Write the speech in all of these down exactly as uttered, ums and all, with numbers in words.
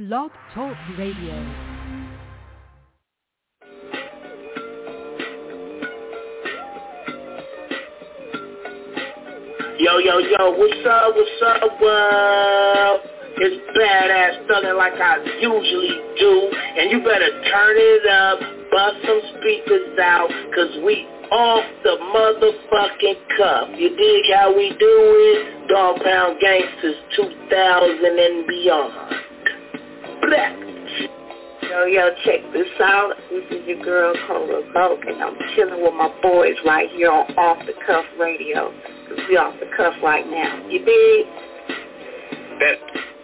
Blog Talk Radio. Yo, yo, yo, what's up, what's up, world? It's badass thugging like I usually do, and you better turn it up, bust some speakers out, cause we off the motherfucking cuff. You dig how we do it? Dog Pound Gangsters two thousand and beyond. Black. Yo, yo, check this out. This is your girl, Cola Vogue, and I'm chilling with my boys right here on Off the Cuff Radio. Cause we off the cuff right now. You dig? That.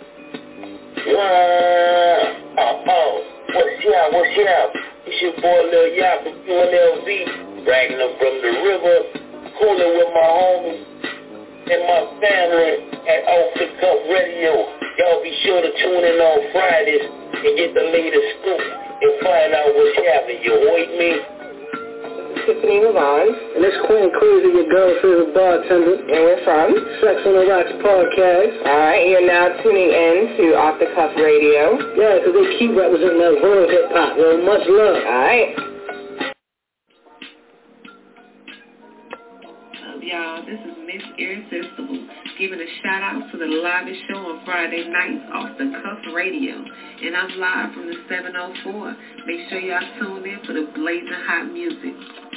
Yeah. Oh, oh. What's up? What's up? It's your boy Lil Yap from U N L V, bragging up from the river, cooling with my homies and my family at Off the Cuff Radio. Y'all be sure to tune in on Fridays and get the latest scoop and find out what's happening. You heard me? Tiffany Lavon. And it's Queen Crazy, your girl's favorite bartender. And we're from Sex on the Rocks Podcast. Alright, you're now tuning in to Off the Cuff Radio. Yeah, because they keep representing that world hip-hop. Yo, much love. Alright. Y'all, this is Miss Irresistible, giving a shout out to the livest show on Friday nights Off the Cuff Radio, and I'm live from the seven oh four. Make sure y'all tune in for the blazing hot music.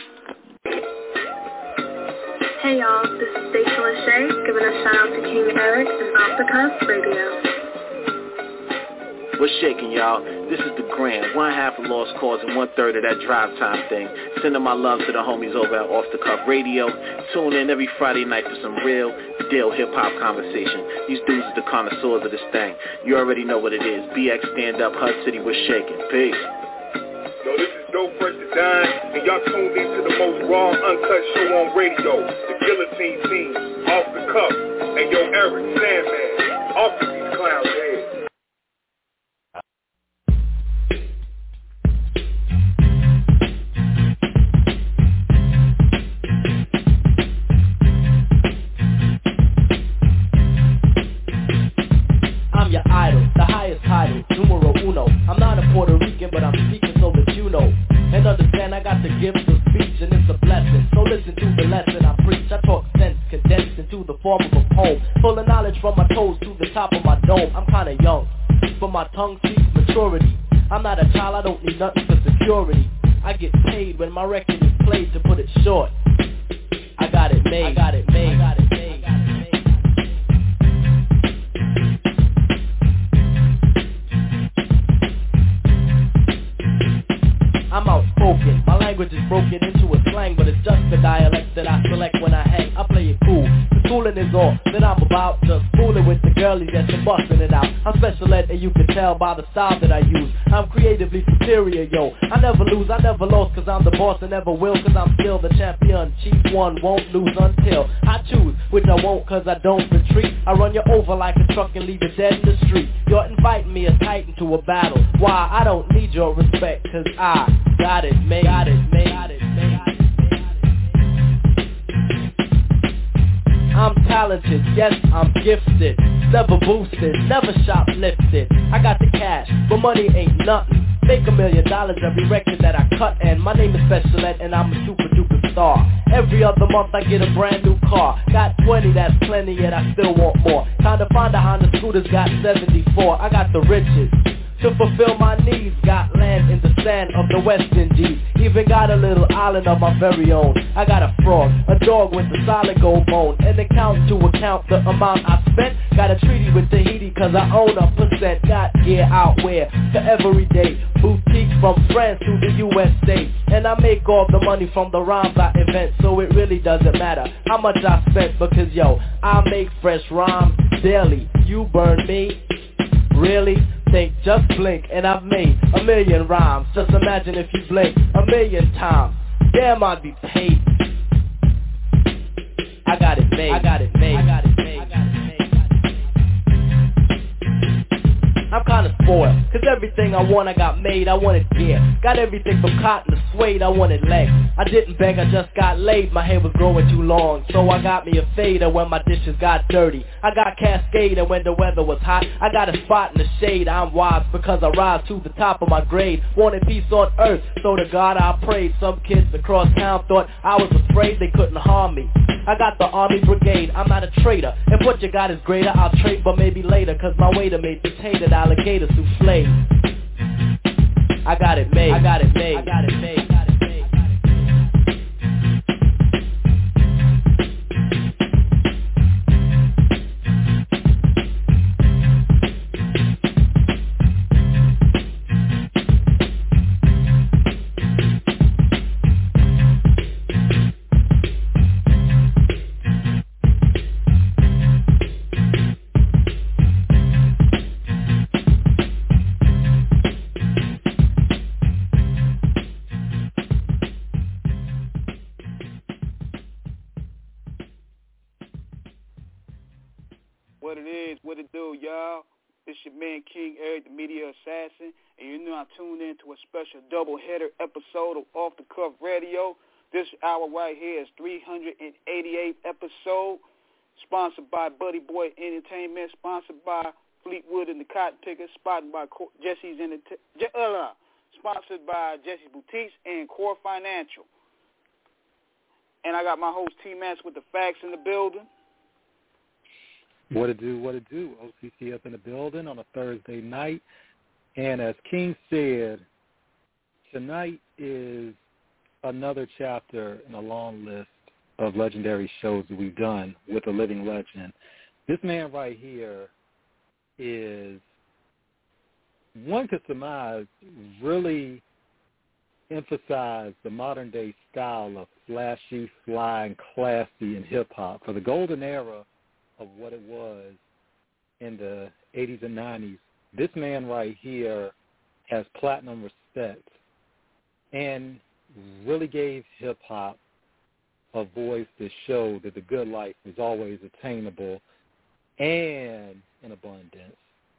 Hey y'all, this is Stacey Lachey, giving a shout out to King Eric and Off the Cuff Radio. What's shaking, y'all? This is the Grand, one half of Lost Cause and one third of that Drive Time thing. Sending my love to the homies over at Off the Cuff Radio. Tune in every Friday night for some real deal hip-hop conversation. These dudes are the connoisseurs of this thing. You already know what it is. B X Stand Up, Hud City, we're shaking. Peace. Yo, this is Dope Fresh to Dine, and y'all tuned in to the most raw, uncut show on radio, the Guillotine Team, Off the Cuff. And yo, Eric, Sandman, off of these clowns' heads. I'm your idol, the highest title, numero uno. I'm not a Puerto Rican, but I'm speaking so that you know. And understand I got the gift of speech, and it's a blessing. So listen to the lesson I preach. I talk sense condensed into the form of a poem, full of knowledge from my toes to the top of my dome. I'm kinda young, but my tongue speaks maturity. I'm not a child, I don't need nothing for security. I get paid when my record is played, to put it short. I got it made, I got it made, I got it made. I'm outspoken, my language is broken into a slang, but it's just the dialect that I select when I hang. I play it cool, the schooling is all that I'm about. Just fooling with the girlies that's busting it out. I'm special ed and you can tell by the style that I use. I'm creatively superior, yo. I never lose, I never lost, cause I'm the boss and never will, cause I'm still the champion. Chief one, won't lose until I choose, which I won't cause I don't retreat. I run you over like a truck and leave you dead in the street. You're inviting me a titan to a battle. Why? I don't need your respect, cause I got it made, got it made, got it made. I'm talented, yes, I'm gifted. Never boosted, never shoplifted. I got the cash, but money ain't nothing. Make a million dollars every record that I cut, and my name is Special Ed, and I'm a super duper star. Every other month I get a brand new car. Got twenty, that's plenty, yet I still want more. Time to find a Honda Scooter's got seventy-four. I got the riches to fulfill my needs. Got land in the sand of the West Indies. Even got a little island of my very own. I got a frog, a dog with a solid gold bone, an account to account the amount I spent. Got a treaty with Tahiti cause I own a percent. Got gear out where to every day. Boutiques from France to the U S A. And I make all the money from the rhymes I invent. So it really doesn't matter how much I spent, because yo, I make fresh rhymes daily. You burn me? Really? Think, just blink, and I've made a million rhymes. Just imagine if you blink a million times. Damn, I'd be paid. I got it made. I got it made. I got it made. I got it made. I'm kinda spoiled, cause everything I want I got made, I wanted gear. Got everything from cotton to suede, I wanted legs. I didn't beg, I just got laid, my hair was growing too long, so I got me a fader when my dishes got dirty. I got Cascade when the weather was hot, I got a spot in the shade. I'm wise because I rise to the top of my grade. Wanted peace on earth, so to God I prayed. Some kids across town thought I was afraid they couldn't harm me. I got the army brigade, I'm not a traitor. If what you got is greater, I'll trade, but maybe later, cause my waiter made potato alligator souffle. I got it made, I got it made, I got it made. What it is, what it do, y'all. It's your man King Eric, the Media Assassin, and you know I tuned in to a special double-header episode of Off the Cuff Radio. This hour right here is three hundred eighty-eighth episode, sponsored by Buddy Boy Entertainment, sponsored by Fleetwood and the Cotton Pickers, sponsored by Jesse's Enter- Je- uh, sponsored by Jesse's Boutiques and Core Financial. And I got my host T-Max with the facts in the building. What it do, what it do. O C C up in the building on a Thursday night. And as King said, tonight is another chapter in a long list of legendary shows that we've done with a living legend. This man right here is, one could surmise, really emphasize the modern-day style of flashy, fly, and classy in hip-hop. For the golden era of what it was in the eighties and nineties, this man right here has platinum respect and really gave hip-hop a voice to show that the good life is always attainable and in abundance.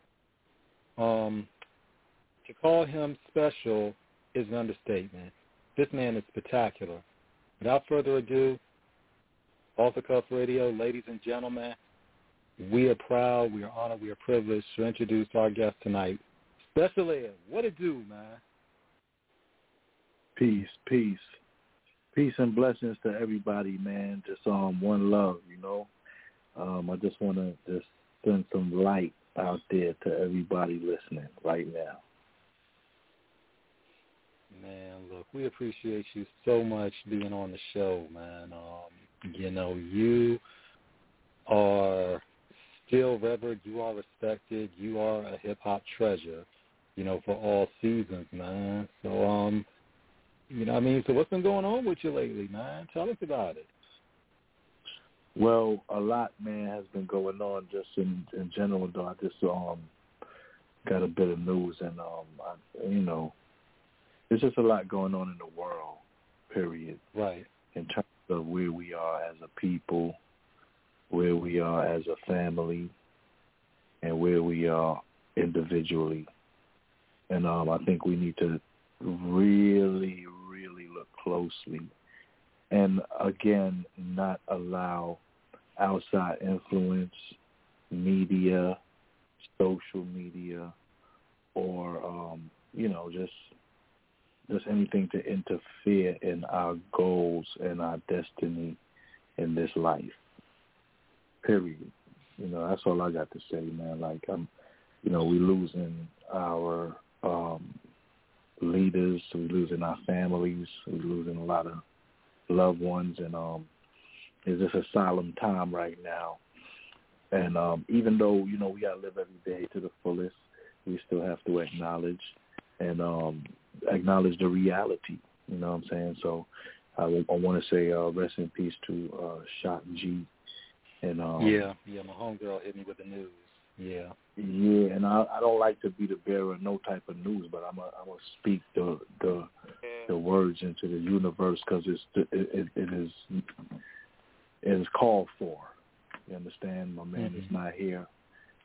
Um, to call him special is an understatement. This man is spectacular. Without further ado, Off the Cuff Radio, ladies and gentlemen, we are proud, we are honored, we are privileged to introduce our guest tonight. Special Ed, what it do, man? Peace, peace. Peace and blessings to everybody, man. Just um, one love, you know. Um, I just want to just send some light out there to everybody listening right now. Man, look, we appreciate you so much being on the show, man. Um, you know, you are still revered, you are respected, you are a hip-hop treasure, you know, for all seasons, man. So, um, you know what I mean? So what's been going on with you lately, man? Tell us about it. Well, a lot, man, has been going on just in, in general, though. I just um got a bit of news, and, um, I, you know, there's just a lot going on in the world, period. Right. In terms of where we are as a people, where we are as a family, and where we are individually. And um, I think we need to really, really look closely and, again, not allow outside influence, media, social media, or, um, you know, just just anything to interfere in our goals and our destiny in this life. Period. You know, that's all I got to say, man. Like, I'm, you know, we losing our um, leaders, we losing our families, we losing a lot of loved ones, and um, it's just a solemn time right now. And um, even though, you know, we got to live every day to the fullest, we still have to acknowledge and um, acknowledge the reality. You know what I'm saying? So I, I want to say uh, rest in peace to uh, Shock G. And um, yeah, yeah, my homegirl hit me with the news. Yeah, yeah, and I, I don't like to be the bearer of no type of news, but I'm a, I'm gonna speak the the the words into the universe because it's it, it, it is it is called for. You understand? My man mm-hmm. is not here,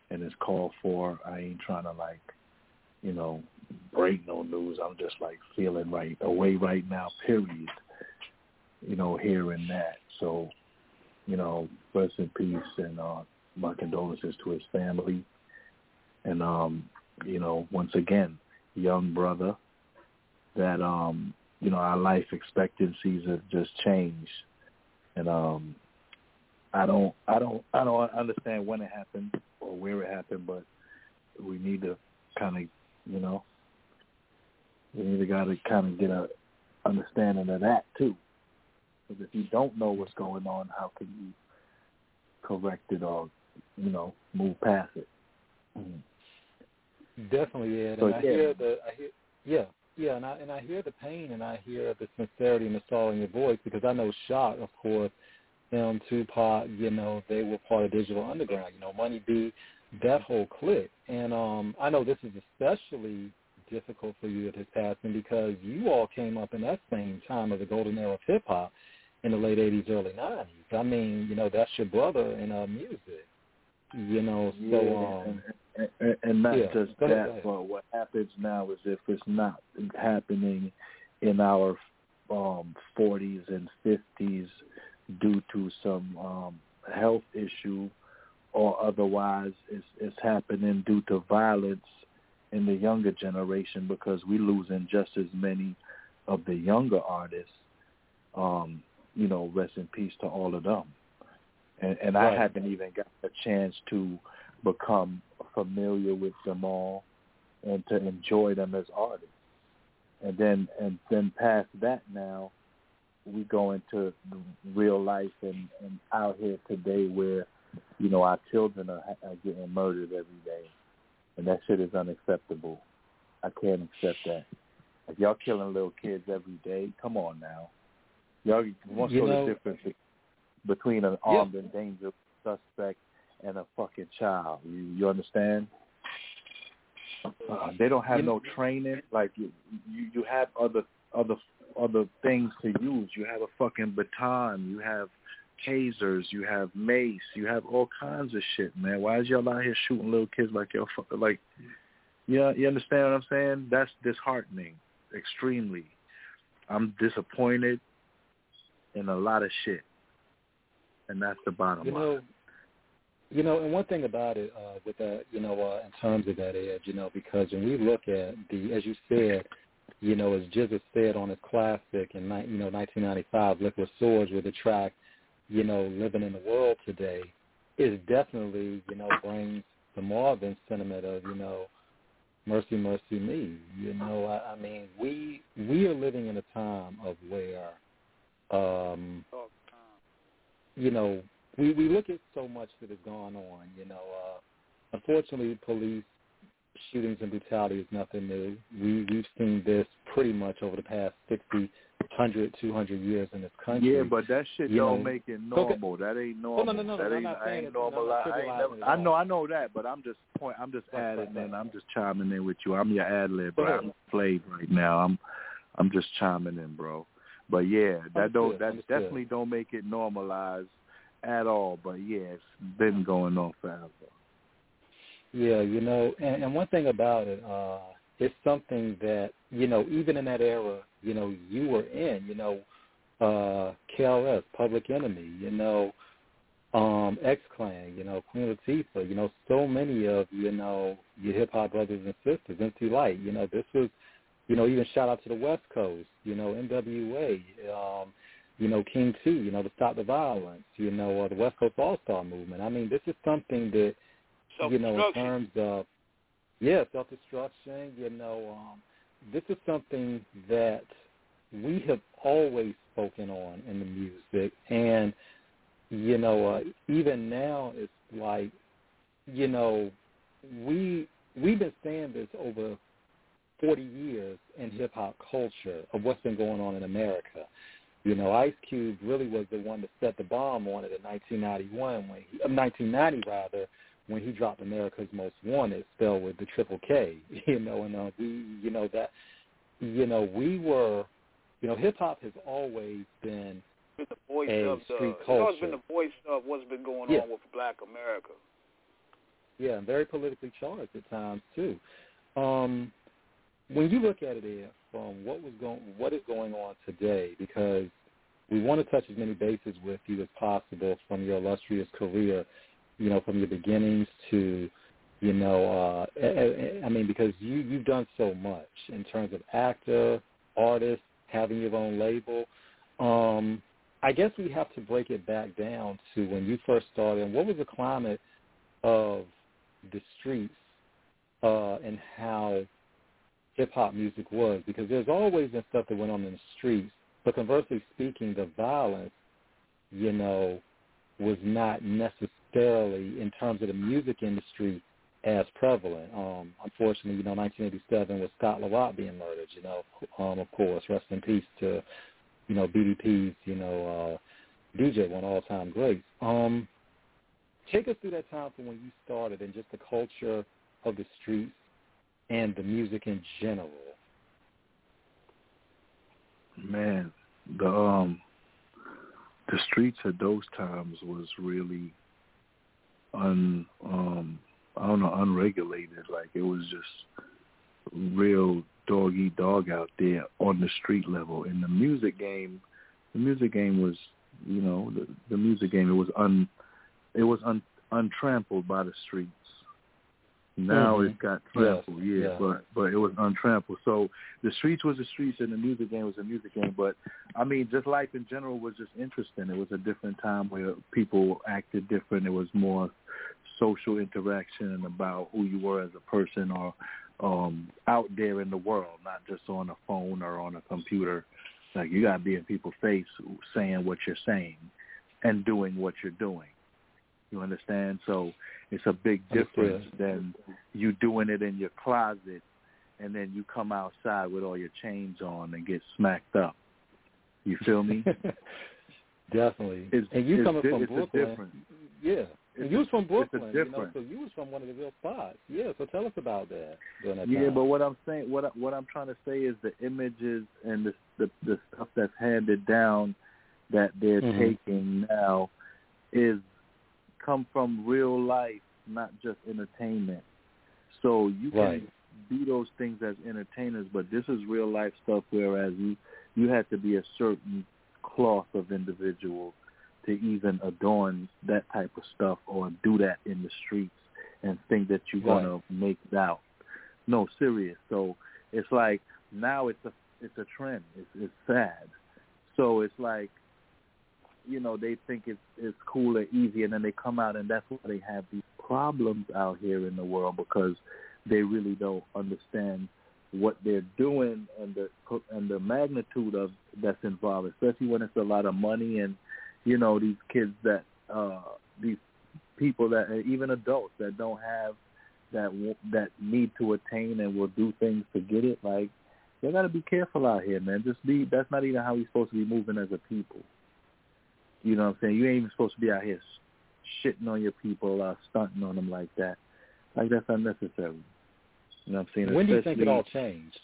and it's called for. I ain't trying to, like, you know, break no news. I'm just, like, feeling right away right now, period, you know, hearing that. So, you know, rest in peace, and uh, my condolences to his family. And, um, you know, once again, young brother that, um, you know, our life expectancies have just changed. And um, I don't, I don't, I don't understand when it happened or where it happened, but we need to kind of, you know, we need to got to kind of get a understanding of that too. Because if you don't know what's going on, how can you correct it or, you know, move past it? Mm-hmm. Definitely, Ed. So, and I yeah. hear the, I hear, yeah, yeah, and I and I hear the pain, and I hear the sincerity and the soul in your voice, because I know Shock, of course, him, Tupac, you know, they were part of Digital Underground, you know, Money B, that whole clique. And um, I know this is especially difficult for you at his passing, because you all came up in that same time of the golden era of hip-hop in the late eighties, early nineties. I mean, you know, that's your brother in uh, music, you know, so... Yeah, um, and, and, and not yeah, just go ahead, that, but what happens now is if it's not happening in our um, forties and fifties due to some um, health issue, or otherwise it's, it's happening due to violence in the younger generation, because we're losing just as many of the younger artists. Um, you know, rest in peace to all of them. And, and right. I haven't even got a chance to become familiar with them all and to enjoy them as artists. And then and then past that now, we go into real life and, and out here today where, you know, our children are, are getting murdered every day. And that shit is unacceptable. I can't accept that. If y'all killing little kids every day, come on now. Y'all what's you sort know, of difference between an armed yeah. and dangerous suspect and a fucking child? You, you understand? Uh, they don't have no training. Like you, you, you have other other other things to use. You have a fucking baton. You have tasers. You have mace. You have all kinds of shit, man. Why is y'all out here shooting little kids like y'all like? Yeah, you understand what I'm saying? That's disheartening, extremely. I'm disappointed in a lot of shit, and that's the bottom you line. Know, you know, and one thing about it uh, with that, you know, uh, in terms of that, Ed, you know, because when we look at the, as you said, you know, as Jizza said on his classic in, you know, nineteen ninety-five, Liquid Swords, with the track, you know, Living in the World Today, it definitely, you know, brings the Marvin sentiment of, you know, mercy, mercy me. You know, I, I mean, we we are living in a time of where, um, you know, we, we look at so much that has gone on. You know, uh, unfortunately, police shootings and brutality is nothing new. We, we've seen this pretty much over the past sixty, one hundred, two hundred years in this country. Yeah, but that shit you don't know, make it normal. okay. That ain't normal. Oh, no, no, no, that no, ain't, I'm not I saying ain't it, normal. no, I'm I, ain't not never, I I know, I know that, but I'm just point. I'm just right, adding right, in. right. I'm just chiming in with you. I'm your ad lib, bro. I'm played right now. I'm, I'm just chiming in, bro. But yeah, that understood, don't. That understood. definitely don't make it normalized at all. But yeah, it's been going on forever. Yeah, you know, and, and one thing about it, uh, it's something that, you know, even in that era, you know, you were in, you know, uh, K R S, Public Enemy, you know, um, X-Clan, you know, Queen Latifah, you know, so many of, you know, your hip-hop brothers and sisters, M C Light, you know, this was, you know, even shout out to the West Coast, you know, N W A, um, you know, King T, you know, to Stop the Violence, you know, uh, the West Coast All-Star Movement. I mean, this is something that, you know, in terms of, yeah, self-destruction, you know, um, this is something that we have always spoken on in the music. And, you know, uh, even now it's like, you know, we, we've been saying this over forty years in hip-hop culture of what's been going on in America. You know, Ice Cube really was the one that set the bomb on it in nineteen ninety-one, when he, uh, nineteen ninety rather, when he dropped America's Most Wanted, spelled with the triple K. You know, and uh, we, you know that, you know, we were, you know, hip hop has always been the voice a of street the, culture. It's always been the voice of what's been going yeah. on with Black America. Yeah, and very politically charged at times too. Um, when you look at it, Ed, from what was going, what is going on today, because we want to touch as many bases with you as possible from your illustrious career, you know, from your beginnings to, you know, uh, I mean, because you, you've done so much in terms of actor, artist, having your own label. Um, I guess we have to break it back down to when you first started, and what was the climate of the streets uh, and how hip-hop music was, because there's always been stuff that went on in the streets, but conversely speaking, the violence, you know, was not necessarily, in terms of the music industry, as prevalent. Um, unfortunately, you know, nineteen eighty-seven was Scott LaRock being murdered, you know, um, of course, rest in peace to, you know, B D P's, you know, uh, D J, one all-time great. Um, take us through that time from when you started and just the culture of the streets and the music in general. Man, the um the streets at those times was really un um I don't know, unregulated. Like, it was just real dog eat dog out there on the street level. In the music game, the music game was, you know, the, the music game, it was un it was un, untrampled by the streets. Now mm-hmm. it got trampled, yes. yeah, yeah, but but it was untrampled. So the streets was the streets, and the music game was the music game. But I mean, just life in general was just interesting. It was a different time where people acted different. It was more social interaction and about who you were as a person, or um, out there in the world, not just on a phone or on a computer. Like, you gotta be in people's face, saying what you're saying and doing what you're doing. You understand? So it's a big difference than you doing it in your closet and then you come outside with all your chains on and get smacked up. You feel me? Definitely. It's, and you it's, coming from it's Brooklyn. Yeah. It's and you was from Brooklyn, it's you know, so you was from one of the real spots. Yeah, so tell us about that during that yeah, time. but what I'm saying, what I, what I'm trying to say is the images and the the, the stuff that's handed down that they're mm-hmm. taking now is come from real life, not just entertainment. So you can right. do those things as entertainers, but this is real life stuff, whereas you, you had to be a certain cloth of individual to even adorn that type of stuff or do that in the streets and think that you're right. going to make it out. No, serious. So it's like now it's a it's a trend. It's, it's sad. So it's like, you know, they think it's it's cool or easy, and then they come out, and that's why they have these problems out here in the world, because they really don't understand what they're doing and the and the magnitude of that's involved, especially when it's a lot of money and, you know, these kids that uh, these people that even adults that don't have that that need to attain and will do things to get it. Like, you got to be careful out here, man. Just be. That's not even how we're supposed to be moving as a people. You know what I'm saying? You ain't even supposed to be out here shitting on your people, uh, stunting on them like that. Like, that's unnecessary. You know what I'm saying? When Especially, do you think it all changed?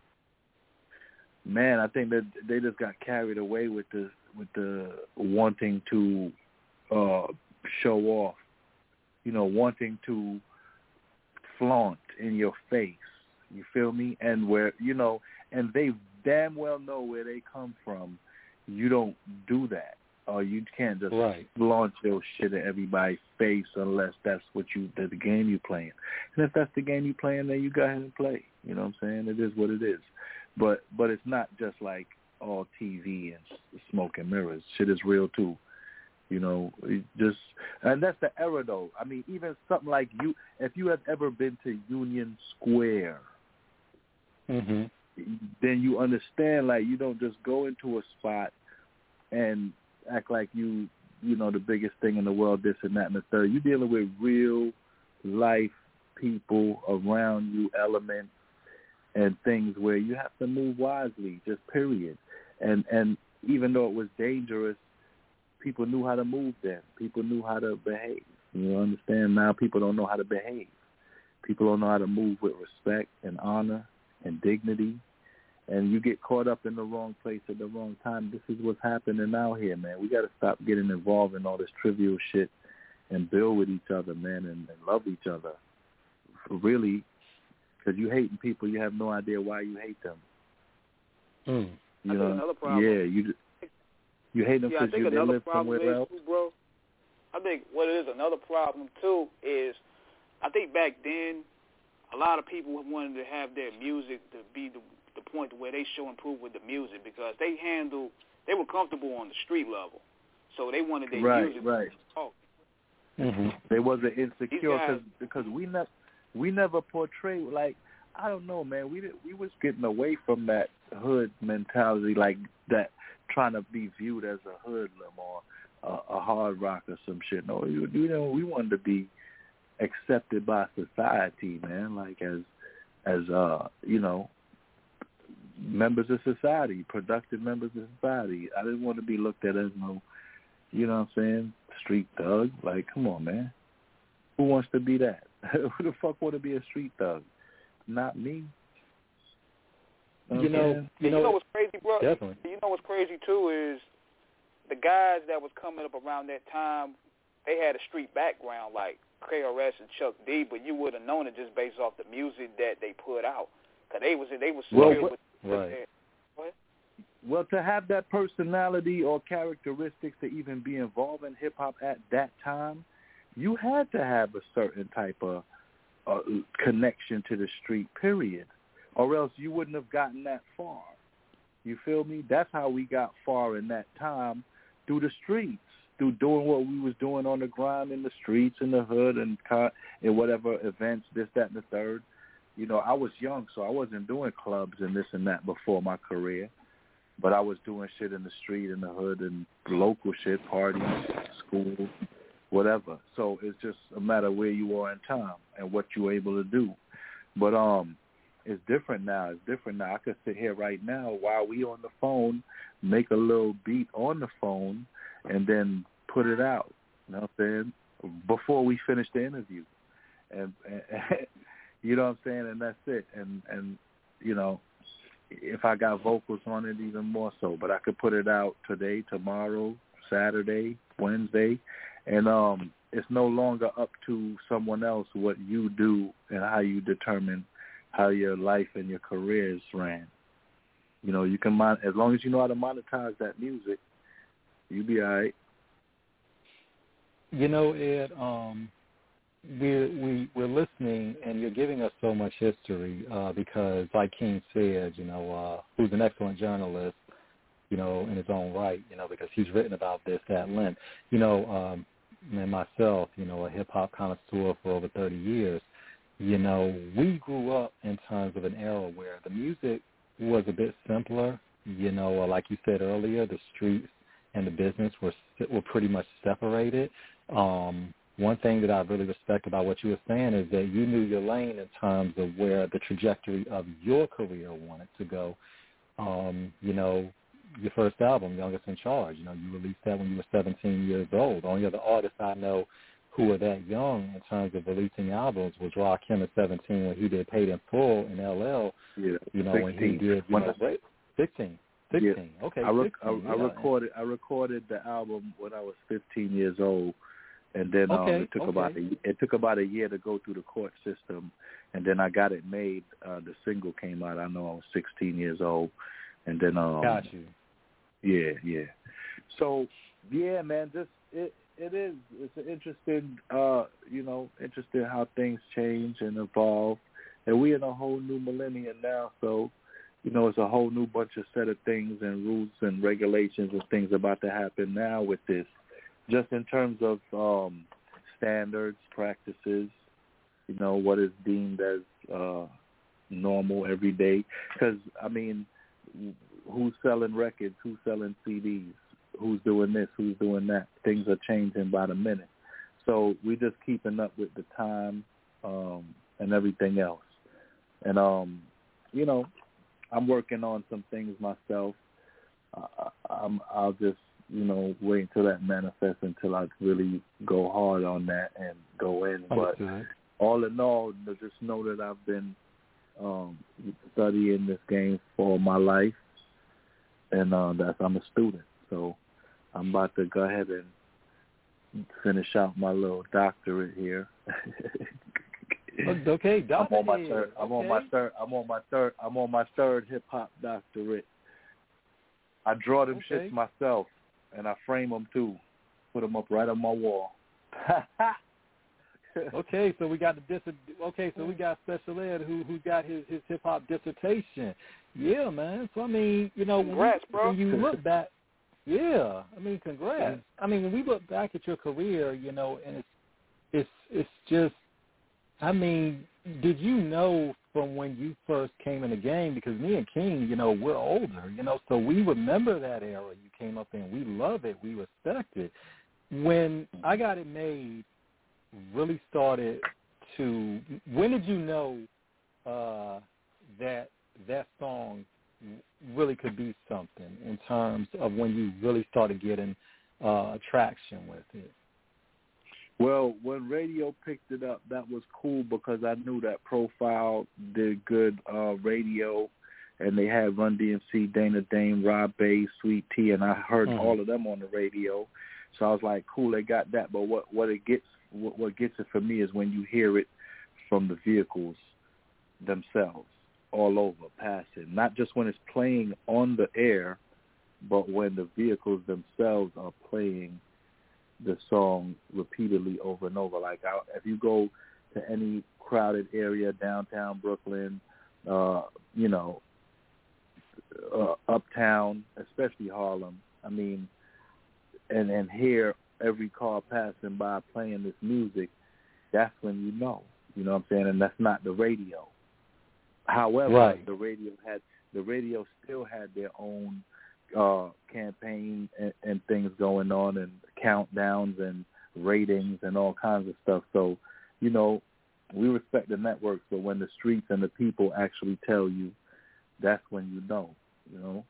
Man, I think that they just got carried away with the with the wanting to uh, show off. You know, wanting to flaunt in your face. You feel me? And where, you know, and they damn well know where they come from. You don't do that. Or you can't just right. launch your shit at everybody's face unless that's what you, the, the game you playing. And if that's the game you playing, then you go ahead and play. You know what I'm saying? It is what it is. But but it's not just like all T V and smoke and mirrors. Shit is real too. You know, it just, and that's the era though. I mean, even something like you, if you have ever been to Union Square, mm-hmm. then you understand, like, you don't just go into a spot and act like you, you know, the biggest thing in the world, this and that and the third. You're dealing with real life people around you, elements and things where you have to move wisely, just period. And and even though it was dangerous, people knew how to move then. People knew how to behave. You understand? Now people don't know how to behave. People don't know how to move with respect and honor and dignity. And you get caught up in the wrong place at the wrong time. This is what's happening out here, man. We got to stop getting involved in all this trivial shit and build with each other, man, and, and love each other. For really, because you hating people, you have no idea why you hate them. Mm. You I know, think another problem. yeah, you you hate them yeah, because you they live somewhere is, else. Too, bro, I think what it is, another problem too is, I think back then, a lot of people wanted to have their music to be the, the point where they show and prove with the music because they handle, they were comfortable on the street level, so they wanted their right, music right. to talk. Mm-hmm. They wasn't insecure guys, cause, because we never we never portrayed, like, I don't know, man. We did, we was getting away from that hood mentality, like that trying to be viewed as a hoodlum or a, a hard rock or some shit. No, you, you know, we wanted to be accepted by society, man, like as as uh you know, members of society, productive members of society. I didn't want to be looked at as no, you know what I'm saying, street thug. Like, come on, man. Who wants to be that? Who the fuck want to be a street thug? Not me. You know, you know, you know what's crazy, bro? Definitely. You know what's crazy too is the guys that was coming up around that time, they had a street background like K R S and Chuck D, but you would have known it just based off the music that they put out, cause they was they was well, with, right. with their, what? Well, to have that personality or characteristics to even be involved in hip hop at that time, you had to have a certain type of uh, connection to the street, period, or else you wouldn't have gotten that far. You feel me? That's how we got far in that time, through the streets, through doing what we was doing on the grind in the streets, in the hood, and in whatever events, this, that, and the third. You know, I was young, so I wasn't doing clubs and this and that before my career, but I was doing shit in the street, in the hood, and local shit, parties, school, whatever. So it's just a matter of where you are in time and what you're able to do. But um, it's different now. It's different now. I could sit here right now while we on the phone, make a little beat on the phone, and then put it out. You know what I'm saying? Before we finish the interview, and, and you know what I'm saying. And that's it. And and you know, if I got vocals on it, even more so. But I could put it out today, tomorrow, Saturday, Wednesday. And um, it's no longer up to someone else what you do and how you determine how your life and your career is ran. You know, you can mon- as long as you know how to monetize that music, you be all right. You know, Ed, um, we're, we, we're listening, and you're giving us so much history uh, because, like King said, you know, uh, who's an excellent journalist, you know, in his own right, you know, because he's written about this at length. You know, um, and myself, you know, a hip-hop connoisseur for over thirty years, you know, we grew up in terms of an era where the music was a bit simpler. You know, like you said earlier, the streets and the business were were pretty much separated. Um, one thing that I really respect about what you were saying is that you knew your lane in terms of where the trajectory of your career wanted to go. Um, you know, your first album, Youngest in Charge, you know, you released that when you were seventeen years old. The only other artists I know who were that young in terms of releasing albums was Rakim at seventeen when he did Paid in Full in L L. Yeah, you know, sixteen. when he did, you know, I, sixteen. sixteen. Yeah. Okay, I, rec- sixteen, I, I yeah. recorded I recorded the album when I was fifteen years old, and then okay, um, it took okay. about a, it took about a year to go through the court system, and then I got it made. Uh, the single came out. I know I was sixteen years old, and then um, got you. Yeah, yeah. So yeah, man, just it it is it's an interesting uh you know interesting how things change and evolve, and we're in a whole new millennium now. So you know, it's a whole new bunch of set of things and rules and regulations and things about to happen now with this, just in terms of um, standards, practices, you know, what is deemed as uh, normal every day. Because, I mean, who's selling records, who's selling C Ds, who's doing this, who's doing that. Things are changing by the minute. So we're just keeping up with the time um, and everything else. And, um, you know, I'm working on some things myself. Uh, I'm, I'll just, you know, wait until that manifests until I really go hard on that and go in. But all in all, just know that I've been um, studying this game for my life, and uh, that I'm a student. So I'm about to go ahead and finish out my little doctorate here. Okay, doctorate. I'm on my third. I'm okay. on my third. I'm on my third. I'm on my third hip hop doctorate. I draw them okay. shits myself, and I frame them too. Put them up right on my wall. Okay, so we got the dis- okay, so we got Special Ed who who got his, his hip hop dissertation. Yeah, man. So I mean, you know, congrats, when, bro. when you look back, yeah, I mean, congrats. I mean, when we look back at your career, you know, and it's it's it's just, I mean, did you know from when you first came in the game? Because me and King, you know, we're older, you know, so we remember that era you came up in. We love it. We respect it. When I Got It Made really started to, when did you know uh, that that song really could be something in terms of when you really started getting uh, traction with it? Well, when radio picked it up, that was cool because I knew that Profile did good uh, radio, and they had Run D M C, Dana Dame, Rob Bass, Sweet Tea, and I heard mm-hmm. all of them on the radio. So I was like, cool, they got that. But what, what it gets what, what gets it for me is when you hear it from the vehicles themselves, all over, passing. Not just when it's playing on the air, but when the vehicles themselves are playing the song repeatedly over and over. Like I, if you go to any crowded area, downtown Brooklyn, uh, you know, uh, uptown, especially Harlem, I mean, and, and hear every car passing by playing this music, that's when you know. You know what I'm saying? And that's not the radio. However, right. the radio had the radio still had their own uh, campaign and, and things going on, and countdowns and ratings and all kinds of stuff. So, you know, we respect the networks, but when the streets and the people actually tell you, that's when you know. You know.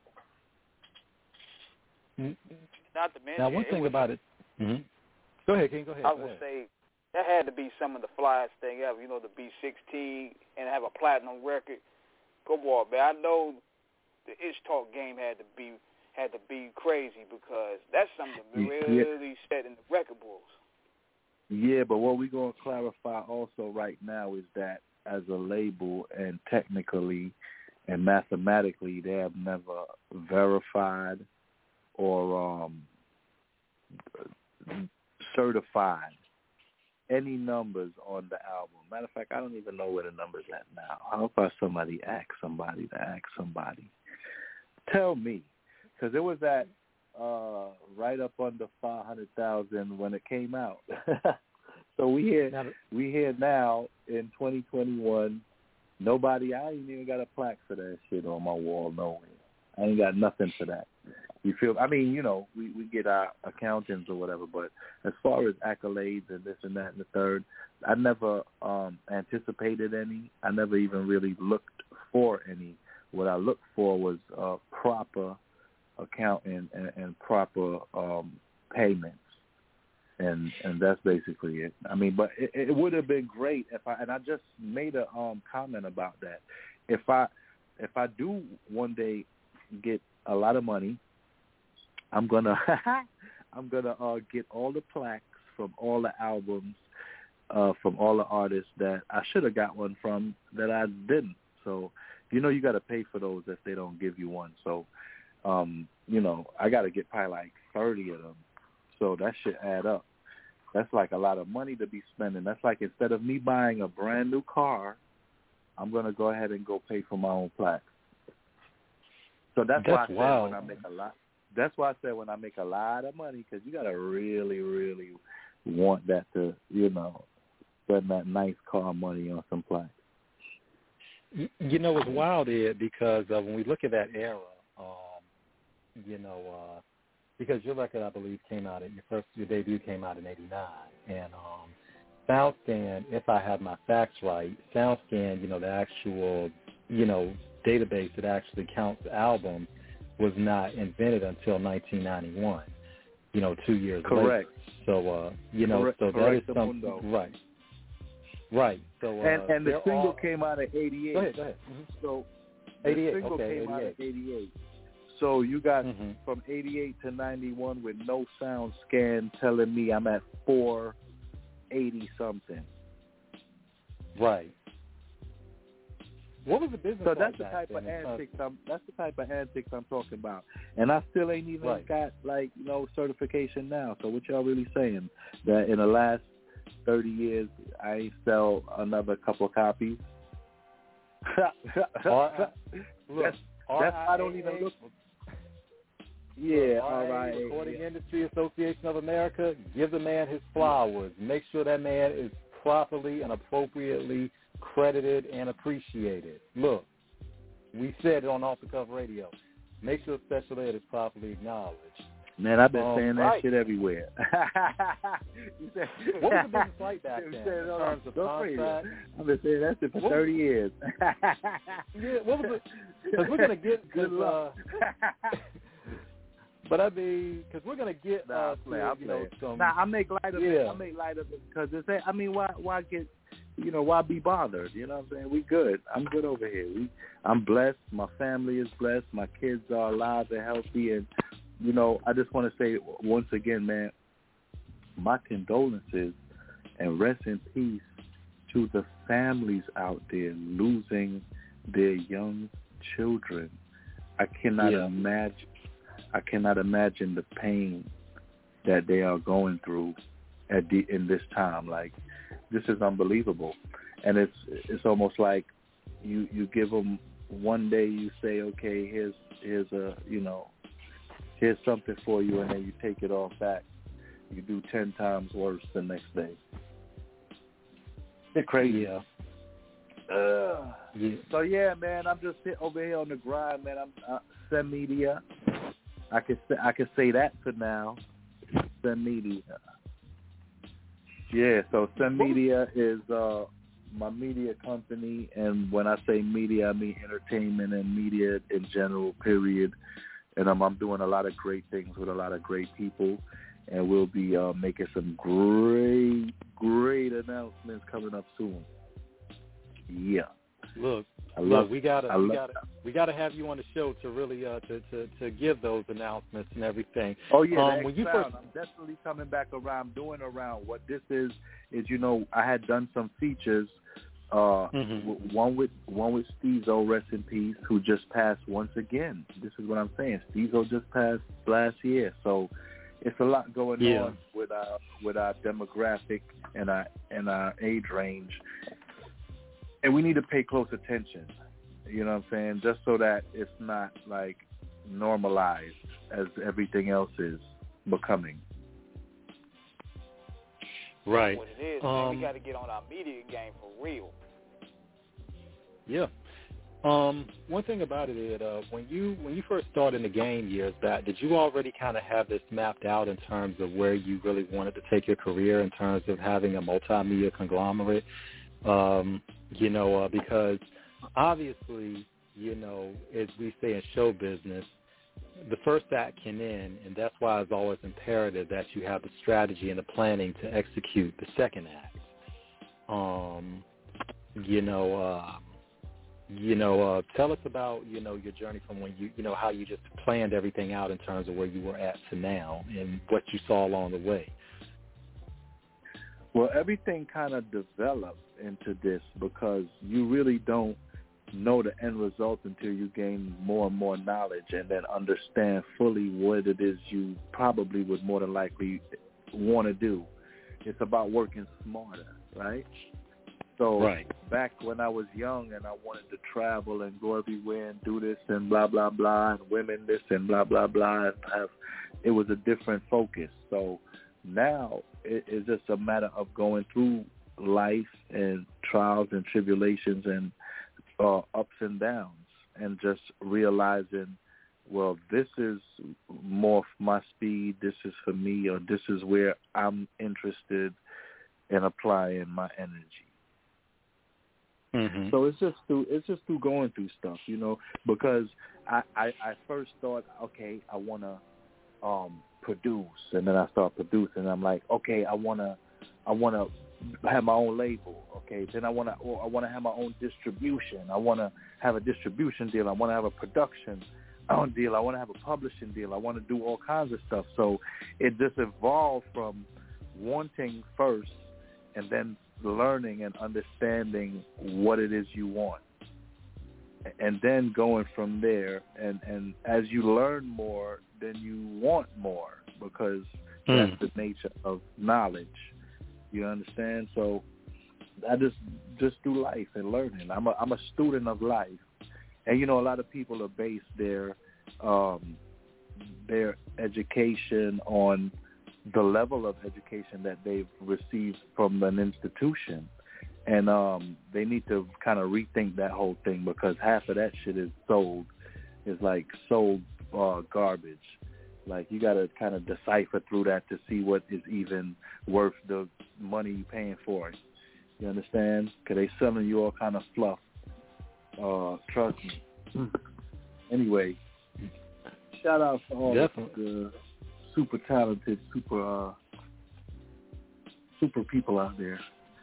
Not to mention, now, one thing was, about it. Mm-hmm. Go ahead, King. Go ahead. I go would ahead. say that had to be some of the flyest thing ever. You know, to be sixteen and have a platinum record. Go on, man. I know the Ish Talk game had to be had to be crazy because that's something that really yeah. set in the record books. Yeah, but what we're going to clarify also right now is that as a label and technically and mathematically, they have never verified or um, certified any numbers on the album. Matter of fact, I don't even know where the number's at now. I hope I somebody ask somebody to ask somebody. Tell me, because it was at uh, right up under five hundred thousand when it came out. So we here, we here now in twenty twenty-one. Nobody, I ain't even got a plaque for that shit on my wall nowhere. I ain't got nothing for that. You feel? I mean, you know, we, we get our accountants or whatever, but as far as accolades and this and that and the third, I never um, anticipated any. I never even really looked for any. What I looked for was uh, proper accounting and, and proper um, payments, and and that's basically it. I mean, but it, it would have been great if I and I just made a um, comment about that. If I if I do one day get a lot of money, I'm gonna I'm gonna uh, get all the plaques from all the albums, uh, from all the artists that I should have got one from that I didn't. So, you know, you got to pay for those if they don't give you one. So, um, you know, I got to get probably like thirty of them. So that should add up. That's like a lot of money to be spending. That's like instead of me buying a brand new car, I'm gonna go ahead and go pay for my own plaques. So that's, that's why I wild. said when I make a lot. That's why I said when I make a lot of money, because you got to really, really want that to, you know, spend that nice car money on some plaques. You, you know, it's wild, Ed, because uh, when we look at that era, um, you know, uh, because your record, I believe, came out, at your first, your debut came out in eighty-nine. And um, SoundScan, if I have my facts right, SoundScan, you know, the actual, you know, database that actually counts albums, was not invented until nineteen ninety-one, you know, two years Correct. later. So, uh, you know, correct, so correct that is something, mundo. right. Right. So, uh, and, and the single all... came out in eighty-eight. Go ahead, go ahead. Mm-hmm. So eighty-eight, the single okay, came eighty-eight. out in eighty-eight. So you got mm-hmm. from eighty-eight to ninety-one with no sound scan telling me I'm at four eighty something. Right. What was the business So like that's the back type then of in antics I'm. That's the type of antics I'm talking about, and I still ain't even right. got like you know certification now. So what y'all really saying that in the last thirty years I ain't sell another couple of copies? R- Look, that's, that's I don't even look. Yeah, R I A, R I A, Recording yeah. Industry Association of America, give the man his flowers. Make sure that man is properly and appropriately credited and appreciated. Look, we said it on Off the Cuff Radio. Make sure special ed is properly acknowledged. Man, I've been um, saying that right. shit everywhere. said, what was the business like back then said, in no, terms of contract? I've been saying that shit for what thirty was, years. yeah, what was it? Because we're gonna get good luck. Uh, But I mean, because we're gonna get, nah, uh, play, to, I you know, some. Nah, I make light of yeah. it. I make light of it because it's. I mean, why, why get, you know, why be bothered? You know what I'm saying? We good. I'm good over here. We, I'm blessed. My family is blessed. My kids are alive and healthy, and you know, I just want to say once again, man, my condolences and rest in peace to the families out there losing their young children. I cannot yeah. imagine. I cannot imagine the pain that they are going through at the, in this time. Like, this is unbelievable, and it's it's almost like you you give them one day, you say, okay, here's here's a you know here's something for you, and then you take it all back. You do ten times worse the next day. It's crazy. Yeah. Uh, yeah. So yeah, man, I'm just sit over here on the grind, man. I'm uh, Sem Media. I can say, I can say that for now. Sem Media. Yeah, so Sem Media is uh, my media company, and when I say media, I mean entertainment and media in general, period. And um, I'm doing a lot of great things with a lot of great people, and we'll be uh, making some great, great announcements coming up soon. Yeah. Look, I love, look, we gotta, I we love, gotta, we gotta have you on the show to really, uh, to, to, to give those announcements and everything. Oh yeah, um, when you first, I'm definitely coming back around, doing around. What this is is, you know, I had done some features. Uh, mm-hmm. One with one with Stezo, rest in peace, who just passed once again. This is what I'm saying. Stezo just passed last year, so it's a lot going yeah. on with our with our demographic and our and our age range. And we need to pay close attention, you know what I'm saying, just so that it's not, like, normalized as everything else is becoming. Right. What it is, um, man, we got to get on our media game for real. Yeah. Um, one thing about it is, uh, when you when you first started in the game years back, did you already kind of have this mapped out in terms of where you really wanted to take your career in terms of having a multimedia conglomerate? Um, you know, uh, because obviously, you know, as we say in show business, the first act can end, and that's why it's always imperative that you have the strategy and the planning to execute the second act. Um, you know, uh, you know, uh, tell us about, you know, your journey from when you, you know, how you just planned everything out in terms of where you were at to now and what you saw along the way. Well, everything kind of developed into this because you really don't know the end result until you gain more and more knowledge and then understand fully what it is you probably would more than likely want to do. It's about working smarter, right? So right. back when I was young and I wanted to travel and go everywhere and do this and blah, blah, blah, and women this and blah, blah, blah, and have, it was a different focus. So now it, it's just a matter of going through life and trials and tribulations and uh, ups and downs and just realizing, well, this is more my speed, this is for me, or this is where I'm interested in applying my energy. Mm-hmm. So it's just through it's just through going through stuff, you know, because I, I, I first thought, okay, I want to um, produce, and then I start producing. And I'm like, okay, I want to I want to have my own label. Okay, then I want to I want to have my own distribution. I want to have a distribution deal. I want to have a production own deal. I want to have a publishing deal. I want to do all kinds of stuff. So it just evolved from wanting first and then learning and understanding what it is you want. And then going from there. And, and as you learn more, then you want more because mm. that's the nature of knowledge. You understand? So I just just do life and learning. I'm a, I'm a student of life. And, you know, a lot of people are based their um, their education on the level of education that they've received from an institution. And um, they need to kind of rethink that whole thing because half of that shit is sold, is like sold uh, garbage. Like you got to kind of decipher through that to see what is even worth the money you're paying for it. You understand? Because they selling you all kind of fluff. Uh, trust me. Anyway, shout out to all Definitely. the super talented, super uh, super people out there.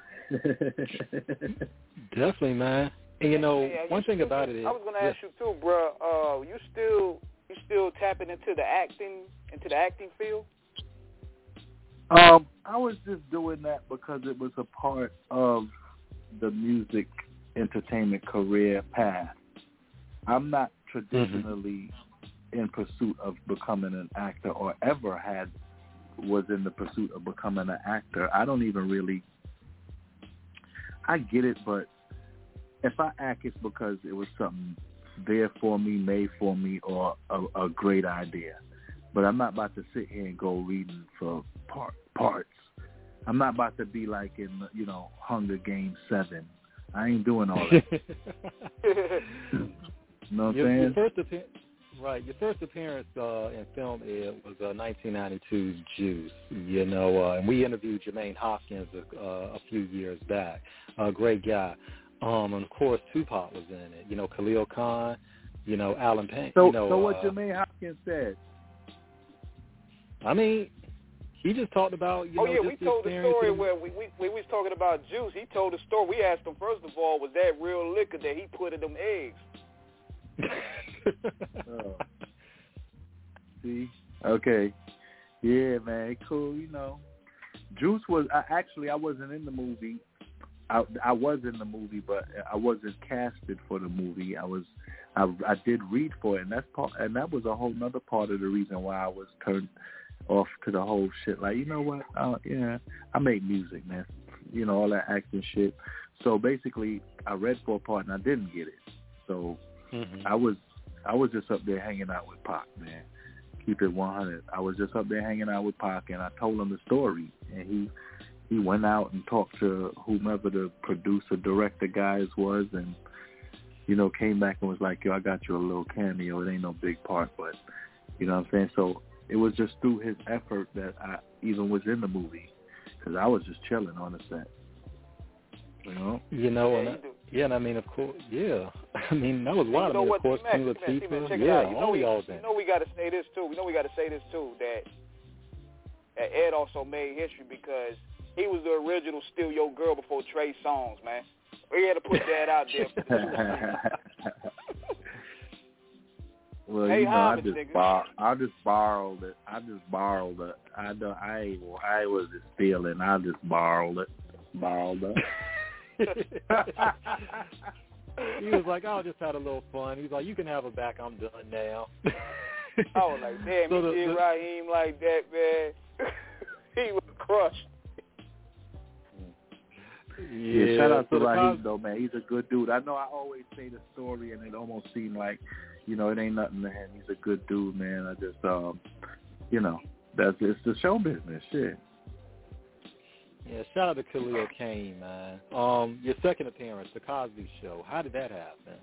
Definitely, man. And you know, yeah, one you thing still, about it is, I was gonna yeah. ask you too, bro. Uh, you still you still tapping into the acting into the acting field? Um, I was just doing that because it was a part of the music entertainment career path. I'm not traditionally mm-hmm. in pursuit of becoming an actor or ever had was in the pursuit of becoming an actor. I don't even really I get it, but if I act, it's because it was something there for me, made for me, or a, a great idea. But I'm not about to sit here and go reading for part, parts. I'm not about to be like in, you know, Hunger Games seven. I ain't doing all that. You know what I'm your, saying? Your first appearance, right. Your first appearance uh, in film Ed, was uh, nineteen ninety-two's Juice. You know, uh, and we interviewed Jermaine Hopkins a, uh, a few years back. A great guy. Um, and of course, Tupac was in it. You know, Khalil Khan. You know, Alan Payne. So, you know, so what uh, Jermaine Hopkins said? I mean, he just talked about, you oh, know, yeah, just we told the story the... where we, we we was talking about Juice. He told the story. We asked him, first of all, was that real liquor that he put in them eggs? Oh. See? Okay. Yeah, man, cool, you know. Juice was, I, actually, I wasn't in the movie. I, I was in the movie, but I wasn't casted for the movie. I was, I, I did read for it, and that's part, and that was a whole other part of the reason why I was turned off to the whole shit. Like, you know what? Uh, yeah, I make music, man. You know, all that acting shit. So basically, I read for a part and I didn't get it. So mm-hmm. I was, I was just up there hanging out with Pac, man. Keep it one hundred. I was just up there hanging out with Pac, and I told him the story, and he. He went out and talked to whomever the producer, director guys was, and, you know, came back and was like, yo, I got you a little cameo. It ain't no big part, but, you know what I'm saying? So it was just through his effort that I even was in the movie, because I was just chilling on the set. You know? You know, and I, yeah, and I mean, of course, yeah. I mean, that was wild. You know I mean, what, of course, T-Mac, Queen T-Mac, Latifah, T-Mac, check yeah, it out. You know all we, y'all you know we got to say this, too. We know we got to say this, too, that, that Ed also made history because he was the original Steal Your Girl before Trey Songz, man. We had to put that out there. For the well, hey, you know, I homage, just bar- I just borrowed it. I just borrowed it. I don't. I ain't. I wasn't stealing. I just borrowed it. Borrowed it. He was like, "I'll just had a little fun." He's like, "You can have it back. I'm done now." I was like, "Damn, so he the, did the, Raheem like that, man." He was crushed. Yeah, yeah, shout out to so Raheem, though, man. He's a good dude. I know I always say the story, and it almost seemed like, you know, it ain't nothing to him. He's a good dude, man. I just, um, you know, that's it's the show business, shit. Yeah, shout out to Khalil Kane, man. Um, your second appearance, The Cosby Show. How did that happen?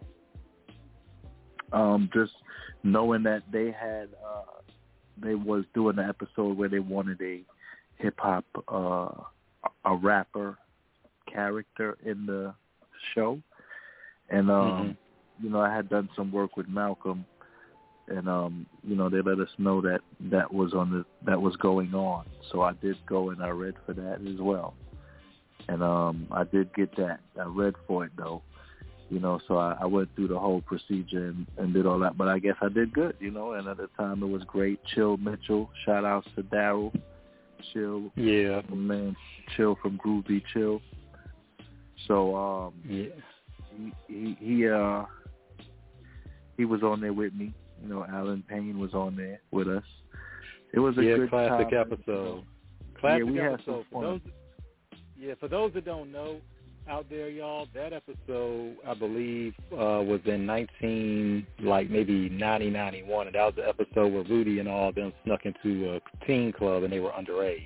Um, just knowing that they had, uh, they was doing the episode where they wanted a hip hop, uh, a rapper character in the show, and um mm-hmm. you know, I had done some work with Malcolm, and um you know, they let us know that that was on the that was going on, so I did go and I read for that as well, and um I did get that. I read for it though, You know, so I, I went through the whole procedure and, and did all that. But I guess I did good, you know, and at the time it was great. Chill Mitchell, shout outs to Daryl. Chill. Yeah. Man, Chill from Groovy Chill. So, um, yeah. he, he, he, uh, he was on there with me. You know, Alan Payne was on there with us. It was a yeah, good classic time. episode. Classic yeah, we episode. had some For fun. those, yeah, for those that don't know, out there, y'all, that episode, I believe, uh, was in nineteen, like maybe ninety, ninety-one, and that was the episode where Rudy and all of them snuck into a teen club and they were underage.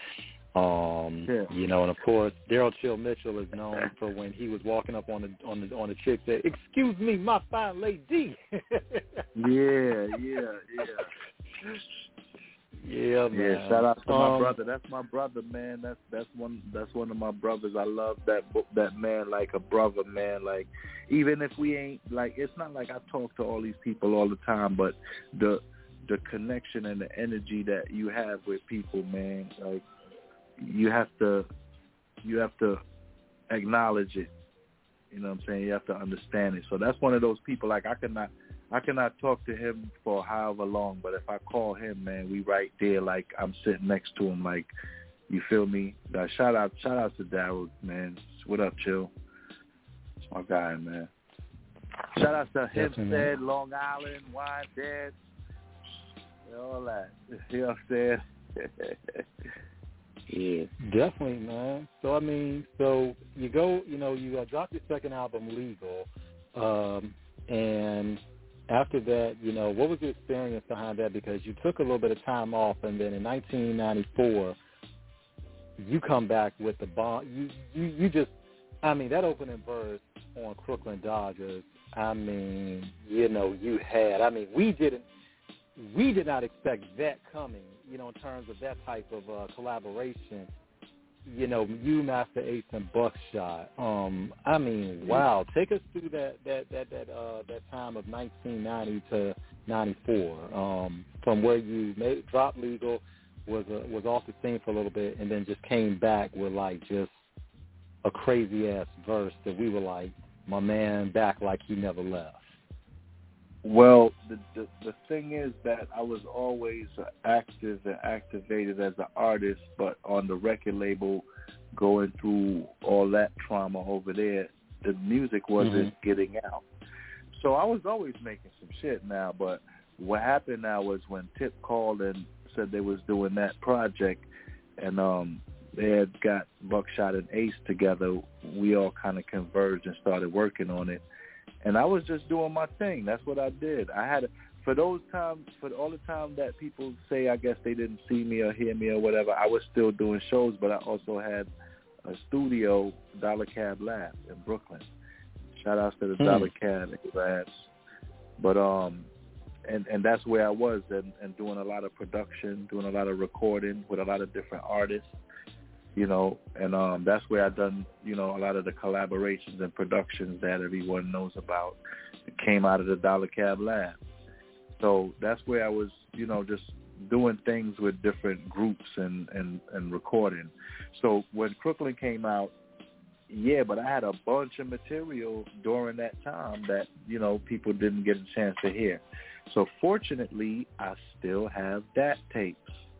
Um, yeah. You know, and of course, Daryl Chill Mitchell is known for when he was walking up on the on the on the chick said, "Excuse me, my fine lady." yeah, yeah, yeah. Yeah, man. Yeah, shout out to um, my brother. That's my brother, man. That's that's one that's one of my brothers. I love that that man like a brother, man. Like even if we ain't like, it's not like I talk to all these people all the time, but the the connection and the energy that you have with people, man. Like you have to you have to acknowledge it. You know what I'm saying? You have to understand it. So that's one of those people. Like I cannot. I cannot talk to him for however long, but if I call him, man, we right there, like I'm sitting next to him, like, you feel me? Uh, shout out, shout out to Daryl, man. What up, Chill? It's my guy, man. Shout out to Hempstead, Long Island, Wine Dad, all that. You know what I'm saying? Yeah, definitely, man. So I mean, so you go, you know, you uh, dropped your second album, Legal, um, and after that, you know, what was the experience behind that? Because you took a little bit of time off, and then in nineteen ninety-four, you come back with the bomb. You, you, you just, I mean, that opening verse on Crooklyn Dodgers. I mean, you know, you had. I mean, we didn't, we did not expect that coming. You know, in terms of that type of uh, collaboration. You know, you, Master Ace, and Buckshot. Um, I mean, wow. Take us through that that that that uh, that time of nineteen ninety to ninety-four, um, from where you made dropped Legal, was uh, was off the scene for a little bit, and then just came back with like just a crazy ass verse that we were like, my man back like he never left. Well, the, the the thing is that I was always active and activated as an artist, but on the record label, going through all that trauma over there, the music wasn't mm-hmm. getting out. So I was always making some shit now, but what happened now was when Tip called and said they was doing that project, and um, they had got Buckshot and Ace together, we all kind of converged and started working on it. And I was just doing my thing. That's what I did. I had, for those times, for all the time that people say, I guess they didn't see me or hear me or whatever, I was still doing shows, but I also had a studio, Dollar Cab Lab in Brooklyn. Shout outs to the hmm. Dollar Cab Labs. But, um, and, and that's where I was and, and doing a lot of production, doing a lot of recording with a lot of different artists. You know, and um, that's where I've done, you know, a lot of the collaborations and productions that everyone knows about. It came out of the Dollar Cab Lab. So that's where I was, you know, just doing things with different groups and, and, and recording. So when Crooklyn came out, yeah, but I had a bunch of material during that time that, you know, people didn't get a chance to hear. So fortunately, I still have that tapes.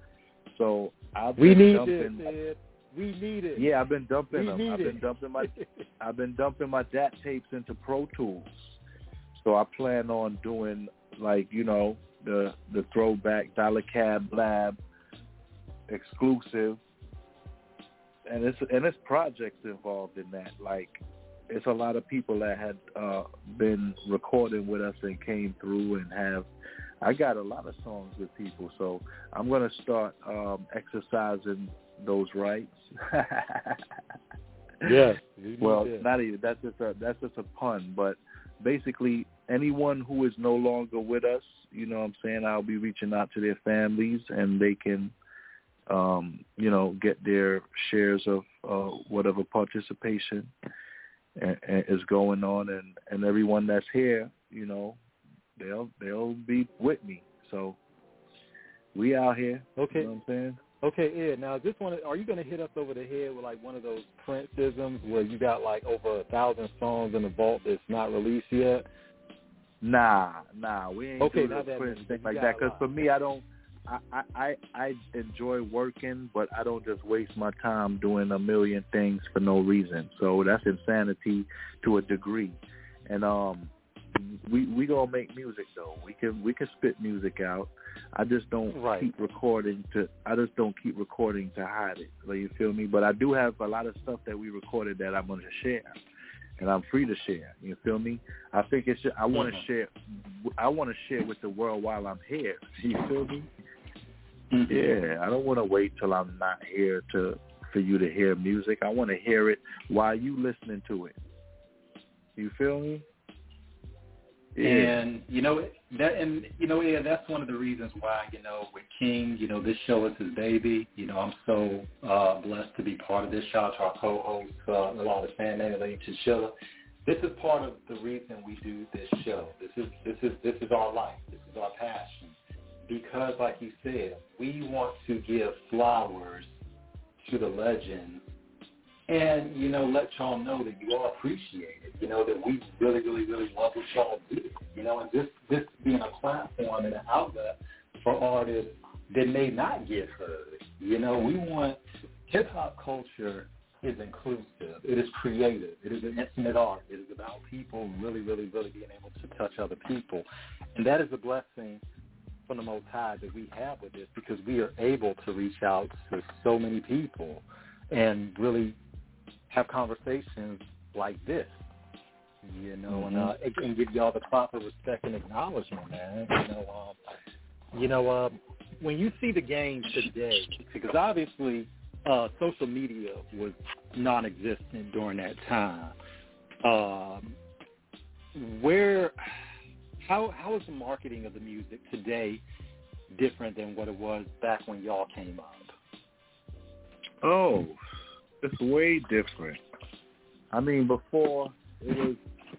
So I've been we need dumping. It, We need it. Yeah, I've been dumping we them. I've been it. dumping my I've been dumping my D A T tapes into Pro Tools. So I plan on doing like, you know, the the throwback Dollar Cab Lab exclusive. And it's and it's projects involved in that. Like it's a lot of people that had uh, been recording with us and came through and have I got a lot of songs with people. So I'm gonna start um, exercising those rights. Yeah. Well, it. not even that's just a that's just a pun, but basically anyone who is no longer with us, you know what I'm saying, I'll be reaching out to their families and they can um, you know, get their shares of uh, whatever participation a- a- is going on, and, and everyone that's here, you know, they'll they'll be with me. So we out here. Okay. You know what I'm saying? Okay, Ed, now this one, are you going to hit us over the head with like one of those Prince-isms where you got like over a thousand songs in the vault that's not released yet? Nah, nah, we ain't okay, doing a Prince thing like that. Because for me, I don't, I, I, I, I enjoy working, but I don't just waste my time doing a million things for no reason. So that's insanity to a degree. And um, we we gonna make music though. We can we can spit music out. I just don't right. keep recording to. I just don't keep recording to hide it. Like, you feel me? But I do have a lot of stuff that we recorded that I'm gonna share, and I'm free to share. You feel me? I think it's. Just, I want to mm-hmm. share. I want to share with the world while I'm here. You feel me? Mm-hmm. Yeah. I don't want to wait till I'm not here to for you to hear music. I want to hear it while you listening to it. You feel me? Yeah. And you know that, and you know, yeah, that's one of the reasons why, you know, with King, you know, this show is his baby. You know, I'm so uh, blessed to be part of this. Shout out to our co-host, uh, along with fan name Lady Chinchilla. This is part of the reason we do this show. This is this is this is our life. This is our passion. Because, like you said, we want to give flowers to the legends. And, you know, let y'all know that you all appreciate it, you know, that we really, really, really love what y'all do, you know, and this, this being a platform and an outlet for artists that may not get heard. You know, we want hip-hop culture is inclusive. It is creative. It is an intimate art. It is about people really, really, really being able to touch other people. And that is a blessing from the Most High that we have with this, because we are able to reach out to so many people and really have conversations like this, you know, mm-hmm. and, uh, and give y'all the proper respect and acknowledgement, man. You know, um, you know, uh, when you see the game today, because obviously uh, social media was non-existent during that time. Um, where, how how is the marketing of the music today different than what it was back when y'all came up? Oh. It's way different. I mean, before it was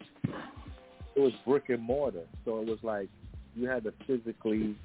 it was brick and mortar, so it was like you had to physically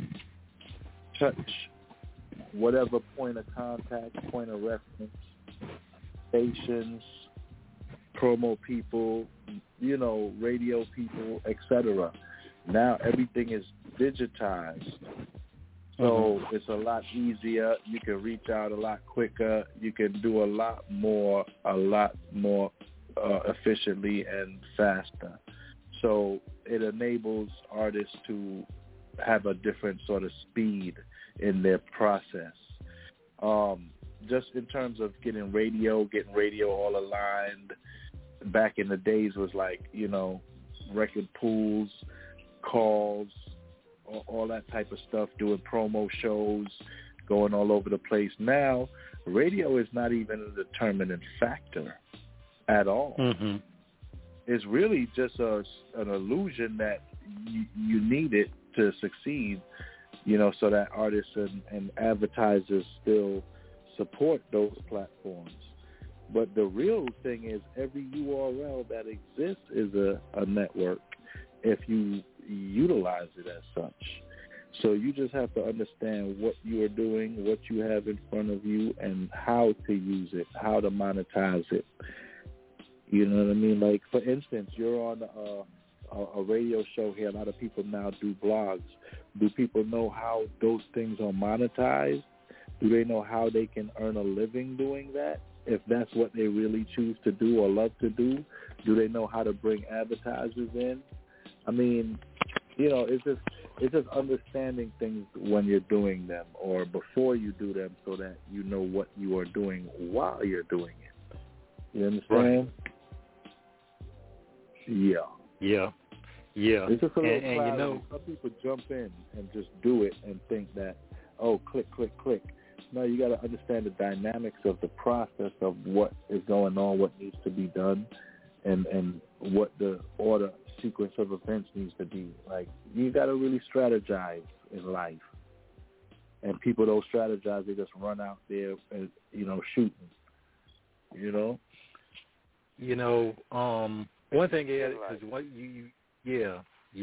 touch whatever point of contact, point of reference, stations, promo people, you know, radio people, et cetera. Now everything is digitized. So it's a lot easier. You can reach out a lot quicker. You can do a lot more, a lot more uh, efficiently and faster. So it enables artists to have a different sort of speed in their process. Um, just in terms of getting radio, getting radio all aligned, back in the days was like, you know, record pools, calls, all that type of stuff, doing promo shows, going all over the place. Now, radio is not even a determining factor at all. Mm-hmm. It's really just a, an illusion that you, you need it to succeed, you know, so that artists and, and advertisers still support those platforms. But the real thing is every U R L that exists is a, a network if you utilize it as such. So you just have to understand what you are doing, what you have in front of you, and how to use it, how to monetize it. You know what I mean? Like, for instance, you're on a, a, a radio show here. A lot of people now do blogs. Do people know how those things are monetized? Do they know how they can earn a living doing that? If that's what they really choose to do or love to do, do they know how to bring advertisers in? I mean, you know, it's just it's just understanding things when you're doing them or before you do them, so that you know what you are doing while you're doing it. You understand? Right. Yeah. Yeah. Yeah. It's just a little and, and you know, some people jump in and just do it and think that, oh, click, click, click. No, you got to understand the dynamics of the process of what is going on, what needs to be done, and and what the order sequence of events needs to be. Like, you got to really strategize in life. And people don't strategize; they just run out there and, you know, shooting. You know. You know, um, one thing is, is what you, you, yeah, yeah.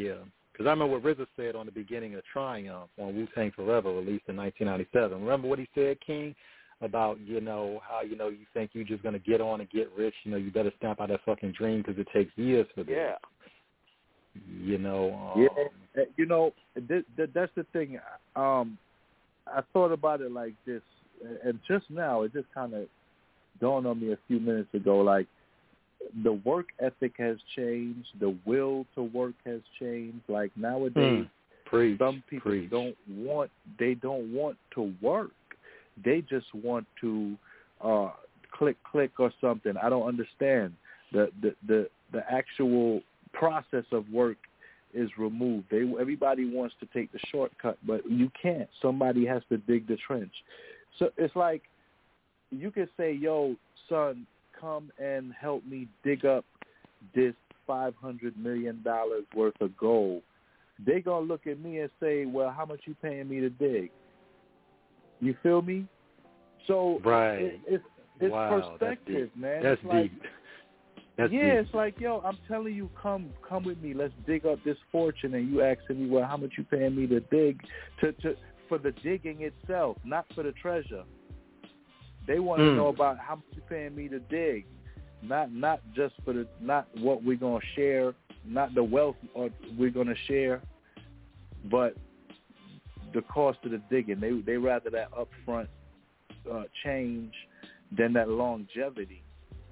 Because I remember what R Z A said on the beginning of Triumph on Wu-Tang Forever, released in nineteen ninety-seven. Remember what he said, King, about, you know, how, you know, you think you're just going to get on and get rich. You know, you better stamp out that fucking dream because it takes years for this. Yeah. You know. Um, yeah, you know, th- th- that's the thing. Um, I thought about it like this, and just now it just kind of dawned on me a few minutes ago, like, the work ethic has changed. The will to work has changed. Like nowadays, mm, preach, some people preach. don't want. They don't want to work. They just want to uh, click, click, or something. I don't understand. The the the the actual process of work is removed. They everybody wants to take the shortcut, but you can't. Somebody has to dig the trench. So it's like you could say, "Yo, son, come and help me dig up this five hundred million dollars worth of gold." They're going to look at me and say, well, how much you paying me to dig? You feel me? So right. it, it's, it's wow, perspective, that's man. That's it's like, deep. That's yeah, deep. it's like, yo, I'm telling you, come come with me. Let's dig up this fortune. And you asking me, well, how much you paying me to dig to, to for the digging itself, not for the treasure. They want to mm. know about how much you paying me to dig, not not just for the not what we're gonna share, not the wealth or we're gonna share, but the cost of the digging. They they rather that upfront uh, change than that longevity.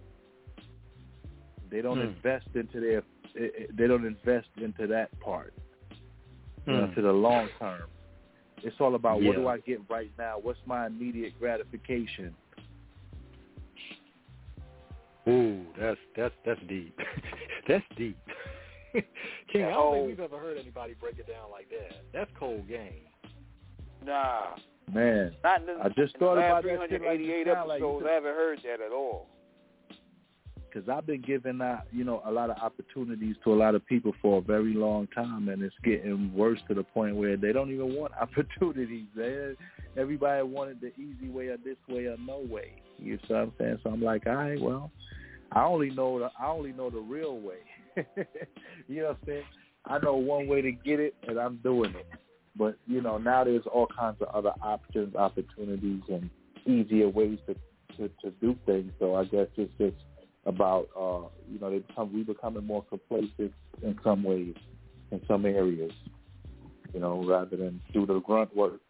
They don't mm. invest into their. They don't invest into that part, you mm. know, to the long term. It's all about yeah. what do I get right now? What's my immediate gratification? Ooh, that's that's that's deep. That's deep. King, I don't think we've ever heard anybody break it down like that. That's cold game. Nah. Man, Not in the, I just in thought the about last that shit three hundred eighty-eight like episodes. like, I haven't heard that at all. Because I've been giving out, you know, a lot of opportunities to a lot of people for a very long time, and it's getting worse to the point where they don't even want opportunities. Man. Everybody wanted the easy way or this way or no way. You see what I'm saying? So I'm like, all right, well, I only know the I only know the real way. You know what I'm saying? I know one way to get it, and I'm doing it. But you know, now there's all kinds of other options, opportunities, and easier ways to to, to do things. So I guess it's just about, uh, you know, they become, we becoming more complacent in some ways, in some areas, you know, rather than do the grunt work.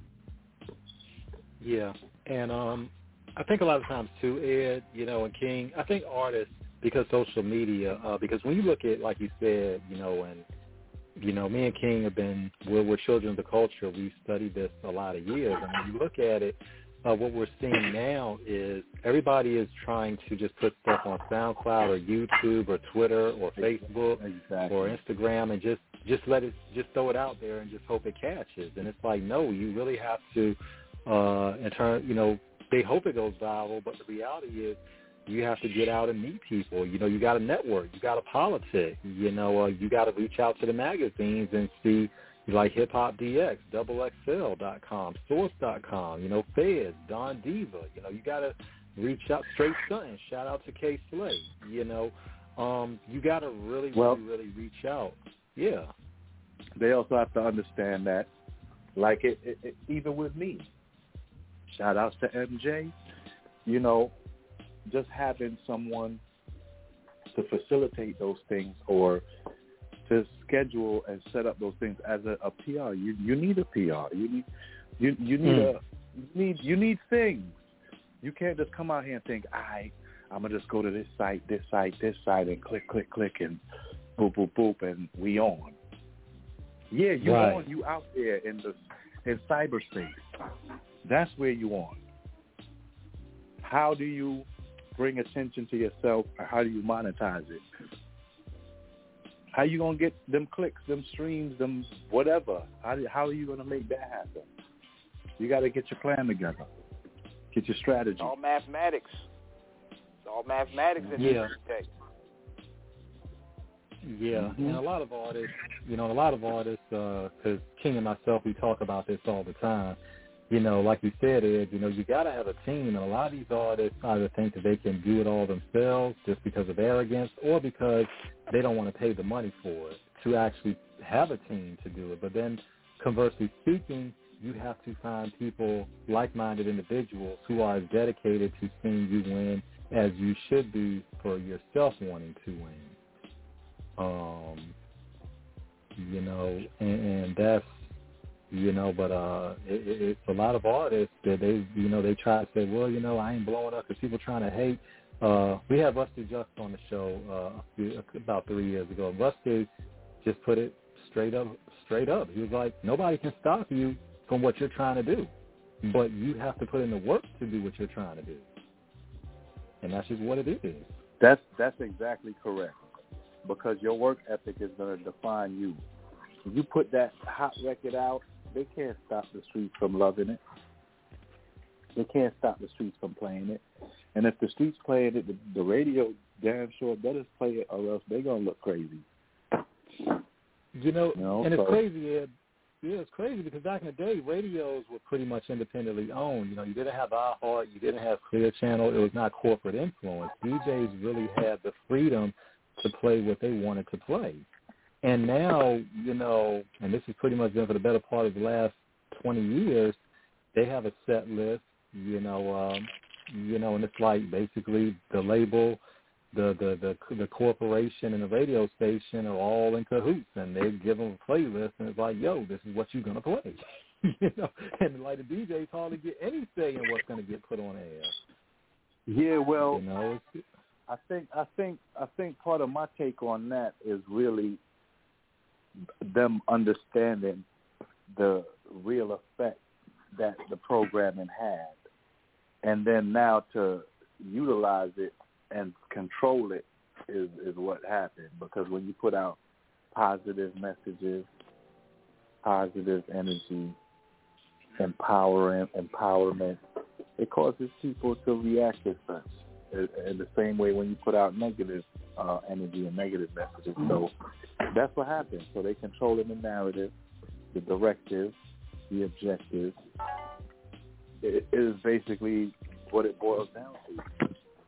Yeah, and um, I think a lot of times too, Ed, you know, and King, I think artists, because social media, uh, because when you look at, like you said, you know, and, you know, me and King have been, we're, we're children of the culture. We've studied this a lot of years, and when you look at it, Uh, what we're seeing now is everybody is trying to just put stuff on SoundCloud or YouTube or Twitter or Facebook exactly. or Instagram and just, just let it, just throw it out there and just hope it catches. And it's like, no, you really have to, uh, in turn, you know, they hope it goes viral, but the reality is you have to get out and meet people. You know, you got to network, you got to politic, you know, uh, you got to reach out to the magazines and see, like Hip Hop D X, double X L dot com, Source dot com, you know, Feds, Don Diva, you know, you got to reach out, Straight Stunting, shout out to K Slay, you know, um, you got to really, well, really, really reach out. Yeah. They also have to understand that, like it, it, it even with me, shout outs to M J, you know, just having someone to facilitate those things or to schedule and set up those things as a, a P R. You you need a P R. You need you you need mm. a you need you need things. You can't just come out here and think, I I'm gonna just go to this site, this site, this site, and click, click, click, and boop, boop, boop, and we on. Yeah, you right. on. You out there in the in cyberspace. That's where you on. How do you bring attention to yourself, or how do you monetize it? How you gonna get them clicks, them streams, them whatever? How do, how are you gonna make that happen? You got to get your plan together, get your strategy. It's all mathematics. It's all mathematics in yeah. this day. Yeah, mm-hmm. And a lot of artists, you know, a lot of artists, because uh, King and myself, we talk about this all the time. You know, like you said, Ed, you know, you got to have a team. And a lot of these artists either think that they can do it all themselves just because of arrogance or because they don't want to pay the money for it to actually have a team to do it. But then, conversely speaking, you have to find people, like-minded individuals, who are as dedicated to seeing you win as you should be for yourself wanting to win. Um, you know, and, and that's, you know, but uh, it, it, it's a lot of artists that they, you know, they try to say, well, you know, I ain't blowing up because people trying to hate. Uh, we had Rusty Just on the show uh, a few, about three years ago. Rusty just put it straight up, straight up. He was like, nobody can stop you from what you're trying to do, but you have to put in the work to do what you're trying to do, and that's just what it is. That's that's exactly correct, because your work ethic is going to define you. If you put that hot record out, they can't stop the streets from loving it. They can't stop the streets from playing it. And if the streets playing it, the, the radio damn sure better play it, or else they're going to look crazy. You know, you know and so. it's crazy, Ed. Yeah, it's crazy because back in the day, radios were pretty much independently owned. You know, you didn't have iHeart, you didn't have Clear Channel. It was not corporate influence. D Js really had the freedom to play what they wanted to play. And now, you know, and this has pretty much been for the better part of the last twenty years, they have a set list, you know, um, you know, and it's like basically the label, the, the, the, the corporation and the radio station are all in cahoots, and they give them a playlist, and it's like, yo, this is what you're going to play. You know, and like the D Js hardly get any say in what's going to get put on air. Yeah, well, you know, it's, I think I think I think part of my take on that is really them understanding the real effect that the programming had, and then now to utilize it and control it is, is what happened. Because when you put out positive messages, positive energy, empowering, empowerment, it causes people to react as such. In the same way when you put out negative uh, energy and negative messages. So that's what happens. So they control the narrative, the directive, the objective. It, it is basically what it boils down to.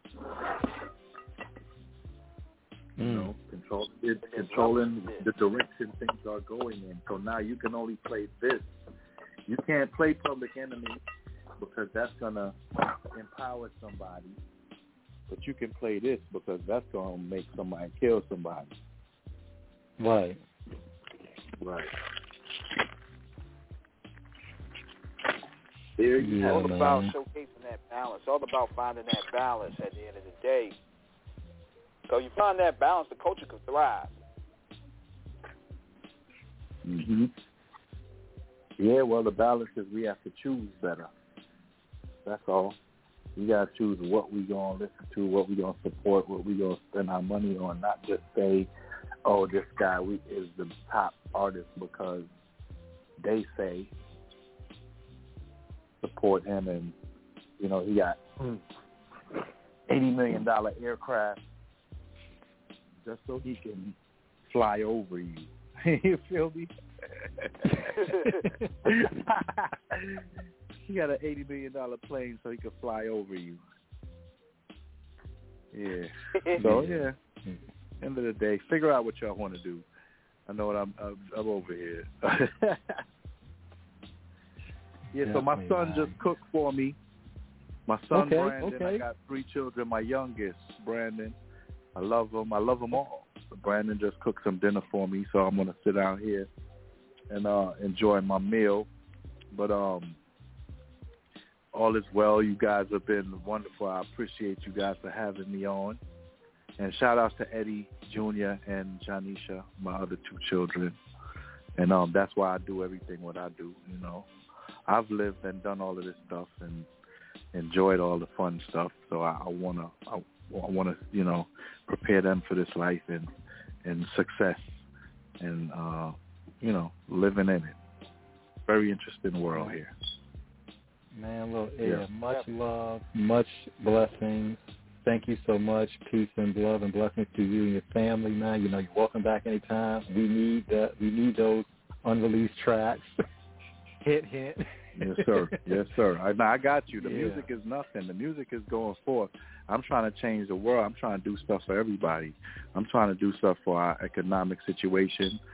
You know, control, it, controlling the direction things are going in. So now you can only play this. You can't play Public Enemy because that's going to empower somebody. But you can play this because that's going to make somebody kill somebody. Right. Right. There you yeah, go. All about showcasing that balance. All about finding that balance at the end of the day. So you find that balance, the culture can thrive. Mm-hmm. Yeah, well, the balance is we have to choose better. That's all. We got to choose what we're going to listen to, what we're going to support, what we're going to spend our money on, not just say, oh, this guy we, is the top artist because they say support him and, you know, he got eighty million dollars aircraft just so he can fly over you. You feel me? He got an eighty million dollars plane so he could fly over you. Yeah. So, yeah. End of the day, figure out what y'all want to do. I know what I'm, I'm, I'm over here. Yeah, so my son just cooked for me. My son, okay, Brandon, okay. I got three children. My youngest, Brandon, I love him. I love them all. So Brandon just cooked some dinner for me, so I'm going to sit down here and uh, enjoy my meal. But um, all is well. You guys have been wonderful. I appreciate you guys for having me on. And shout-outs to Eddie Junior and Janisha, my other two children. And um, that's why I do everything what I do, you know. I've lived and done all of this stuff and enjoyed all the fun stuff. So I, I wanna, I, I wanna, you know, prepare them for this life and and success, and uh, you know, living in it. Very interesting world here. Man, look, yeah, Yeah. much love, much blessings. Thank you so much. Peace and love and blessings to you and your family, man. You know, you're welcome back anytime. We need that. We need those unreleased tracks. Hint, hint. Yes, sir. Yes, sir. I, I got you. The Yeah. music is nothing. The music is going forth. I'm trying to change the world. I'm trying to do stuff for everybody. I'm trying to do stuff for our economic situation,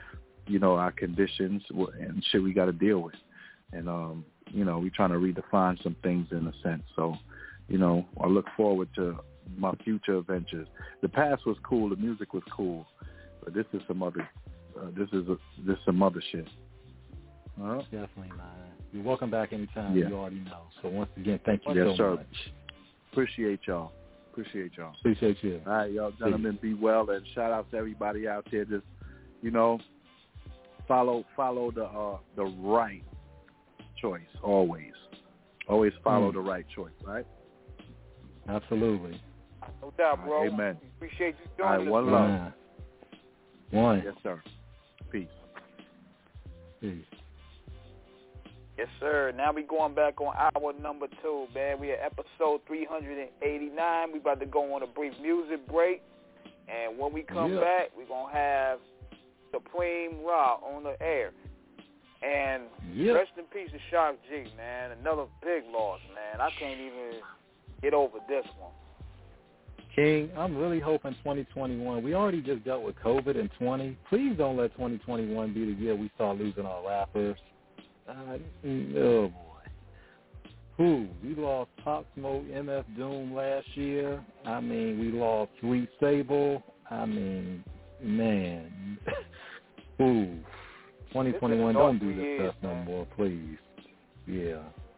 you know, our conditions and shit we got to deal with. And, um, you know, we're trying to redefine some things in a sense. So, you know, I look forward to my future adventures. The past was cool. The music was cool. But this is some other, uh, this is a, this is some other shit. All right? Definitely, man. You're welcome back anytime. Yeah. You already know. So once again, thank you yes, so sir. much. Appreciate y'all. Appreciate y'all. Appreciate you. All right, y'all gentlemen, be well, and shout out to everybody out there. Just, you know, follow follow the uh, the right choice always. Always follow mm. the right choice, right? Absolutely. No doubt, bro. Right, amen. Appreciate you All doing right, one this. love. One. Yes, sir. Peace. Peace. Yes, sir. Now we going back on hour number two, man. We at episode three eighty-nine. We about to go on a brief music break. And when we come yeah. back, we're going to have Supreme Ra on the air. And yeah. rest in peace to Shock G, man. Another big loss, man. I can't even get over this one. King, I'm really hoping twenty twenty-one. We already just dealt with COVID in twenty. Please don't let twenty twenty-one be the year we start losing our rappers. Uh, oh, boy. Who? We lost Pop Smoke, M F Doom last year. I mean, we lost Sweet Sable. I mean, man. Ooh. twenty twenty-one, don't do this years, stuff no more, please. Yeah.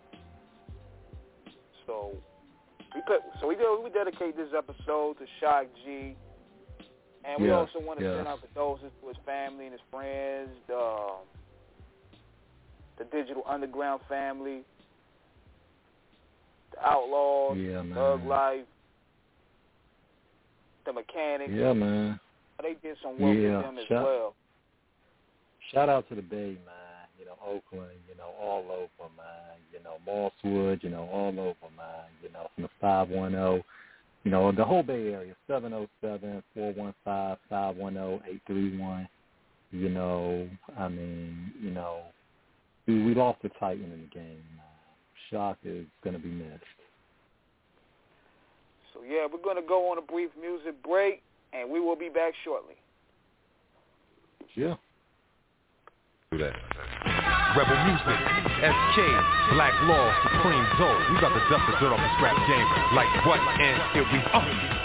So we put, so we go, we dedicate this episode to Shock G, and we yes, also want to yes. send out condolences to his family and his friends, the, the Digital Underground family, the Outlaws, yeah, Thug Life, the Mechanics. Yeah, man. They did some work yeah. with them as shout, well. Shout out to the Bay, man. You know, Oakland, you know, all over, man. You know, Mosswood, you know, all over, man. You know, from the five one zero, you know, the whole Bay Area, seven oh seven, four one five, five one zero, eight three one. You know, I mean, you know, we, we lost the Titan in the game, man. Shock is going to be missed. So, yeah, we're going to go on a brief music break, and we will be back shortly. Yeah. Do that. Rebel Music, S K, Black Law, Supreme Zoe. We got to dust the dirt off this rap game. Like what? And here we are.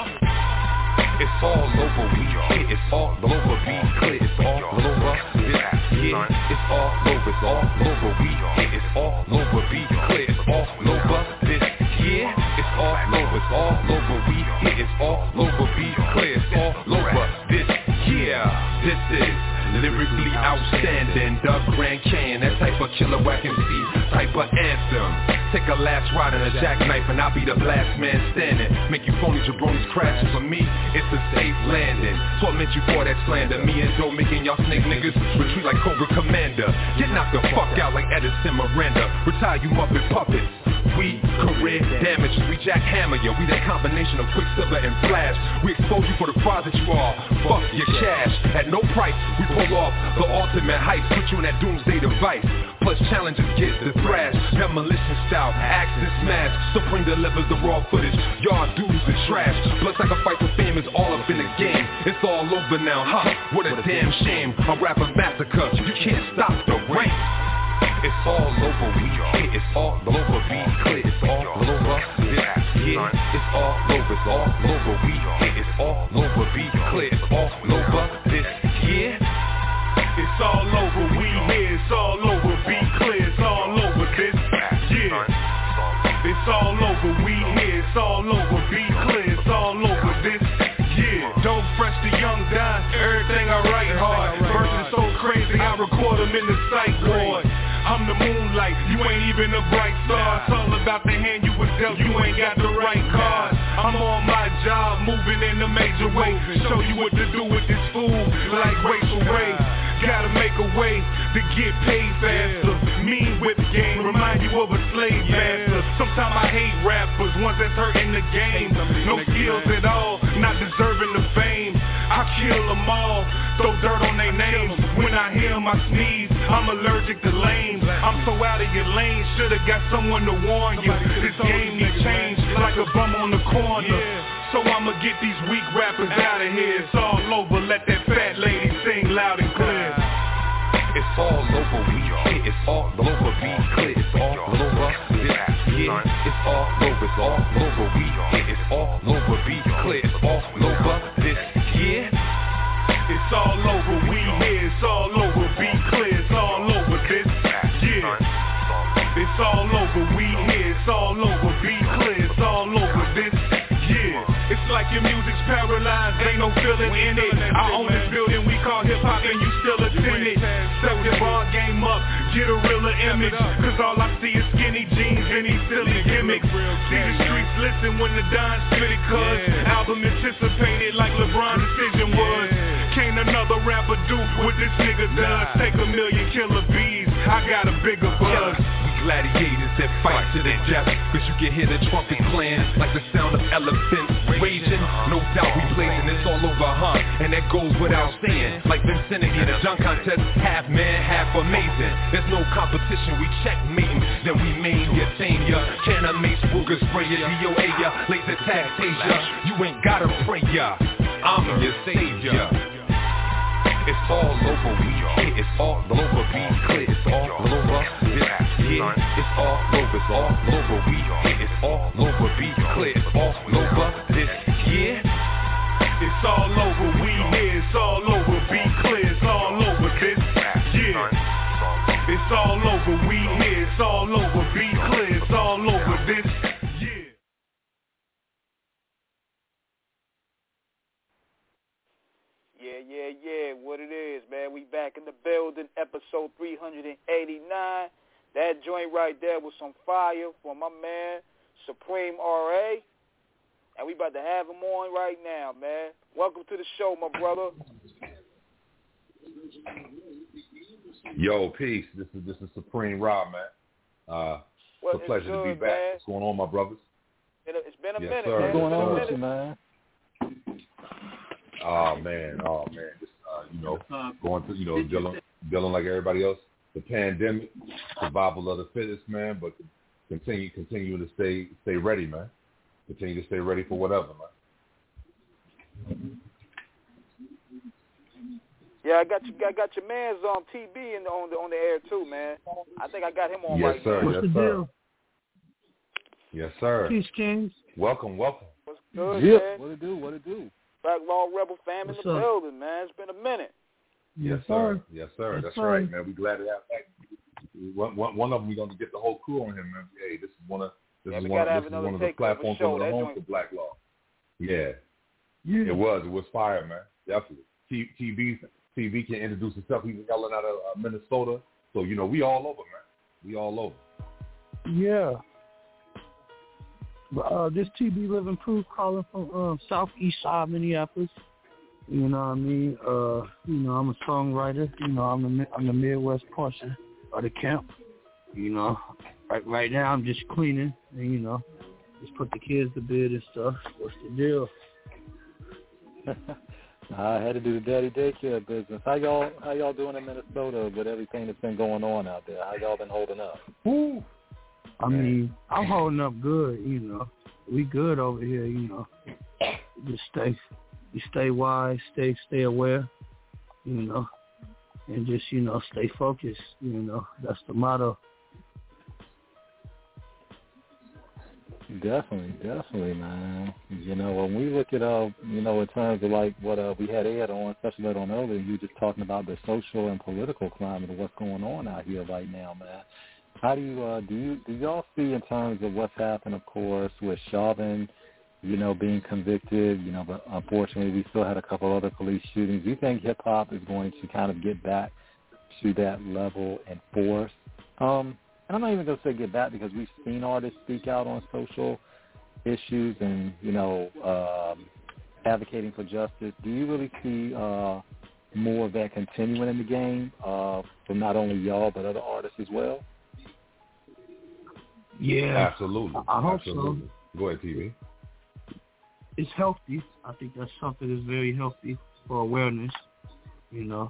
It's all over, we hit. It's all over, we clear. It's all over this year. It's all over, it's all over, we hit. It's all over, we clear. It's all over this year. It's all over, it's all over, we hit. It's all over, we clear. It's all over this year. This is lyrically outstanding, Doug Grand Canyon, that type of killer whack M C, type of anthem. Take a last ride on a jackknife and I'll be the last man standing. Make you phony jabronis crash. For me, it's a safe landing. Torment you for that slander. Me and Joe making y'all snake niggas retreat like Cobra Commander. Get knocked the fuck out like Edison Miranda. Retire you Muppet puppets. We career damage, we jackhammer you. We that combination of Quicksilver and Flash. We expose you for the fraud that you are. Fuck your cash. At no price, we pull off the ultimate heights. Put you in that doomsday device. Plus challenges get the thrash. Demolition style, axe and smash. Supreme delivers the raw footage. Y'all dudes are trash. Blood sacrifice for fame is all up in the game. It's all over now, huh? What a damn shame. A rapper massacre. You can't stop the rain. It's all over, we hit. It's all over, we clear. It's all over this year. It's all over, it's all over, we hit. It's all over, we clear. It's all over this year. It's all over, we here. It's all over, be clear. It's all over this year. It's all over, we here. It's all over, be clear. It's all over this year. Don't fresh the young die. Everything I write hard. Verses so crazy, I record them in the psych ward. I'm the moonlight, you ain't even a bright star. It's all about the hand you was dealt, you ain't got the right cards. I'm on my job, moving in a major way. Show you what to do with this fool, like Rachel Ray. Gotta make a way to get paid faster. Mean whip game, remind you of a slave master. Sometimes I hate rappers, ones that's hurting the game. No skills at all, not deserving the fame. I kill them all, throw dirt on their names. When I hear them, I sneeze, I'm allergic to lames. I'm so out of your lane, should've got someone to warn you. This game needs change, like a bum on the corner. So I'ma get these weak rappers out of here. It's all over, let that fat lady sing loud and clear. It's all over, we here. It's all over, be clear. It's all over this year. It's all over, it's all over, we here. It's all over, be clear. It's all over this year. It's all over, we here. It's all over, be clear. It's all over this year. It's all over, we here. It's all over, be clear. It's all over this year. It's like your music's paralyzed, ain't no feeling in it. I own this building we call hip-hop and you still attend it. Step your ball game up, get a realer image. Cause all I see is skinny jeans and these silly gimmicks. See the streets listen when the Don spit it, cuz album anticipated like LeBron's decision was. Can't another rapper do what this nigga does. Take a million killer bees, I got a bigger buzz. Gladiators that fight to their death, cause you can hear the trumpet playing like the sound of elephants raging. No doubt we blazing, it's all over, huh? And that goes without saying. Like Vicinity in a dunk contest, half man, half amazing. There's no competition, we checkmating. Then we main ya, tame ya. Canna mace, booger spray ya, D O A ya, laser tag taser. You ain't gotta pray ya, I'm your savior. It's all over, we here. It's all over, be clear. It's all over this year. It's all over, it's all over, we here. It's all over, be clear. It's all over this year. It's all over, we here. It's all over, be clear. It's all over this year. It's all over, we here. It's all over, be clear. It's all over this year. Yeah, yeah, yeah, what it is, man. We back in the building, episode three eighty-nine. That joint right there was some fire from my man, Supreme R A. And we about to have him on right now, man. Welcome to the show, my brother. Yo, peace. This is this is Supreme Rob, man. Uh, well, it's a pleasure good, to be back. Man. What's going on, my brothers? It's been a yes, minute, sir. man. What's going on with you, man? Oh man, oh man, just uh, you know, going through, you know, dealing, dealing like everybody else. The pandemic, survival of the fittest, man. But continue, continue to stay, stay ready, man. Continue to stay ready for whatever, man. Yeah, I got you. I got your man's um T B in the, on the on the air too, man. I think I got him on yes, right sir, now. Yes, sir. Yes, sir. Peace, Kings. Welcome, welcome. What's good, yeah. man? What it do? What it do? Black Law Rebel fam in What's the up? building, man. It's been a minute. Yes, Yes, sir. sir. Yes, sir. Yes, That's sir. right, man. We glad to have back. One, one, one of them, we're going to get the whole crew on him, man. Hey, this is one of this Yeah, is we one, gotta have this is another one of the takeover platforms show. for the That home joint- for Black Law. Yeah, Yeah. it was. It was fire, man. Definitely. T- TB, T B can introduce himself. He's yelling out of uh, Minnesota. So, you know, we all over, man. We all over. Yeah. But, uh, this T B Living Proof calling from uh, southeast side Minneapolis. You know what I mean? Uh, you know, I'm a songwriter. You know, I'm the mi- I'm the Midwest portion of the camp. You know, right right now I'm just cleaning and you know, just put the kids to bed and stuff. What's the deal? I had to do the daddy daycare business. How y'all how y'all doing in Minnesota with everything that's been going on out there? How y'all been holding up? Woo. I mean, I'm holding up good, you know. We good over here, you know. Just stay you stay wise, stay stay aware, you know, and just, you know, stay focused, you know. That's the motto. Definitely, definitely, man. You know, when we look at, uh, you know, in terms of like what uh, we had Ed on, especially Ed on earlier, you were just talking about the social and political climate of what's going on out here right now, man. How do you, uh, do you, do y'all see in terms of what's happened, of course, with Chauvin, you know, being convicted, you know, but unfortunately we still had a couple other police shootings. Do you think hip-hop is going to kind of get back to that level and force? Um, and I'm not even going to say get back because we've seen artists speak out on social issues and, you know, um, advocating for justice. Do you really see uh, more of that continuing in the game uh, from not only y'all but other artists as well? Yeah. Absolutely. I hope Absolutely. so. Go ahead, T V. It's healthy. I think that's something that's very healthy for awareness, you know.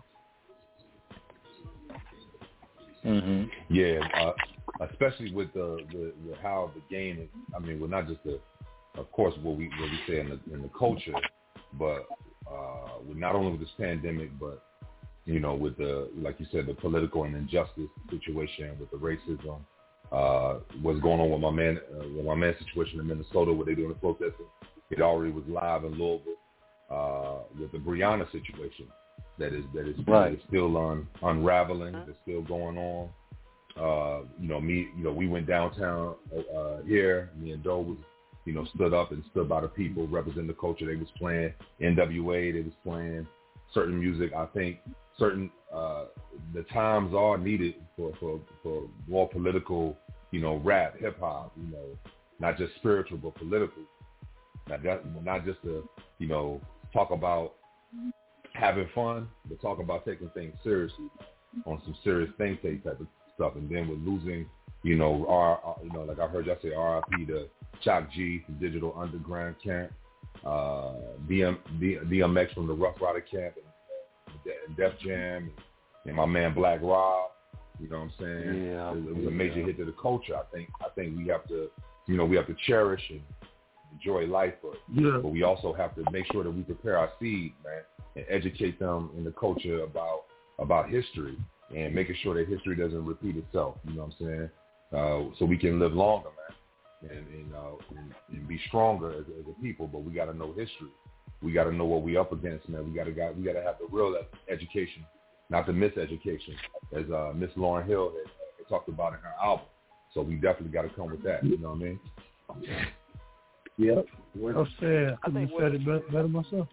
Mm-hmm. Yeah, uh, especially with the, the, the how the game is. I mean, well, not just the, of course, what we what we say in the in the culture, but uh, with not only with this pandemic, but you know, with the, like you said, the political and injustice situation with the racism, uh, what's going on with my man, uh, with my man's situation in Minnesota, where they're doing the protesting. It already was live in Louisville uh, with the Breonna situation that is that is, right. that is still un, unraveling. That's still going on. Uh, you know, me, you know, we went downtown uh, here. Me and Doe was, you know, stood up and stood by the people, representing the culture. They was playing N W A. They was playing certain music. I think certain uh, the times are needed for, for, for more political, you know, rap, hip hop. You know, not just spiritual but political. Not just, not just to, you know, talk about having fun, but talk about taking things seriously on some serious think tank type of stuff. And then with losing, you know, our, you know, like I heard y'all say R I P to Shock G from Digital Underground Camp, uh, D M, D, D M X from the Rough Rider Camp, and, and Def Jam, and, and my man Black Rob. You know what I'm saying? Yeah, it, it was a yeah. major hit to the culture. I think. I think we have to, you know, we have to cherish and enjoy life, but, yeah. but we also have to make sure that we prepare our seed, man, and educate them in the culture about about history and making sure that history doesn't repeat itself. You know what I'm saying? Uh, so we can live longer, man, and and, uh, and, and be stronger as, as a people. But we got to know history. We got to know what we up against, man. We got to got we got to have the real education, not the miseducation, as uh, Miss Lauryn Hill had, had talked about in her album. So we definitely got to come with that. You know what I mean? Yep. Well said. I couldn't have said it better, better myself.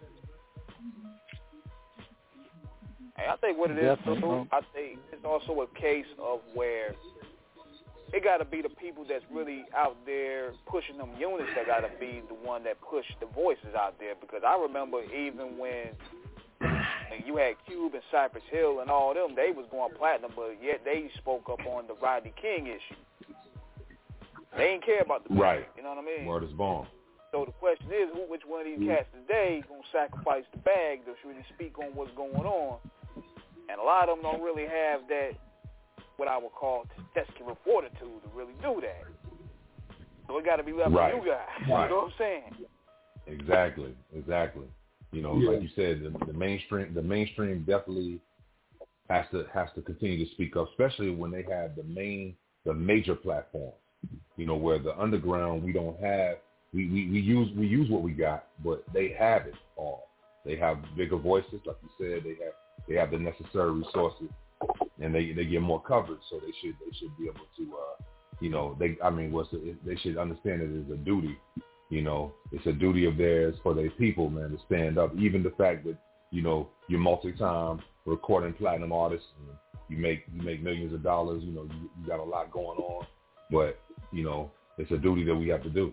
Hey, I think what it is, too, I think it's also a case of where it got to be the people that's really out there pushing them units that got to be the one that push the voices out there. Because I remember even when you had Cube and Cypress Hill and all them, they was going platinum, but yet they spoke up on the Rodney King issue. They ain't care about the right. You know what I mean? Word is born. So the question is, who, which one of these cats today going to sacrifice the bag to really speak on what's going on? And a lot of them don't really have that, what I would call testicular fortitude to really do that. So it got to be left right. to you guys. Right. You know what I'm saying? Exactly. Exactly. You know, yeah. like you said, the, the mainstream, the mainstream definitely has to has to continue to speak up, especially when they have the main, the major platforms. You know, where the underground, we don't have, we, we, we use we use what we got, but they have it all. They have bigger voices, like you said. They have they have the necessary resources, and they they get more coverage. So they should they should be able to, uh, you know, they I mean, what's the, they should understand it as a duty. You know, it's a duty of theirs for their people, man, to stand up. Even the fact that, you know, you're multi-time recording platinum artists, and you make you make millions of dollars. You know, you, you got a lot going on. But, you know, it's a duty that we have to do.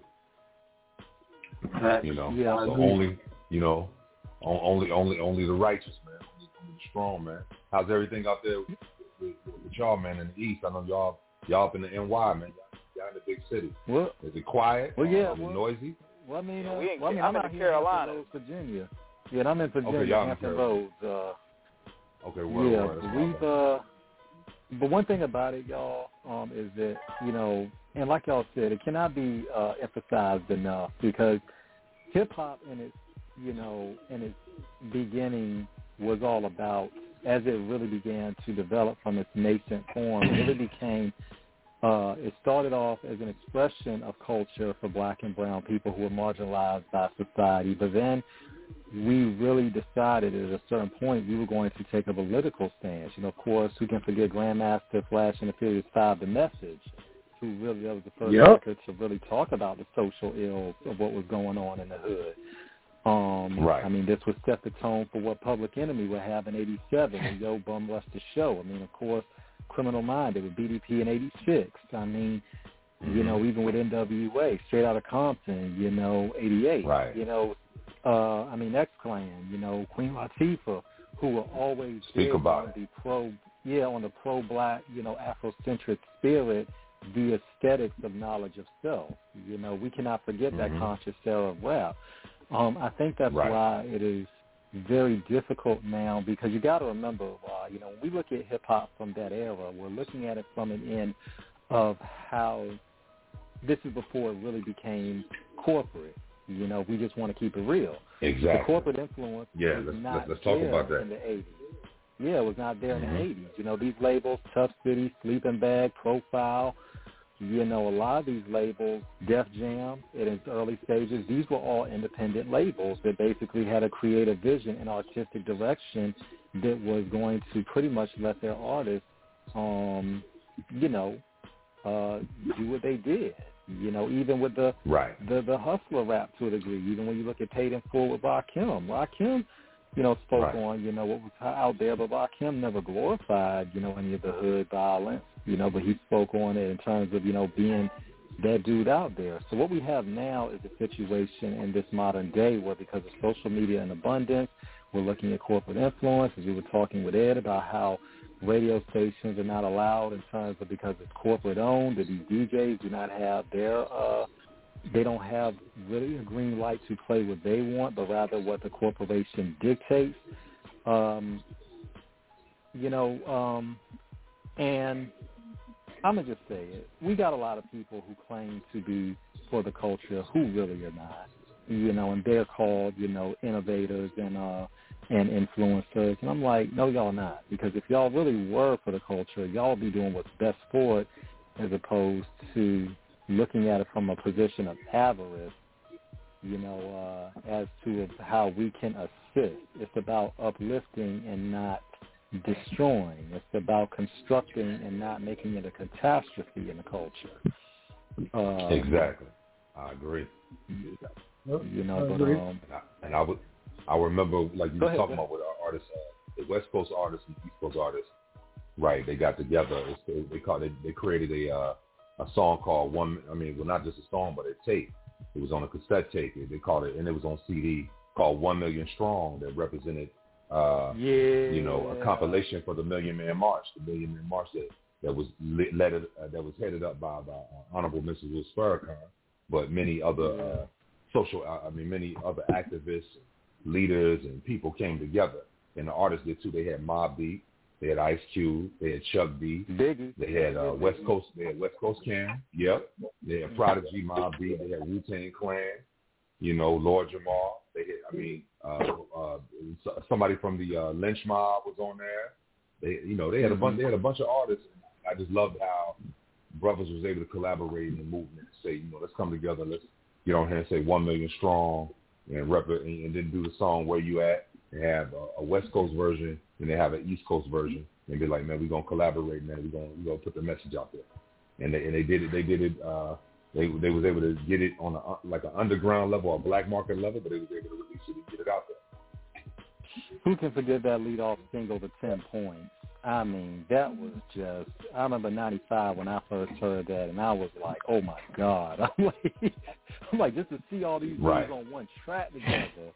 You know, yeah, so only, you know, only, only, only the righteous, man. Only, only the strong, man. How's everything out there with, with, with y'all, man, in the East? I know y'all, y'all up in the N Y, man. Y'all in the big city. Well, is it quiet? Well, yeah. Is it well, noisy? Well, I mean, uh, yeah, we ain't, well, I mean, I'm, I'm in Carolina, Roads, Virginia. Yeah, and I'm in Virginia, okay, y'all Hampton in Roads. Uh, okay, word, yeah, word, we've. Uh, but one thing about it, y'all, um, is that, you know, and like y'all said, it cannot be uh, emphasized enough, because hip hop in its, you know, in its beginning was all about, as it really began to develop from its nascent form, it really became, uh, it started off as an expression of culture for black and brown people who were marginalized by society. But then we really decided at a certain point we were going to take a political stance. You know, of course, we can forget Grandmaster Flash and the Furious Five, The Message, who really, that was the first yep. record to really talk about the social ills of what was going on in the hood. Um, right. I mean, this would set the tone for what Public Enemy would have in eighty-seven, with Yo Bum Rush the Show. I mean, of course, Criminal Minded with B D P in eighty-six. I mean, mm-hmm. you know, even with N W A, Straight Outta Compton, you know, eighty-eight. Right. You know, uh, I mean, X-Clan, you know, Queen Latifah, who were always Speak big about on it. the pro, yeah, on the pro-black, you know, Afrocentric spirit, the aesthetics of knowledge of self. You know, we cannot forget mm-hmm. that conscious era of rap. Um, I think that's right. why it is very difficult now, because you got to remember, uh, you know, when we look at hip-hop from that era, we're looking at it from an end of how this is before it really became corporate. You know, we just want to keep it real. Exactly. The corporate influence yeah, was let's, not let's, let's talk there about that. in the eighties. Yeah, it was not there in mm-hmm. the eighties. You know, these labels, Tough City, Sleeping Bag, Profile, you know, a lot of these labels, Def Jam, in its early stages, these were all independent labels that basically had a creative vision and artistic direction that was going to pretty much let their artists, um, you know, uh, do what they did. You know, even with the, right. the the hustler rap to a degree, even when you look at Paid in Full with Rakim. Rakim, you know, spoke right. on, you know, what was out there, but Rakim never glorified, you know, any of the hood violence, you know, but he spoke on it in terms of, you know, being that dude out there. So what we have now is a situation in this modern day where because of social media in abundance, we're looking at corporate influence, as we were talking with Ed about how radio stations are not allowed in terms of because it's corporate owned, that these D Js do not have their, uh, they don't have really a green light to play what they want, but rather what the corporation dictates. Um, you know, um, and I'm going to just say it. We got a lot of people who claim to be for the culture who really are not, you know, and they're called, you know, innovators and, uh, and influencers. And I'm like, no, y'all not. Because if y'all really were for the culture, y'all would be doing what's best for it as opposed to looking at it from a position of avarice, you know, uh, as to how we can assist. It's about uplifting and not destroying. It's about constructing and not making it a catastrophe in the culture. Um, exactly. I agree. You know, but, um, and, I, and I would, I remember, like you were ahead, talking about with our artists, uh, the West Coast artists and East Coast artists, right? They got together. It's, they called it. They created a uh, a song called One. I mean, well, not just a song, but a tape. It was on a cassette tape. They called it, and it was on C D called One Million Strong. That represented, uh, yeah, you know, a compilation for the Million Man March, the Million Man March that that was led, uh, that was headed up by, by uh, Honorable Missus Louis Farrakhan, but many other yeah. uh, social, uh, I mean, many other activists, leaders, and people came together. And the artists did too. They had Mobb Deep, they had Ice Cube, they had Chuck D, Biggie. They had uh, West Coast, they had West Coast Cam, yep. They had Prodigy, Mobb Deep, they had Wu-Tang Clan, you know, Lord Jamar. They had, I mean, uh, uh, somebody from the uh, Lynch Mob was on there. They, you know, they had a bunch. They had a bunch of artists. I just loved how brothers was able to collaborate in the movement and say, you know, let's come together, let's get on here and say one million strong, and rep it, and, and then do the song Where You At. They have a, a West Coast version, and they have an East Coast version, and be like, man, we're gonna collaborate, man. We're gonna we gonna put the message out there, and they and they did it. They did it. Uh, they they was able to get it on a, like an underground level, a black market level, but they was able to release it and get it out there. Who can forget that lead off single, The ten Points? I mean, that was just, I remember ninety-five when I first heard that, and I was like, oh, my God. I'm like, I'm like just to see all these right. dudes on one track together.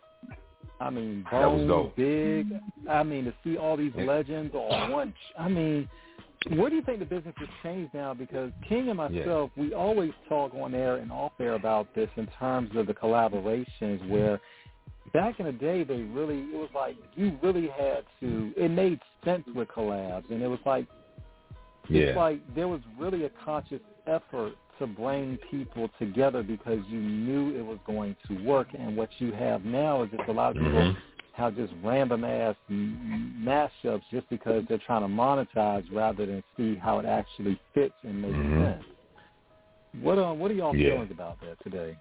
I mean, that was Bone, dope. Big. I mean, to see all these legends on one, I mean, where do you think the business has changed now? Because King and myself, yeah. we always talk on air and off air about this in terms of the collaborations where back in the day, they really, it was like you really had to, it made sense with collabs. And it was like, yeah. it's like there was really a conscious effort to bring people together because you knew it was going to work. And what you have now is just a lot of people mm-hmm. have just random-ass mashups just because they're trying to monetize rather than see how it actually fits and makes mm-hmm. sense. What, uh, what are y'all yeah. feelings about that today?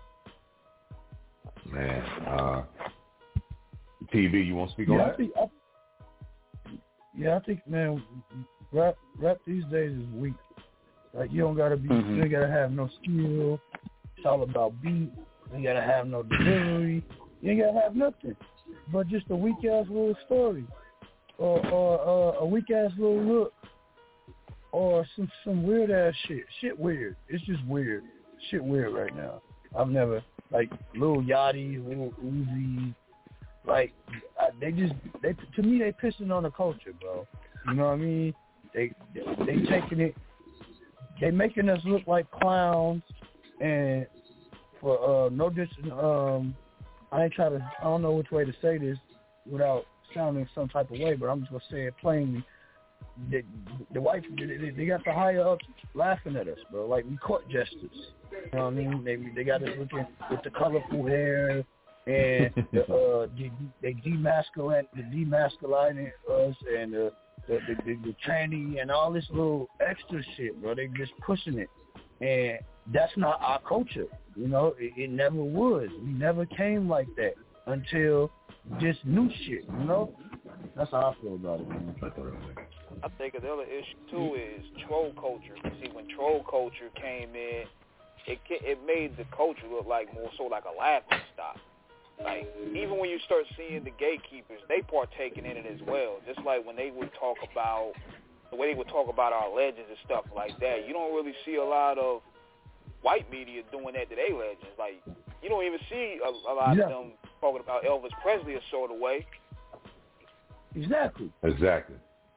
Man, uh, T V, you want to speak yeah, on I that? Think, I, yeah, I think, man, rap, rap these days is weak. Like, you don't gotta be, mm-hmm. you ain't gotta have no skill. It's all about beat. You ain't gotta have no delivery. You ain't gotta have nothing, but just a weak ass little story, or or uh, a weak ass little look, or some some weird ass shit. Shit weird. It's just weird. Shit weird right now. I've never. Like Lil Yachty, Lil Uzi, like they just they to me they pissing on the culture, bro. You know what I mean? They they, they taking it, they making us look like clowns, and for uh, no dis um I ain't trying to I don't know which way to say this without sounding some type of way, but I'm just gonna say it plainly. They, the white they, they got the higher ups laughing at us, bro. Like we court jesters. You know what I mean? They they got us looking with the colorful hair and the, uh, they, they demasculine, the demasculining us, and uh, the, the, the the tranny and all this little extra shit, bro. They just pushing it, and that's not our culture. You know, it, it never was. We never came like that until this new shit. You know, that's how I feel about it, man. I think another issue too is troll culture. See, when troll culture came in, it it made the culture look like more so like a laughing stock. Like, even when you start seeing the gatekeepers, they partaking in it as well. Just like when they would talk about, the way they would talk about our legends and stuff like that, you don't really see a lot of white media doing that to their legends. Like, you don't even see a, a lot yeah. of them talking about Elvis Presley a sort of way. Exactly. Exactly.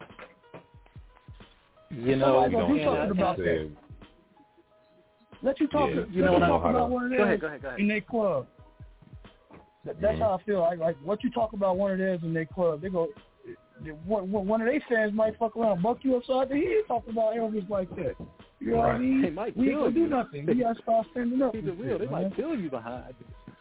You know, you don't talking about that. Let you talk. Yeah, you know, talk about one of theirs go ahead, go ahead, go ahead. in their club. That, that's mm-hmm. how I feel. Like, like what you talk about one of theirs in their club, they go. They, one, one of their fans might fuck around, buck you upside the head, talk about Elvis like that. You know right. what I mean? They might we kill ain't gonna you. do nothing. We gotta start standing up. Keep it real. They man. might kill you behind.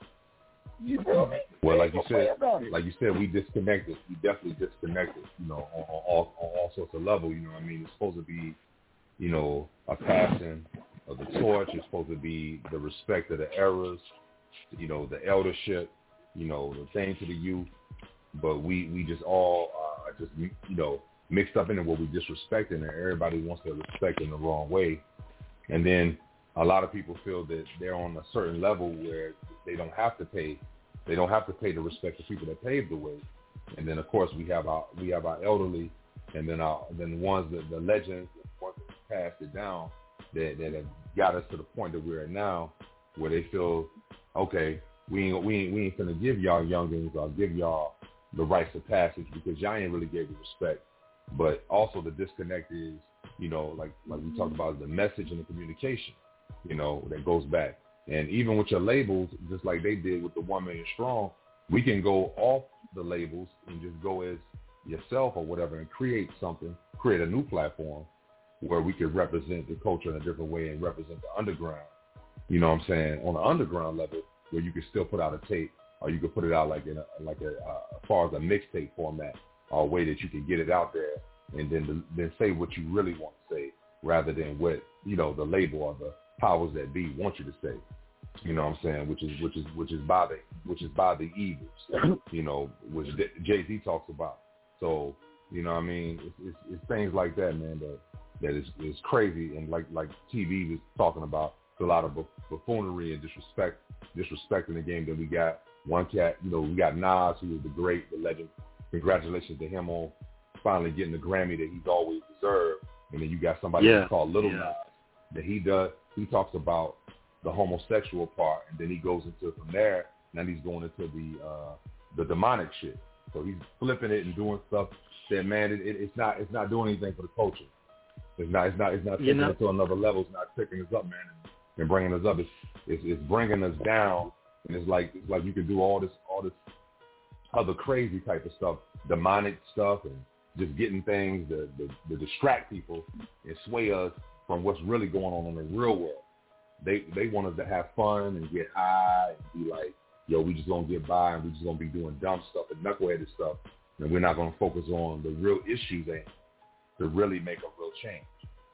You feel me? Well, like you said, like you said, we disconnected. We definitely disconnected. You know, on, on all on all sorts of levels. You know, what I mean, it's supposed to be, you know, a passing of the torch. It's supposed to be the respect of the eras. You know, the eldership. You know, the thing to the youth. But we we just all uh, just you know mixed up in it where we disrespecting, and everybody wants to respect in the wrong way. And then a lot of people feel that they're on a certain level where they don't have to pay. They don't have to pay the respect to people that paved the way. And then of course we have our we have our elderly, and then our then the ones that the legends, the ones that passed it down, that that have got us to the point that we're at now, where they feel, okay, we ain't we ain't we ain't gonna give y'all youngins or give y'all the rites of passage because y'all ain't really gave the respect. But also the disconnect is, you know, like like we talked about, the message and the communication, you know, that goes back. And even with your labels, just like they did with the One Million Strong, we can go off the labels and just go as yourself or whatever and create something, create a new platform where we could represent the culture in a different way and represent the underground. You know what I'm saying? On the underground level, where you could still put out a tape, or you could put it out like in a, like a, uh, as far as a mixtape format, or a way that you can get it out there and then then say what you really want to say, rather than what, you know, the label or the powers that be want you to say. You know what I'm saying? Which is which is which is by the which is by the evils. You know, which Jay-Z talks about. So, you know what I mean? It's, it's, it's things like that, man, that that is is crazy. And like like T V was talking about, it's a lot of buffoonery and disrespect, disrespecting the game that we got. One cat, you know, we got Nas, who is the great, the legend. Congratulations to him on finally getting the Grammy that he's always deserved. And then you got somebody yeah. called Little yeah. Nas that he does. He talks about the homosexual part, and then he goes into from there. Now he's going into the uh, the demonic shit. So he's flipping it and doing stuff that, man, it, it, it's not it's not doing anything for the culture. It's not it's not it's not taking you know? it to another level. It's not picking us up, man, and, and bringing us up. It's, it's it's bringing us down. And it's like it's like you can do all this all this other crazy type of stuff, demonic stuff, and just getting things to, to, to distract people and sway us from what's really going on in the real world. They they want us to have fun and get high and be like, yo, we just gonna get by and we just gonna be doing dumb stuff and knuckleheaded stuff, and we're not gonna focus on the real issues and to really make a real change.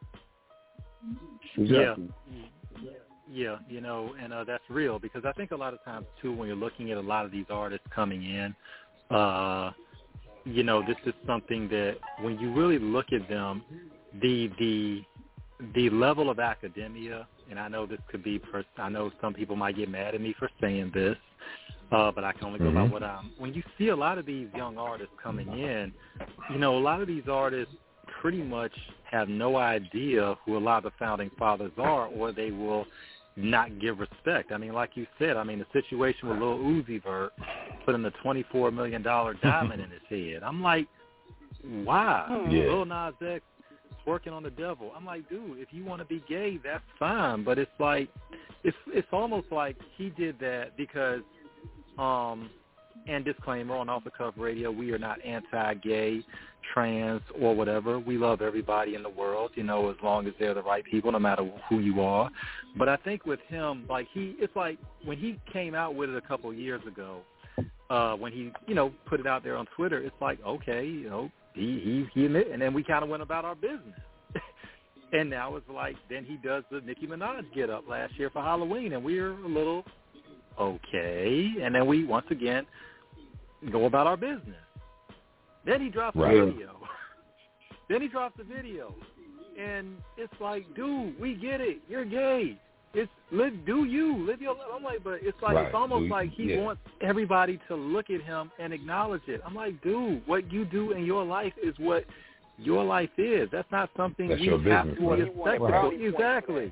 Exactly. Yeah. Yeah, you know, and uh, that's real, because I think a lot of times, too, when you're looking at a lot of these artists coming in, uh, you know, this is something that when you really look at them, the the the level of academia, and I know this could be, pers- I know some people might get mad at me for saying this, uh, but I can only go mm-hmm. by what I'm, when you see a lot of these young artists coming in, you know, a lot of these artists pretty much have no idea who a lot of the founding fathers are, or they will not give respect. I mean, like you said, I mean, the situation with Lil Uzi Vert putting the twenty-four million dollars diamond in his head. I'm like, why? Yeah. Lil Nas X working on the devil. I'm like, dude, if you want to be gay, that's fine. But it's like, it's it's almost like he did that because, um, and disclaimer, on Off the Cuff Radio, we are not anti-gay, trans, or whatever. We love everybody in the world, you know, as long as they're the right people, no matter who you are. But I think with him, like he, it's like when he came out with it a couple of years ago, uh, when he, you know, put it out there on Twitter, it's like, okay, you know, he he, he admit, and then we kind of went about our business. And now it's like, then he does the Nicki Minaj get up last year for Halloween, and we're a little okay. And then we once again go about our business. Then he drops right. the video. Then he drops the video. And it's like, dude, we get it. You're gay. It's live, do you live your life? I'm like, but it's like right. it's almost do, like he yeah. wants everybody to look at him and acknowledge it. I'm like, dude, what you do in your life is what your life is. That's not something That's we your have business, to right? be respectful. Right. Exactly.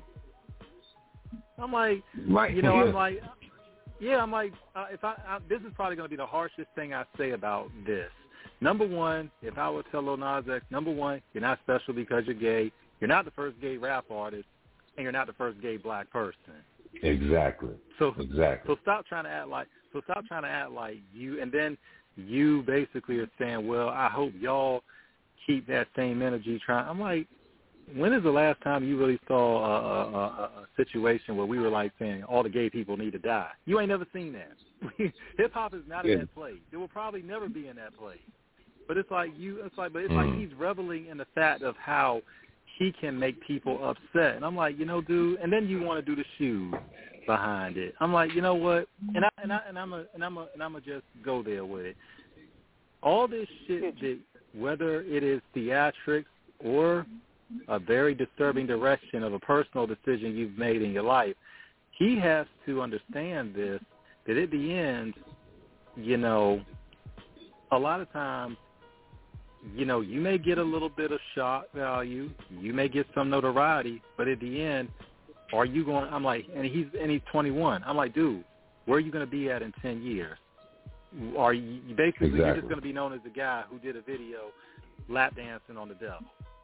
I'm like, right. you know, yeah. I'm like, yeah, I'm like, uh, if I, I this is probably going to be the harshest thing I say about this. Number one, if I would tell Lil Nas X, number one, you're not special because you're gay. You're not the first gay rap artist, and you're not the first gay black person. Exactly. So exactly. So stop trying to act like. So stop trying to act like you. And then you basically are saying, well, I hope y'all keep that same energy. Trying. I'm like, when is the last time you really saw a, a, a, a situation where we were like saying all the gay people need to die? You ain't never seen that. Hip hop is not yeah. in that place. It will probably never be in that place. But it's like you. It's like, but it's mm. like he's reveling in the fact of how he can make people upset. And I'm like, you know, dude. And then you want to do the shoes behind it. I'm like, you know what? And I and I and I'm a and I'm a and I'm a just go there with it. All this shit that whether it is theatrics or a very disturbing direction of a personal decision you've made in your life, he has to understand this, that at the end, you know, a lot of times, you know, you may get a little bit of shock value, you may get some notoriety, but at the end, are you going, I'm like, and he's and he's twenty-one. I'm like, dude, where are you going to be at in ten years? Are you, basically, exactly. you're just going to be known as the guy who did a video lap dancing on the devil.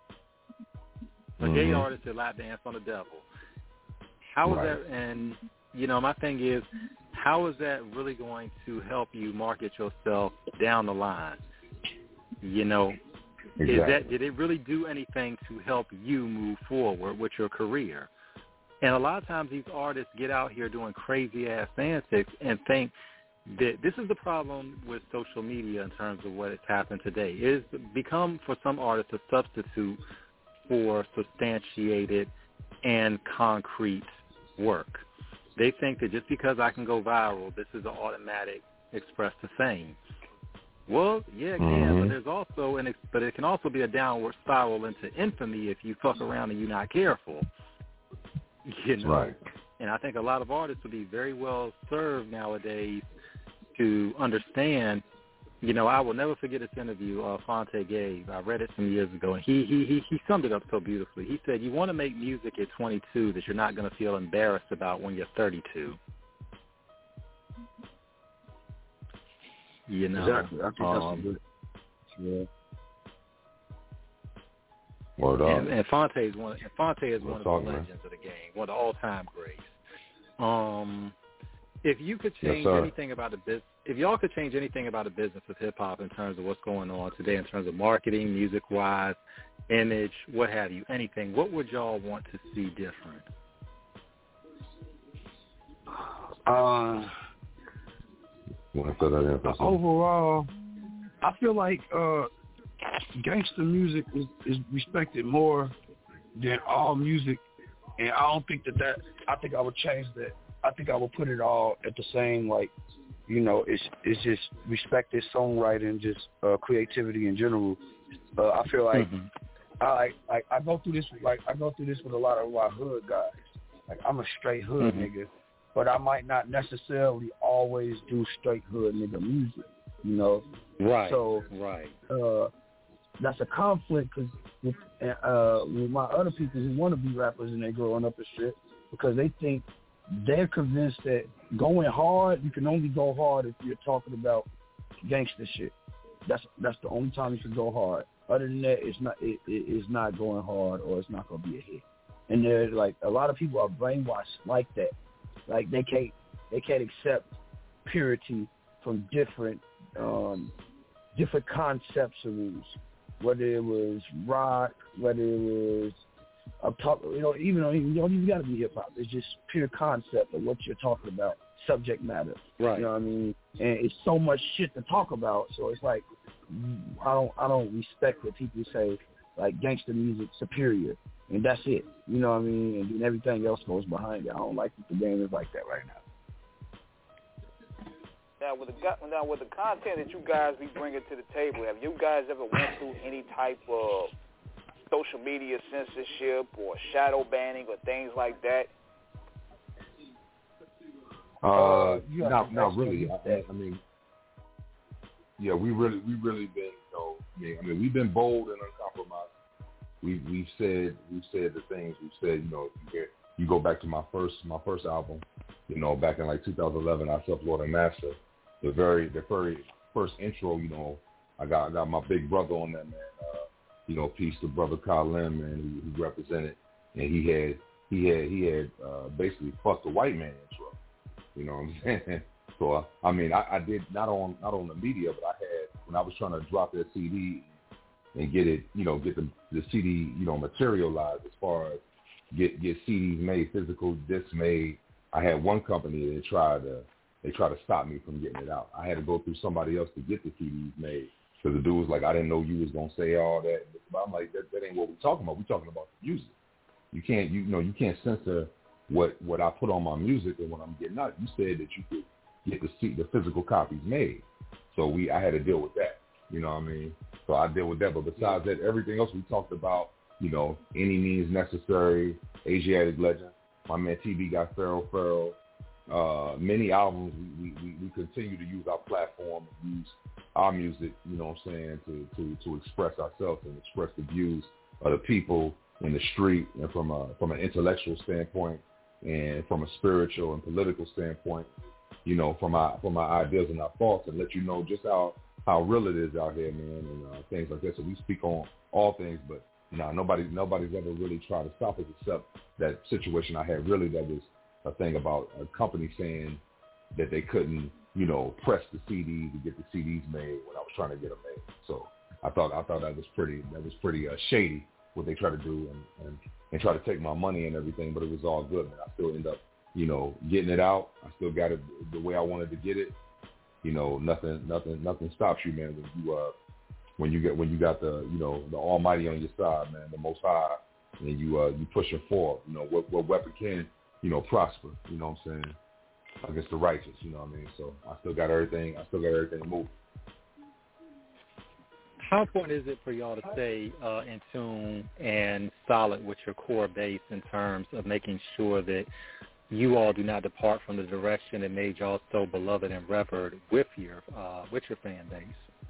A mm-hmm. gay artist that lap dance on the devil. How is right. that, and, you know, my thing is, how is that really going to help you market yourself down the line? You know, exactly. is that did it really do anything to help you move forward with your career? And a lot of times these artists get out here doing crazy-ass antics and think that this is the problem with social media in terms of what has happened today. It has become, for some artists, a substitute for substantiated and concrete work. They think that just because I can go viral, this is an automatic express to fame. Well, yeah, it can, mm-hmm. but there's also an, but it can also be a downward spiral into infamy if you fuck around and you're not careful. You know, right. And I think a lot of artists would be very well served nowadays to understand. You know, I will never forget this interview uh, Fonte gave. I read it some years ago, and he he he he summed it up so beautifully. He said, "You want to make music at twenty-two that you're not going to feel embarrassed about when you're thirty-two." You know, exactly. I think um, that's good. Yeah. Word up. And, and Fonte is one. And Fonte is one of the talk, legends man. of the game, one of the all-time greats. Um, if you could change yes, anything about the business, if y'all could change anything about the business of hip hop in terms of what's going on today, in terms of marketing, music-wise, image, what have you, anything, what would y'all want to see different? Uh, overall, I feel like uh, gangster music is, is respected more than all music, and I don't think that that. I think I would change that. I think I would put it all at the same, like, you know, it's it's just respected songwriting, just uh, creativity in general. Uh, I feel like mm-hmm. I like I go through this like I go through this with a lot of my hood guys. Like I'm a straight hood mm-hmm. nigga, but I might not necessarily always do straight hood nigga music. You know, right? So right. Uh, that's a conflict because with, uh, with my other people who want to be rappers and they growing up and shit because they think. They're convinced that going hard, you can only go hard if you're talking about gangster shit. That's that's the only time you can go hard. Other than that, it's not it, it, it's not going hard or it's not gonna be a hit. And they're like a lot of people are brainwashed like that. Like they can't they can't accept purity from different um, different concepts of rules. whether it was rock, whether it was up top, you know, even though you don't even got to be hip hop. It's just pure concept of what you're talking about, subject matter. Right. You know what I mean? And it's so much shit to talk about. So it's like I don't I don't respect when people say like gangster music superior, and that's it. You know what I mean? And then everything else goes behind it. I don't like that the game is like that right now. Now with the now with the content that you guys be bringing to the table, have you guys ever went through any type of social media censorship or shadow banning or things like that? Uh, not not really. I, I mean, yeah, we really we really been, you know, yeah, I mean, we've been bold and uncompromised. We we've said we've said the things we've said. You know, you, you go back to my first my first album, you know, back in like two thousand eleven, I Self Lord and Master. The very the very first intro, you know, I got I got my big brother on that, man. Uh, you know, peace to brother Kyle Lim, man, who, who represented, and he had he had he had uh, basically fucked the white man intro. You know what I'm saying? So uh, I mean, I, I did not on not on the media, but I had when I was trying to drop that C D and get it, you know, get the the C D, you know, materialized as far as get get C Ds made, physical discs made. I had one company that tried to they tried to stop me from getting it out. I had to go through somebody else to get the C Ds made. Because the dude was like, I didn't know you was gonna say all that. But I'm like, that, that ain't what we're talking about. We're talking about the music. You can't, you, you know, you can't censor what what I put on my music and what I'm getting out. You said that you could get the see the physical copies made, so we I had to deal with that. You know what I mean? So I deal with that. But besides that, everything else we talked about, you know, Any Means Necessary, Asiatic Legend, my man T B got Pharaoh Pharaoh. Uh, many albums we, we, we continue to use our platform and use our music, you know what I'm saying, to, to, to express ourselves and express the views of the people in the street, and from a from an intellectual standpoint and from a spiritual and political standpoint, you know, from our from our ideas and our thoughts, and let you know just how, how real it is out here, man, and uh, things like that. So we speak on all things, but you know, nobody nobody's ever really tried to stop us except that situation I had. Really, that was a thing about a company saying that they couldn't, you know, press the C D to get the C Ds made when I was trying to get them made. So I thought I thought that was pretty that was pretty uh, shady what they try to do and, and and try to take my money and everything, but it was all good, man. I still end up, you know, getting it out. I still got it the way I wanted to get it. You know, nothing nothing nothing stops you, man, when you uh when you get when you got the, you know, the Almighty on your side, man, the Most High, and you uh you pushing forward. You know, what what weapon can, you know, prosper, you know what I'm saying, against the righteous, you know what I mean? So I still got everything, I still got everything moving. How important is it for y'all to stay uh, in tune and solid with your core base in terms of making sure that you all do not depart from the direction that made y'all so beloved and revered with your uh, with your fan base?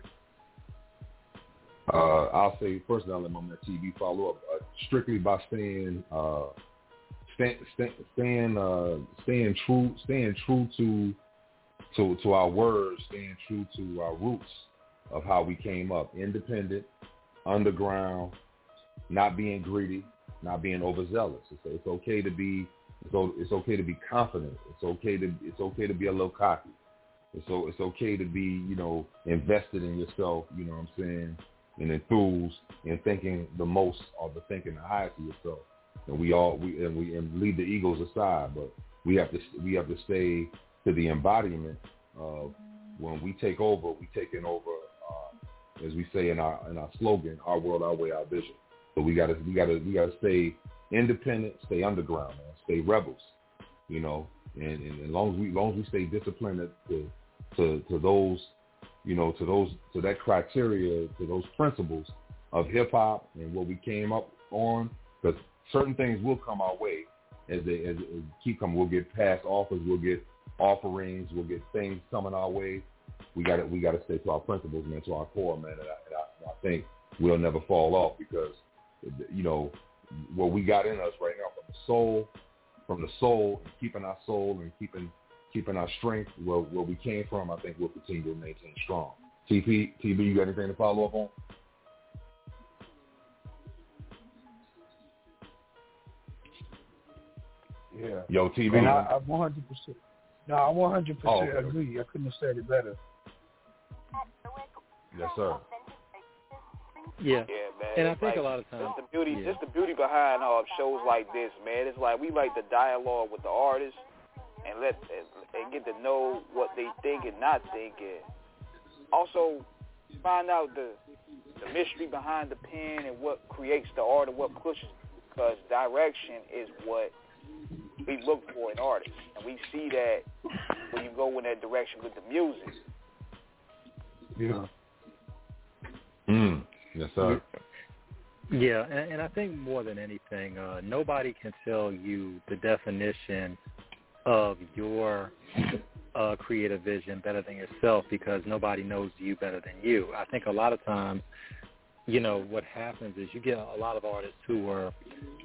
Uh, I'll say first, I'll let my man T V follow up uh, strictly by staying uh, Staying, staying, uh, staying true, staying true to, to, to our words, staying true to our roots of how we came up, independent, underground, not being greedy, not being overzealous. It's, it's okay to be, it's, it's okay to be confident. It's okay to, it's okay to be a little cocky. It's so, it's okay to be, you know, invested in yourself. You know what I'm saying, and enthused and thinking the most, or the thinking the highest of yourself. And we all we and we and leave the egos aside, but we have to we have to stay to the embodiment of when we take over, we taking over, uh, as we say in our in our slogan, our world, our way, our vision. So we gotta we gotta we gotta stay independent, stay underground, man, stay rebels, you know. And, and as long as we as long as we stay disciplined to to to those, you know, to those to that criteria, to those principles of hip hop and what we came up on, because certain things will come our way as they as, as keep coming. We'll get past offers, we'll get offerings, we'll get things coming our way. We got to we got to stay to our principles, man, to our core, man. And I, and I, I think we'll never fall off because, you know, what we got in us right now from the soul, from the soul, and keeping our soul and keeping keeping our strength where where we came from. I think we'll continue to maintain strong. T P, T B, you got anything to follow up on? Yeah. Yo, T V. And I, I one hundred percent. No, I one hundred percent oh, okay. agree. I couldn't have said it better. Yes, sir. Yeah. Yeah, man. And it's I think like, a lot of times, it's the beauty, yeah. it's the beauty behind uh, shows like this, man. It's like we like the dialogue with the artists and let and, and get to know what they think and not think, and also find out the the mystery behind the pen and what creates the art and what pushes. Because direction is what we look for in artists, and we see that when you go in that direction with the music. Yeah. Mm. Yes, sir. Yeah, and, and I think more than anything, uh, nobody can tell you the definition of your uh, creative vision better than yourself, because nobody knows you better than you. I think a lot of times, you know, what happens is you get a lot of artists who are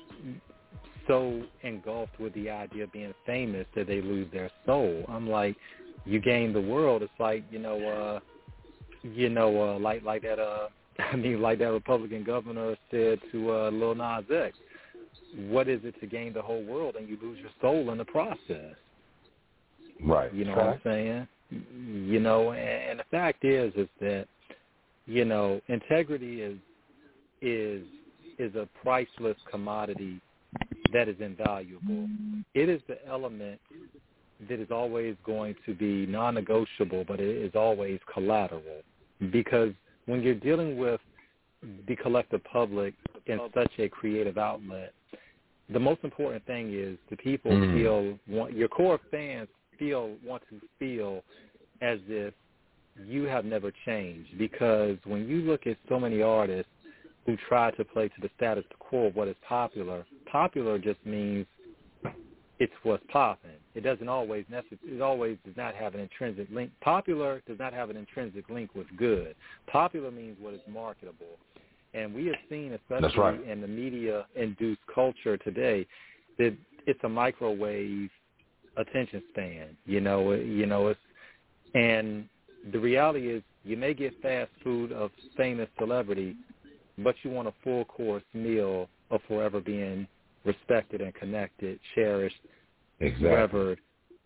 so engulfed with the idea of being famous that they lose their soul. I'm like, you gain the world. It's like, you know, uh, you know, uh, like like that. Uh, I mean, like that Republican governor said to uh, Lil Nas X. What is it to gain the whole world and you lose your soul in the process? Right. You know right. what I'm saying? You know, and, and the fact is, is that, you know, integrity is is is a priceless commodity that is invaluable. It is the element that is always going to be non-negotiable, but it is always collateral. Because when you're dealing with the collective public in such a creative outlet, the most important thing is the people mm. feel, want, your core fans feel, want to feel as if you have never changed. Because when you look at so many artists who try to play to the status quo of what is popular, popular just means it's what's popping. It doesn't always necessarily, it always does not have an intrinsic link. Popular does not have an intrinsic link with good. Popular means what is marketable. And we have seen, especially right. in the media-induced culture today, that it's a microwave attention span. You know, you know, it's, and the reality is you may get fast food of famous celebrity, but you want a full-course meal of forever being respected and connected, cherished, exactly. revered.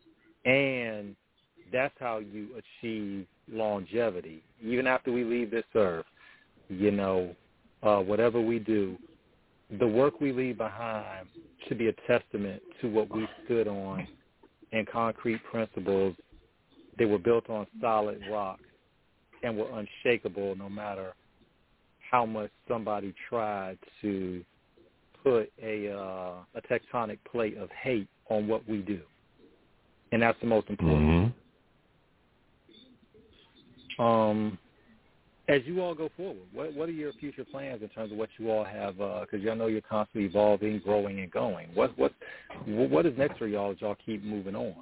And that's how you achieve longevity. Even after we leave this earth, you know, uh, whatever we do, the work we leave behind should be a testament to what we stood on and concrete principles. They were built on solid rock and were unshakable no matter how much somebody tried to put a uh, a tectonic plate of hate on what we do. And that's the most important. Mm-hmm. Um, as you all go forward, what what are your future plans in terms of what you all have? Because uh, y'all know you're constantly evolving, growing, and going. What what what is next for y'all as y'all keep moving on?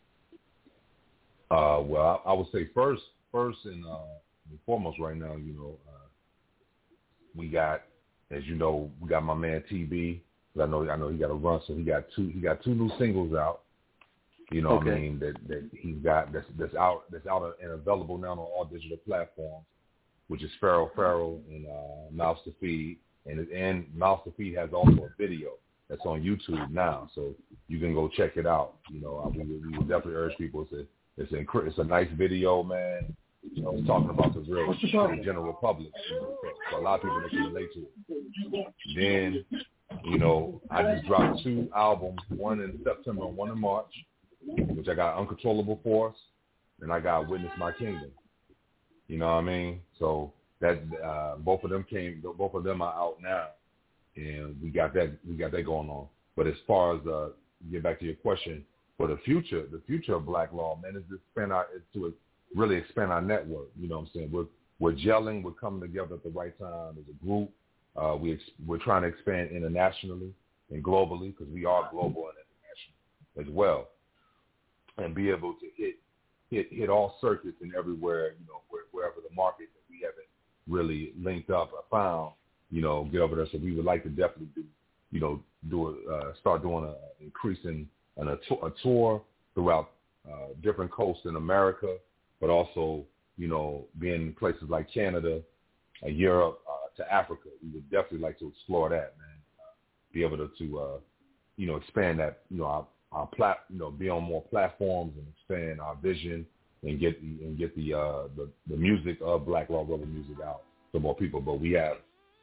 Uh, well, I, I would say first, first and, uh, and foremost, right now, you know, uh, we got, as you know, we got my man T B. I know, I know he got a run, so he got two. He got two new singles out. You know, okay. what I mean that that he's got that's that's out that's out and available now on all digital platforms, which is Pharaoh Pharaoh and uh, Mouse to Feed, and and Mouse to Feed has also a video that's on YouTube now, so you can go check it out. You know, we, we would definitely urge people to. It's a it's a nice video, man. You know, it's talking about the real the general public. You know, so, so a lot of people that can relate to it. Then, you know, I just dropped two albums, one in September and one in March, which I got Uncontrollable Force, and I got Witness My Kingdom. You know what I mean? So that uh, both of them came, both of them are out now, and we got that we got that going on. But as far as uh, get back to your question. For the future, the future of Black Law, man, is to expand our, is to really expand our network. You know what I'm saying? We're we're gelling, we're coming together at the right time as a group. Uh, we ex- we're trying to expand internationally and globally because we are global and international as well, and be able to hit hit hit all circuits and everywhere. You know, where, wherever the market that we haven't really linked up or found. You know, get over there. So we would like to definitely do, you know, do a, uh, start doing a increasing. And a, t- a tour throughout uh, different coasts in America, but also, you know, being in places like Canada, uh, Europe, uh, to Africa. We would definitely like to explore that, man. Uh, be able to, to uh, you know, expand that, you know, our, our plat, you know, be on more platforms and expand our vision and get the, and get the, uh, the the music of Black Law Rebel music out to more people. But we have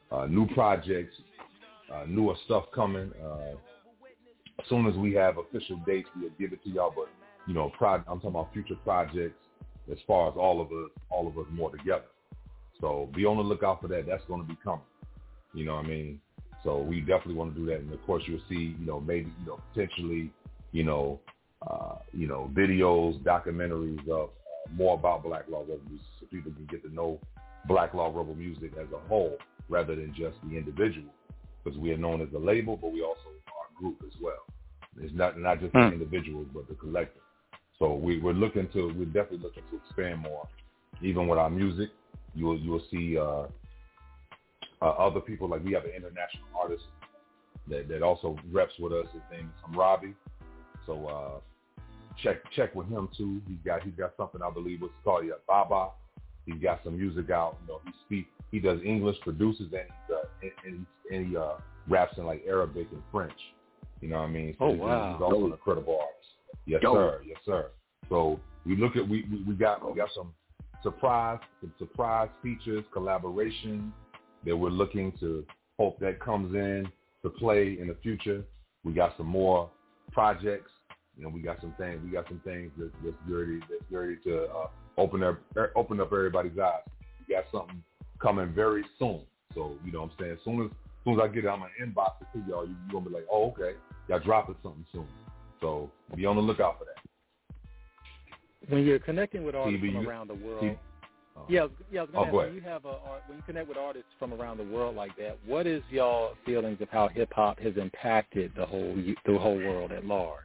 uh, new projects, uh, newer stuff coming. Uh, as soon as we have official dates, we'll give it to y'all. But you know, pro- I'm talking about future projects as far as all of us, all of us more together. So be on the lookout for that. That's going to be coming. You know what I mean? So we definitely want to do that. And of course, you'll see, you know, maybe, you know, potentially, you know, uh, you know, videos, documentaries of uh, more about Black Law Rebel music, so people can get to know Black Law Rebel music as a whole, rather than just the individual, because we are known as a label, but we also are a group as well. It's not not just mm. the individuals, but the collective. So we, we're looking to, we're definitely looking to expand more, even with our music. You'll you'll see uh, uh, other people, like we have an international artist that, that also reps with us. His name is Hamrabi. So uh, check check with him too. He's got he's got something, I believe, what's called yeah, Baba. He's got some music out. You know, he speak he does English, produces, and he, uh, and, and he uh, raps in like Arabic and French. You know what I mean? So oh he's, wow! He's also an incredible artist. Yes, Yo. sir. Yes, sir. So we look at we, we we got we got some surprise some surprise features, collaboration that we're looking to hope that comes in to play in the future. We got some more projects. You know, we got some things. We got some things that, that's ready. That's ready to uh, open up open up everybody's eyes. We got something coming very soon. So you know what I'm saying. As soon as, as soon as I get it, I'm gonna inbox it to y'all. You, you're gonna be like, oh, okay, y'all dropping something soon. So be on the lookout for that. When you're connecting with artists T V, from you, around the world, T V, uh, yeah, yeah. I was gonna oh, ask, go when you have a when you connect with artists from around the world like that, what is y'all feelings of how hip hop has impacted the whole the whole world at large?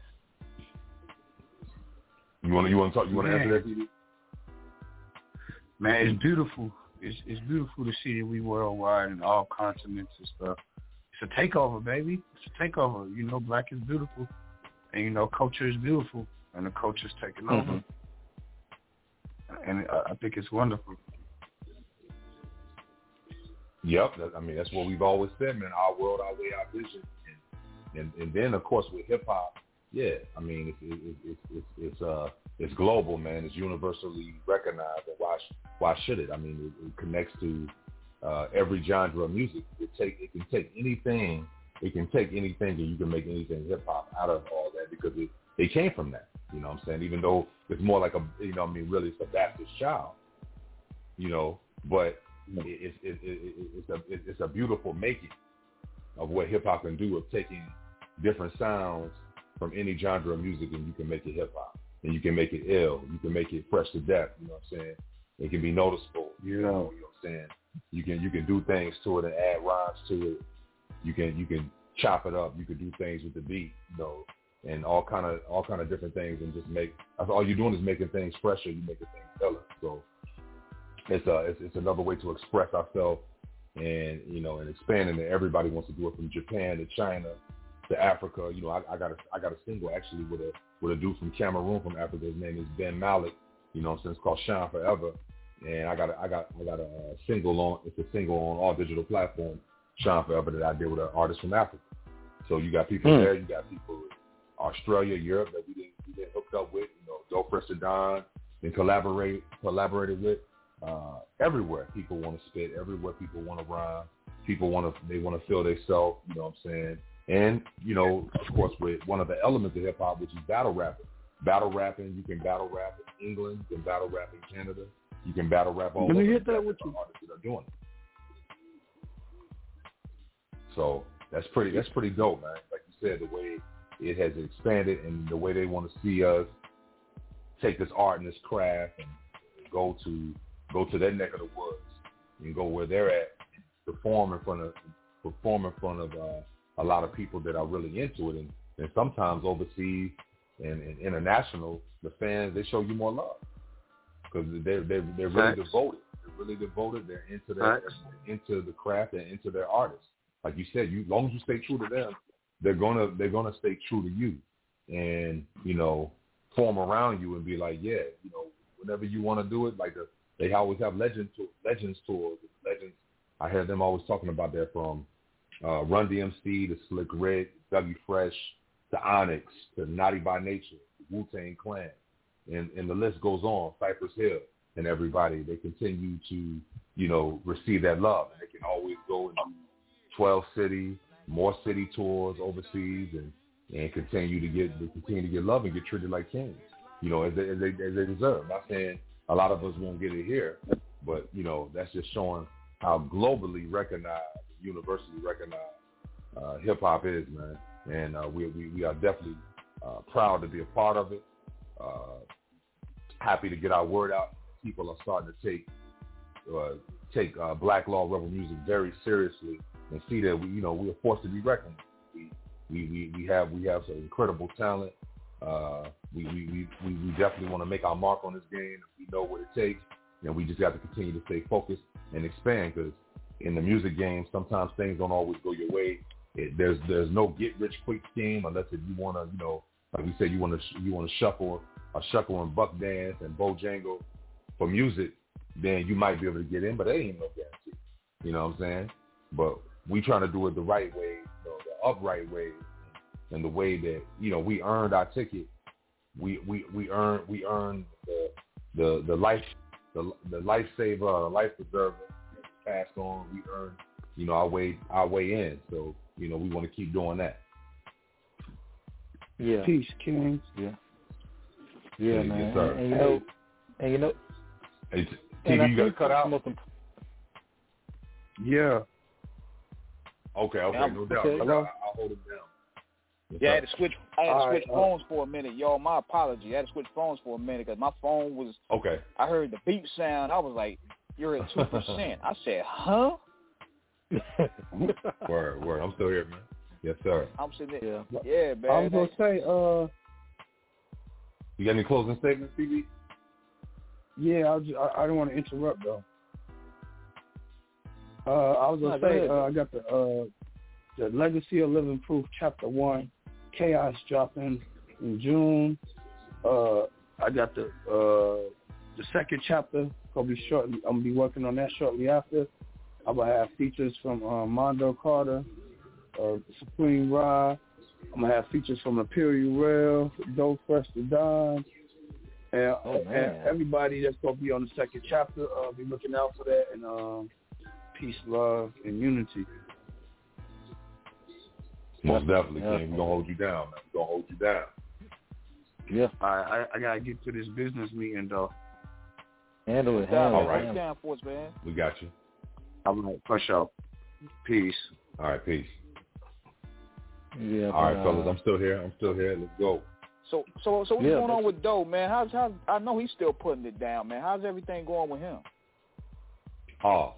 You want to you want to talk? You want to answer that, T V? Man, it's beautiful. It's it's beautiful to see that we worldwide in all continents and stuff. It's a takeover, baby. It's a takeover. You know, black is beautiful, and you know, culture is beautiful, and the culture's taking mm-hmm. over. And I, I think it's wonderful. Yep, I mean that's what we've always said, man. Our world, our way, our vision, and and, and then of course with hip hop, yeah. I mean it's it's it's it's, it's uh it's global, man. It's universally recognized. And why why should it? I mean it, it connects to uh, every genre of music. It take it can take anything. It can take anything, and you can make anything hip hop out of all that because it they came from that. You know what I'm saying? Even though it's more like a, you know, I mean, really it's a Baptist child, you know, but it's it, it, it, it's a it's a beautiful making of what hip hop can do of taking different sounds from any genre of music and you can make it hip hop and you can make it ill, you can make it fresh to death. You know what I'm saying? It can be noticeable. You know, you know what I'm saying? You can you can do things to it and add rhymes to it. You can you can chop it up. You can do things with the beat. You know. And all kind of all kind of different things, and just make. All you're doing is making things fresher. You making things better. So it's a it's, it's another way to express ourselves, and you know, and expanding it. Everybody wants to do it from Japan to China to Africa. You know, I, I got a I got a single actually with a with a dude from Cameroon from Africa. His name is Ben Malik. You know, since it's called Shine Forever, and I got a, I got I got a single on. It's a single on all digital platforms, Shine Forever, that I did with an artist from Africa. So you got people mm. there. You got people. Australia, Europe that we didn't we didn't hooked up with, you know, Dope Fresh to Don, and collaborate collaborated with. Uh, everywhere people want to spit, everywhere people want to rhyme, people want to they want to feel themselves, you know what I'm saying? And you know, of course, with one of the elements of hip hop, which is battle rapping. Battle rapping, you can battle rap in England, you can battle rap in Canada, you can battle rap all Let over. me hit that with you. Artists that are doing it. So that's pretty that's pretty dope, man. Like you said, the way it has expanded and the way they want to see us take this art and this craft and go to go to their neck of the woods and go where they're at and perform in front of perform in front of uh, a lot of people that are really into it, and, and sometimes overseas and, and international, the fans, they show you more love because they're they're they're really Facts. devoted. They're really devoted. They're into their Facts. into the craft and into their artists. Like you said, you as long as you stay true to them, they're gonna they're gonna stay true to you, and you know, form around you and be like, yeah, you know, whenever you want to do it. Like the, they always have legend tour, legends tours. Legends. I hear them always talking about that, from uh, Run D M C to Slick Rick, Dougie Fresh to Onyx to Naughty by Nature, Wu-Tang Clan, and and the list goes on. Cypress Hill and everybody. They continue to you know, receive that love. And they can always go into twelve city, more city tours overseas, and, and continue to get continue to get love and get treated like kings, you know, as they, as they, as they deserve. I'm not saying a lot of us won't get it here, but, you know, that's just showing how globally recognized, universally recognized uh, hip-hop is, man. And uh, we, we, we are definitely uh, proud to be a part of it, uh, happy to get our word out. People are starting to take uh, take uh, Black Law Rebel music very seriously and see that we, you know, we are forced to be reckoned. We we, we, we have we have some incredible talent. Uh, we, we, we, we definitely want to make our mark on this game. We know what it takes, and we just got to continue to stay focused and expand, because in the music game, sometimes things don't always go your way. It, there's there's no get rich quick scheme unless if you want to, you know, like we said, you want to you want to shuffle a shuffle and buck dance and Bojangle for music, then you might be able to get in, but that ain't no guarantee. You know what I'm saying? But we trying to do it the right way, you know, the upright way, and the way that, you know, we earned our ticket. We we we earned we earned the the the life the the lifesaver, life preserver passed on. We earned, you know, our way our way in. So, you know, we want to keep doing that. Yeah. Peace, King. Yeah. Yeah, Yes, man. sir. And, and you know, and you know, hey, T and V, you got to cut out. Most imp- yeah. Okay, okay, Yeah, no doubt. okay. No doubt. I'll hold it down. Yes, Yeah, I sir. had to switch. I had to All switch right, phones for a minute, y'all. My apology. I had to switch phones for a minute because my phone was. Okay. I heard the beep sound. I was like, "You're at two percent." I said, "Huh?" Word, word. I'm still here, man. Yes, sir. I'm sitting there. Yeah. Yeah, man. I was gonna say, uh, You got any closing statements, T V? yeah, I, was, I, I don't want to interrupt though. Uh, I was gonna No, go say, ahead. uh, I got the uh, the Legacy of Living Proof Chapter One, Chaos dropping in June. Uh, I got the uh, the second chapter gonna be shortly. I'm gonna be working on that shortly after. I'm gonna have features from uh, Mondo Carter, uh, Supreme Rod. I'm gonna have features from Imperial Rail, Dope Fresh to Don, and, Oh, man. and everybody that's gonna be on the second chapter. Uh, be looking out for that, and um, peace, love, and unity. Most definitely, Yeah. King. We're going to hold you down, man. We're going to hold you down. yeah, I, I I gotta get to this business meeting though. handle it. Down, Handle All it. right. Hold it down for us, man. We got you. I'm like, push out. Peace. All right, peace. Yeah. All right, but, fellas. uh, I'm still here. I'm still here. Let's go. So, so, so what's Yeah, going on that's- with Doe, man? How's how's? I know he's still putting it down, man. How's everything going with him? Oh,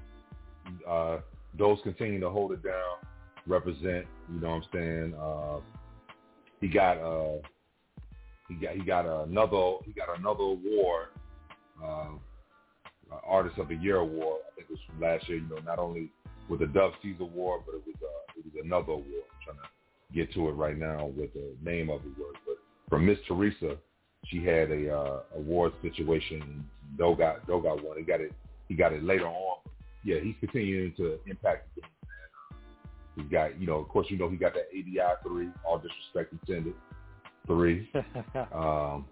uh, those continue to hold it down, represent. You know what I'm saying? Uh, he got uh, he got he got another he got another award, uh, uh, Artist of the Year award. I think it was from last year. You know, not only with the Dove Seas award, but it was uh, it was another award. I'm trying to get to it right now with the name of the award. But from Miss Teresa, she had a uh, award situation. Doe got Doe got one. He got it. He got it later on. Yeah, he's continuing to impact the game, man. He's got, you know, of course, you know, he got that A D I three, all disrespect intended, three. um,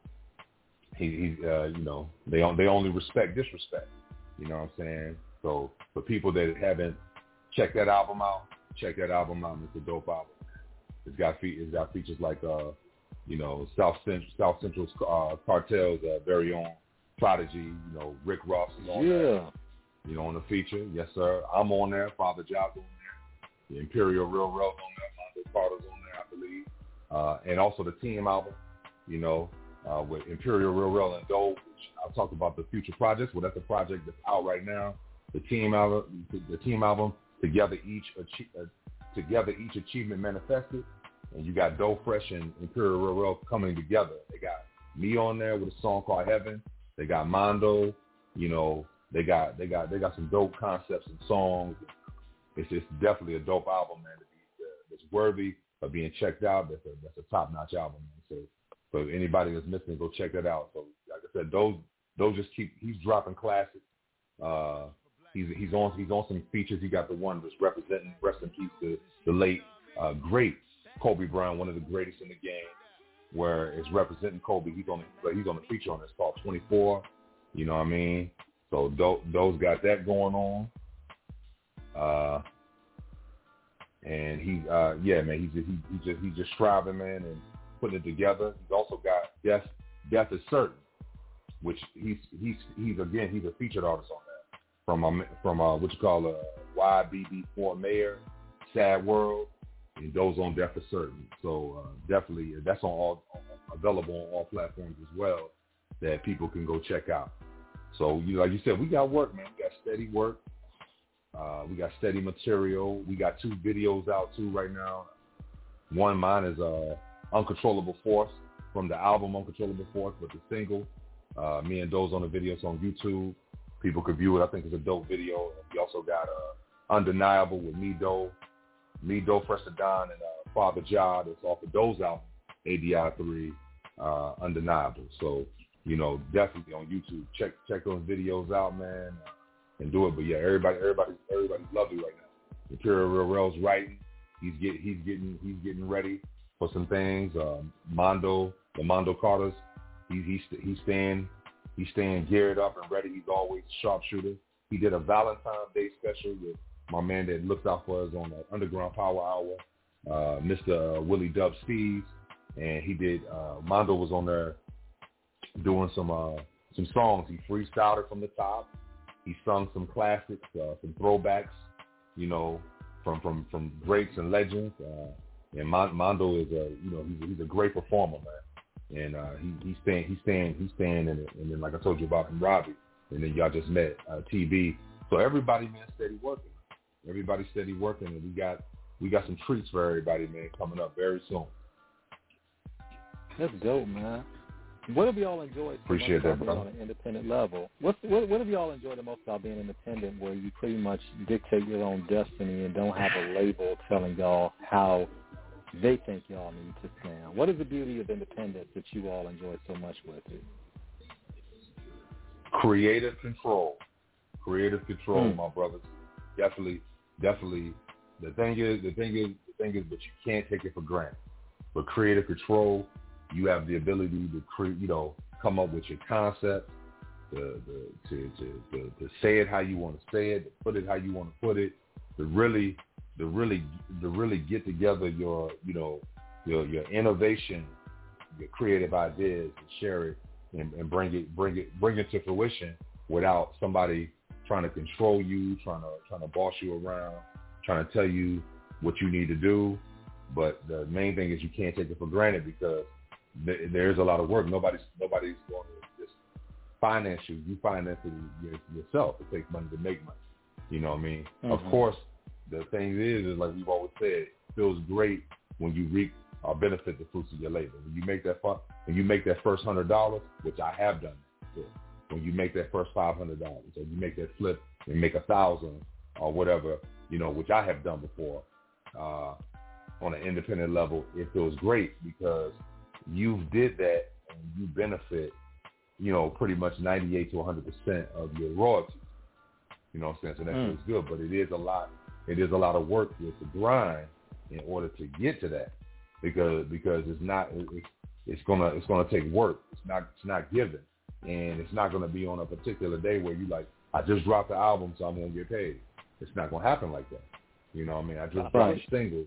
he, he uh, you know, they on, they only respect disrespect. You know what I'm saying? So for people that haven't checked that album out, check that album out. It's a dope album. It's got fe- it's got features like, uh, you know, South Central, South Central's uh, Cartel's uh, very own Prodigy. You know, Rick Ross is on yeah. there. You know, on the feature, yes sir. I'm on there. Father Jobs on there. The Imperial Railroad on there. Mondo Carter's on there, I believe. Uh, and also the team album. You know, uh, with Imperial Railroad and Doe, which I'll talk about the future projects. Well, that's a project that's out right now. The team album, the team album, together each achi- uh, together each achievement manifested. And you got Doe Fresh and Imperial Railroad coming together. They got me on there with a song called Heaven. They got Mondo. You know. They got they got they got some dope concepts and songs. It's just definitely a dope album, man. It's worthy of being checked out. That's a that's a top notch album, man. So so anybody that's missing, go check that out. So like I said, those those just keep he's dropping classics. Uh, he's he's on he's on some features. He got the one that's representing rest in peace to the late uh, great Kobe Bryant, one of the greatest in the game. Where it's representing Kobe. He's on he's on a feature on this called twenty-four. You know what I mean? So Do- Doe's got that going on. Uh, and he, uh, yeah, man, he's just, he, he just he's just striving, man, and putting it together. He's also got Death, Death is Certain, which he's he's he's again he's a featured artist on that from um, from uh, what you call a Y B B four Mayor, Sad World, and Doe's on Death is Certain. So uh, definitely that's on all available on all platforms as well that people can go check out. So you like you said, we got work, man. We got steady work. Uh, we got steady material. We got two videos out too right now. One, mine is uh, Uncontrollable Force from the album Uncontrollable Force, but the single. Uh, me and Doe's on the videos on YouTube. People could view it. I think it's a dope video. We also got uh, Undeniable with me, Doe, me, Doe, Fresh to Don, and uh, Father Jah. That's off of Doe's album, A D I three, uh, Undeniable. So, you know, definitely on YouTube. Check check those videos out, man, and do it. But yeah, everybody, everybody, everybody's lovely right now. Imperial Rail's writing. He's get he's getting he's getting ready for some things. Um, Mondo, the Mondo Carters. He's he's he's staying he's staying geared up and ready. He's always a sharpshooter. He did a Valentine's Day special with my man that looks out for us on the Underground Power Hour, uh, Mister Willie Dub Steves, and he did. Uh, Mondo was on there doing some uh, some songs. He freestyled it from the top. He sung some classics, uh, some throwbacks, you know, from from from greats and legends. Uh, and Mondo is a you know he's, he's a great performer, man. And uh, he he's staying he's staying he's staying in it. And then like I told you about him, Robbie, and then y'all just met uh, T B. So everybody, man, steady working. Everybody steady working, and we got we got some treats for everybody, man, coming up very soon. That's dope, man. What have y'all enjoyed so Appreciate much that, brother. on an independent level? What's, what what have y'all enjoyed the most about being independent, where you pretty much dictate your own destiny and don't have a label telling y'all how they think y'all need to sound? What is the beauty of independence that you all enjoy so much with it? Creative control. Creative control, Hmm. my brothers. Definitely, definitely. The thing is, the thing is, the thing is, but you can't take it for granted. But creative control, you have the ability to create, you know, come up with your concept, to, to, to, to, to say it how you want to say it, to put it how you want to put it, to really, to really, to really get together your, you know, your your innovation, your creative ideas, and share it and, and bring it, bring it, bring it to fruition without somebody trying to control you, trying to trying to boss you around, trying to tell you what you need to do. But the main thing is you can't take it for granted, because th- there's a lot of work. Nobody's nobody's going to just finance you. You finance it your, yourself. It takes money to make money. You know what I mean? Mm-hmm. Of course, the thing is, is like we've always said, it feels great when you reap or benefit the fruits of your labor. When you make that fun, when you make that first hundred dollars, which I have done before, when you make that first five hundred dollars, or you make that flip and make a thousand or whatever, you know, which I have done before, uh, on an independent level, it feels great because you did that and you benefit, you know, pretty much ninety-eight to one hundred percent of your royalties. You know what I'm saying? So that Mm. feels good, but it is a lot. It is a lot of work with the grind in order to get to that, because because it's not it's, it's gonna it's gonna take work. It's not it's not given, and it's not gonna be on a particular day where you like, I just dropped the album, so I'm gonna get paid. It's not gonna happen like that. You know what I mean? I just dropped Right. a single,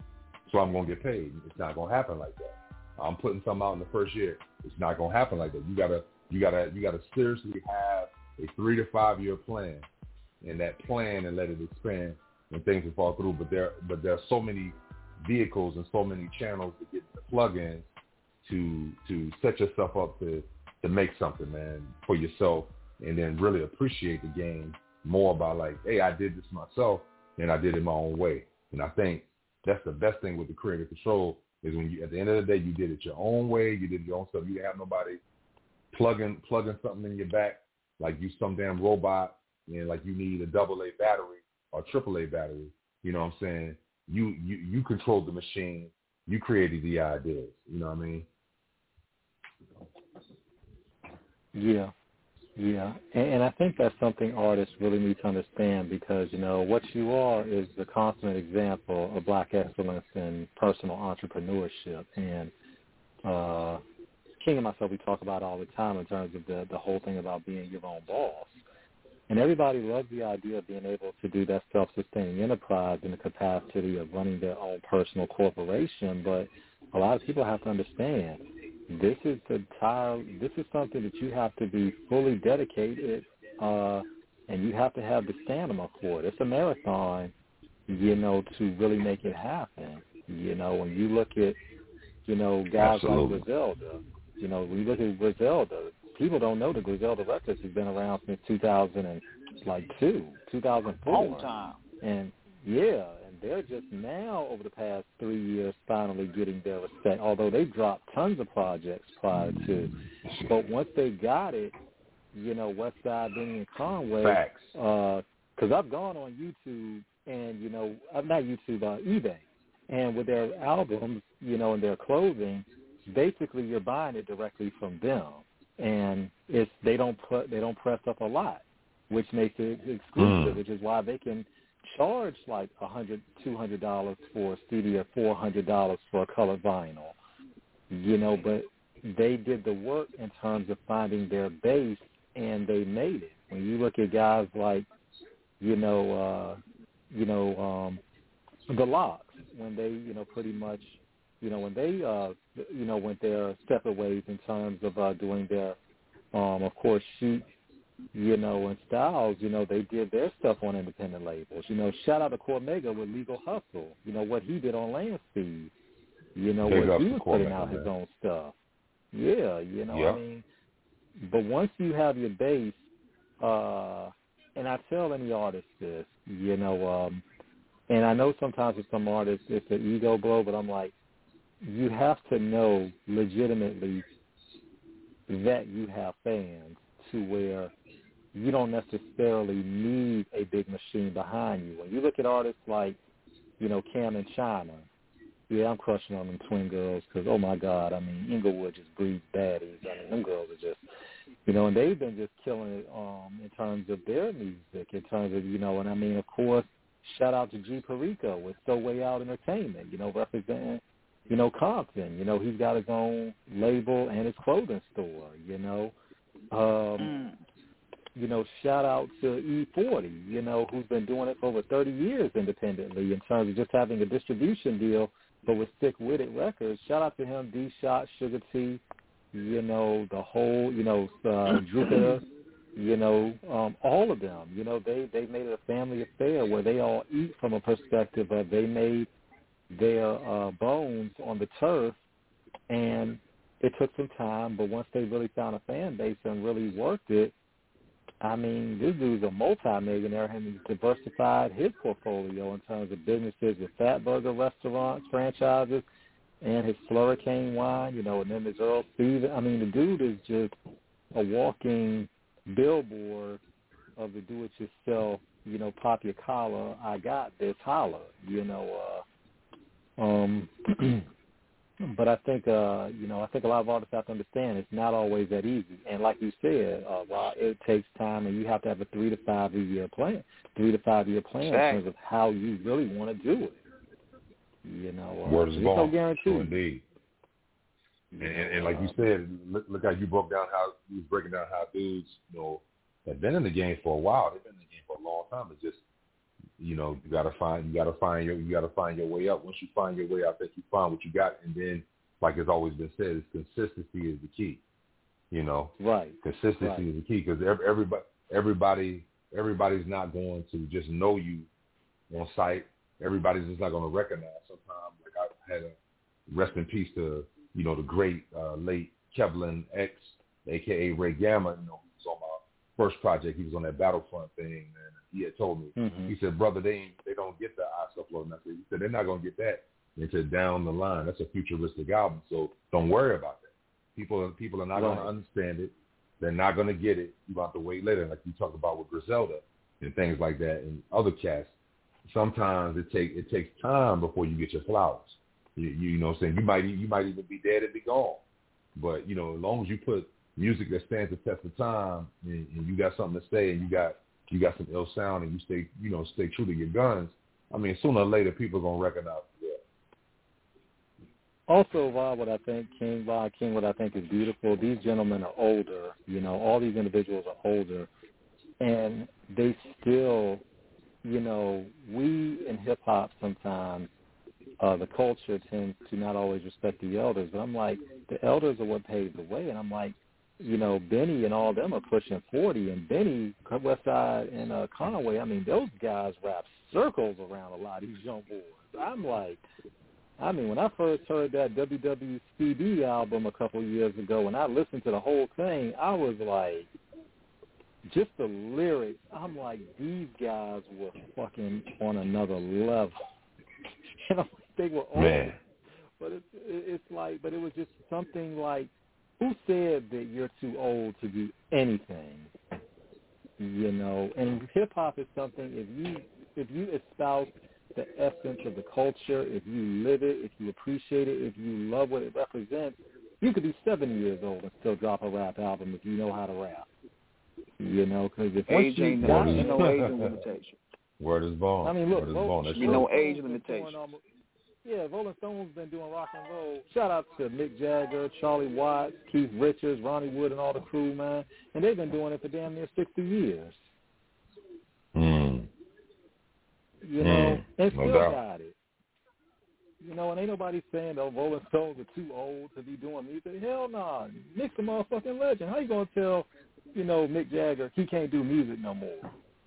so I'm gonna get paid. It's not gonna happen like that. I'm putting something out in the first year. It's not gonna happen like that. You gotta you gotta you gotta seriously have a three to five year plan, and that plan, and let it expand and things will fall through. But there but there are so many vehicles and so many channels to get the plug-ins to to set yourself up to to make something, man, for yourself, and then really appreciate the game more about like, hey, I did this myself and I did it my own way. And I think that's the best thing with the creative control is when you, at the end of the day, you did it your own way, you did your own stuff. You didn't have nobody plugging plugging something in your back like you some damn robot, and like you need a double A battery or triple A battery. You know what I'm saying? You you you controlled the machine. You created the ideas. You know what I mean? Yeah, yeah, and, and I think that's something artists really need to understand, because, you know, what you are is the consummate example of Black excellence in personal entrepreneurship. And uh, King and myself, we talk about it all the time in terms of the, the whole thing about being your own boss. And everybody loves the idea of being able to do that self-sustaining enterprise in the capacity of running their own personal corporation. But a lot of people have to understand this is the tire, this is something that you have to be fully dedicated, uh, and you have to have the stamina for it. It's a marathon, you know, to really make it happen. You know, when you look at, you know, guys Absolutely. like Griselda, you know, when you look at Griselda, people don't know that Griselda Records has been around since two thousand two, two thousand four. Long time. And, yeah, and they're just now, over the past three years, finally getting their respect, although they dropped tons of projects prior to. But once they got it, you know, Westside, Benny, and Conway, Facts. Because uh, I've gone on YouTube and, you know, I'm not YouTube, uh, eBay, and with their albums, you know, and their clothing, basically you're buying it directly from them. And it's they don't put they don't press up a lot, which makes it exclusive, mm. which is why they can charge like a hundred, two hundred dollars for a C D or four hundred dollars for a colored vinyl, you know. But they did the work in terms of finding their base, and they made it. When you look at guys like, you know, uh, you know, um, the Lox, when they, you know, pretty much. You know, when they, uh, you know, went their separate ways in terms of uh, doing their, um, of course, Shoot, you know, and Styles, you know, they did their stuff on independent labels. You know, shout out to Cormega with Legal Hustle. You know, what he did on Landspeed. You know, Big what he was putting Cormega, out man. his own stuff. Yeah, you know, yep. I mean, but once you have your base, uh, and I tell any artist this, you know, um, and I know sometimes with some artists it's an ego blow, but I'm like, you have to know legitimately that you have fans to where you don't necessarily need a big machine behind you. When you look at artists like, you know, Cam and China, yeah, I'm crushing on them twin girls because, oh, my God, I mean, Inglewood just breeds baddies. I mean, them girls are just, you know, and they've been just killing it um, in terms of their music, in terms of, you know, and I mean, of course, shout out to G. Perico with So Way Out Entertainment, you know, representing, you know, Compton. You know, he's got his own label and his clothing store, you know. Um, mm. You know, shout out to E forty, you know, who's been doing it for over thirty years independently in terms of just having a distribution deal, but with Stick With It Records. Shout out to him, D-Shot, Sugar T, you know, the whole, you know, uh, Jupiter, you know, um, all of them. You know, they, they made it a family affair where they all eat from a perspective of they made their uh, bones on the turf, and it took some time, but once they really found a fan base and really worked it, I mean, this dude's a multi-millionaire, and he's diversified his portfolio in terms of businesses with Fat Burger restaurants, franchises, and his Slurricane wine, you know, and then his Earl Stevens. I mean, the dude is just a walking billboard of the do-it-yourself, you know, pop your collar, I got this, holler, you know, uh, Um, but I think, uh, you know, I think a lot of artists have to understand it's not always that easy. And like you said, uh, while it takes time, and you have to have a three to five year plan, three to five year plan exactly. in terms of how you really want to do it. You know, uh, Word is there's born. no guarantee. So indeed. And, and, and like you said, look, look how you broke down how you was breaking down how dudes, you know, have been in the game for a while. They've been in the game for a long time. It's just, you know, you gotta find, you gotta find your, you gotta find your way up. Once you find your way up, that you find what you got, and then, like it's always been said, is consistency is the key. You know, right? Consistency right. is the key because everybody, everybody, everybody's not going to just know you on sight. Everybody's just not going to recognize. Sometimes, like I had a rest in peace to, you know, the great uh, late Kevlin X, aka Ray Gamma. You know, he was on my first project. He was on that Battlefront thing, and he had told me, mm-hmm. he said, brother, they ain't, they don't get the I upload. He said, they're not going to get that until down the line. That's a futuristic album, so don't worry about that. People, people are not right. going to understand it. They're not going to get it. You have to wait later, like you talked about with Griselda and things like that, and other cats. Sometimes it take it takes time before you get your flowers. You, you, you know what I'm saying? You might you might even be dead and be gone. But, you know, as long as you put music that stands the test of time and, and you got something to say and you got you got some ill sound and you stay, you know, stay true to your guns, I mean, sooner or later people are going to recognize it. Also, Rod, what I think, King, Rod King, what I think is beautiful, these gentlemen are older. You know, all these individuals are older. and they still, you know, we in hip-hop sometimes, uh, the culture tends to not always respect the elders. But I'm like, the elders are what paved the way. And I'm like, you know, Benny and all them are pushing forty. And Benny, Westside, and uh, Conway, I mean, those guys wrap circles around a lot of these young boys. I'm like, I mean, when I first heard that W W C D album a couple years ago, when I listened to the whole thing, I was like, just the lyrics, I'm like, these guys were fucking on another level. You know, they were old. Man. But it's, it's like, but it was just something like, who said that you're too old to do anything? You know, and hip-hop is something, if you if you espouse the essence of the culture, if you live it, if you appreciate it, if you love what it represents, you could be seven years old and still drop a rap album if you know how to rap. You know, because if once age you ain't got no, it, no age limitation. Word is born. I mean, look, Word is Rolling, born. That should be no age limitation. Almost, yeah, Rolling Stone's been doing rock and roll. Shout out to Mick Jagger, Charlie Watts, Keith Richards, Ronnie Wood, and all the crew, man. And they've been doing it for damn near sixty years. Mm. You know, Mm. and No still doubt. got it. You know, and ain't nobody saying the Rolling Stones are too old to be doing music. Hell no. Nah. Mick's a motherfucking legend. How you going to tell, you know, Mick Jagger he can't do music no more?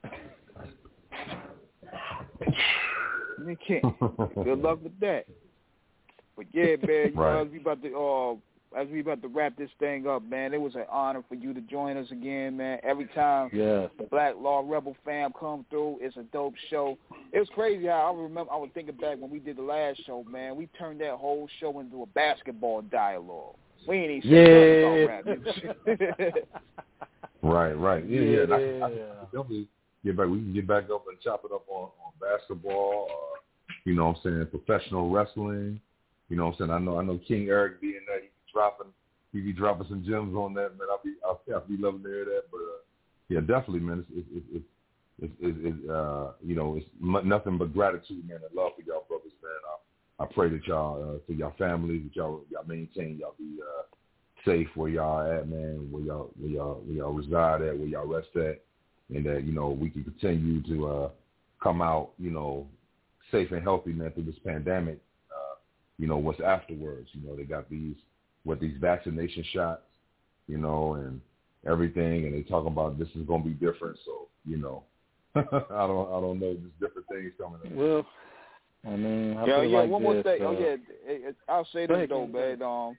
You can't. Good luck with that. But yeah, man, you right. know, as we about to uh, as we about to wrap this thing up, man, it was an honor for you to join us again, man. Every time yes. the Black Law Rebel fam come through, it's a dope show. It was crazy how I remember. I was thinking back when we did the last show, man. We turned that whole show into a basketball dialogue. We ain't even yeah. nothing about rap. right, right. Yeah, yeah. yeah. I, I, I definitely get back. We can get back up and chop it up on, on basketball. Uh, you know what I'm saying? Professional wrestling. You know what I'm saying? I know I know King Eric being there, he be dropping he be dropping some gems on that, man. I'll be I'll, I'll be loving to hear that. But uh, yeah, definitely, man. It's it's it's, it's, it's, it's uh you know, it's m- nothing but gratitude, man, and love for y'all brothers, man. I, I pray that y'all uh, for y'all families, that y'all y'all maintain, y'all be uh, safe where y'all at, man, where y'all where y'all where y'all reside at, where y'all rest at, and that, you know, we can continue to uh, come out, you know, safe and healthy, man, through this pandemic. You know, what's afterwards. You know, they got these, what, these vaccination shots, you know, and everything, and they talk about this is going to be different. So, you know, I don't I don't know. There's different things coming up. Well, I mean, I yeah, feel yeah, like one this, more thing. uh, oh, yeah, it, it, I'll say this, ahead, though, man. Um,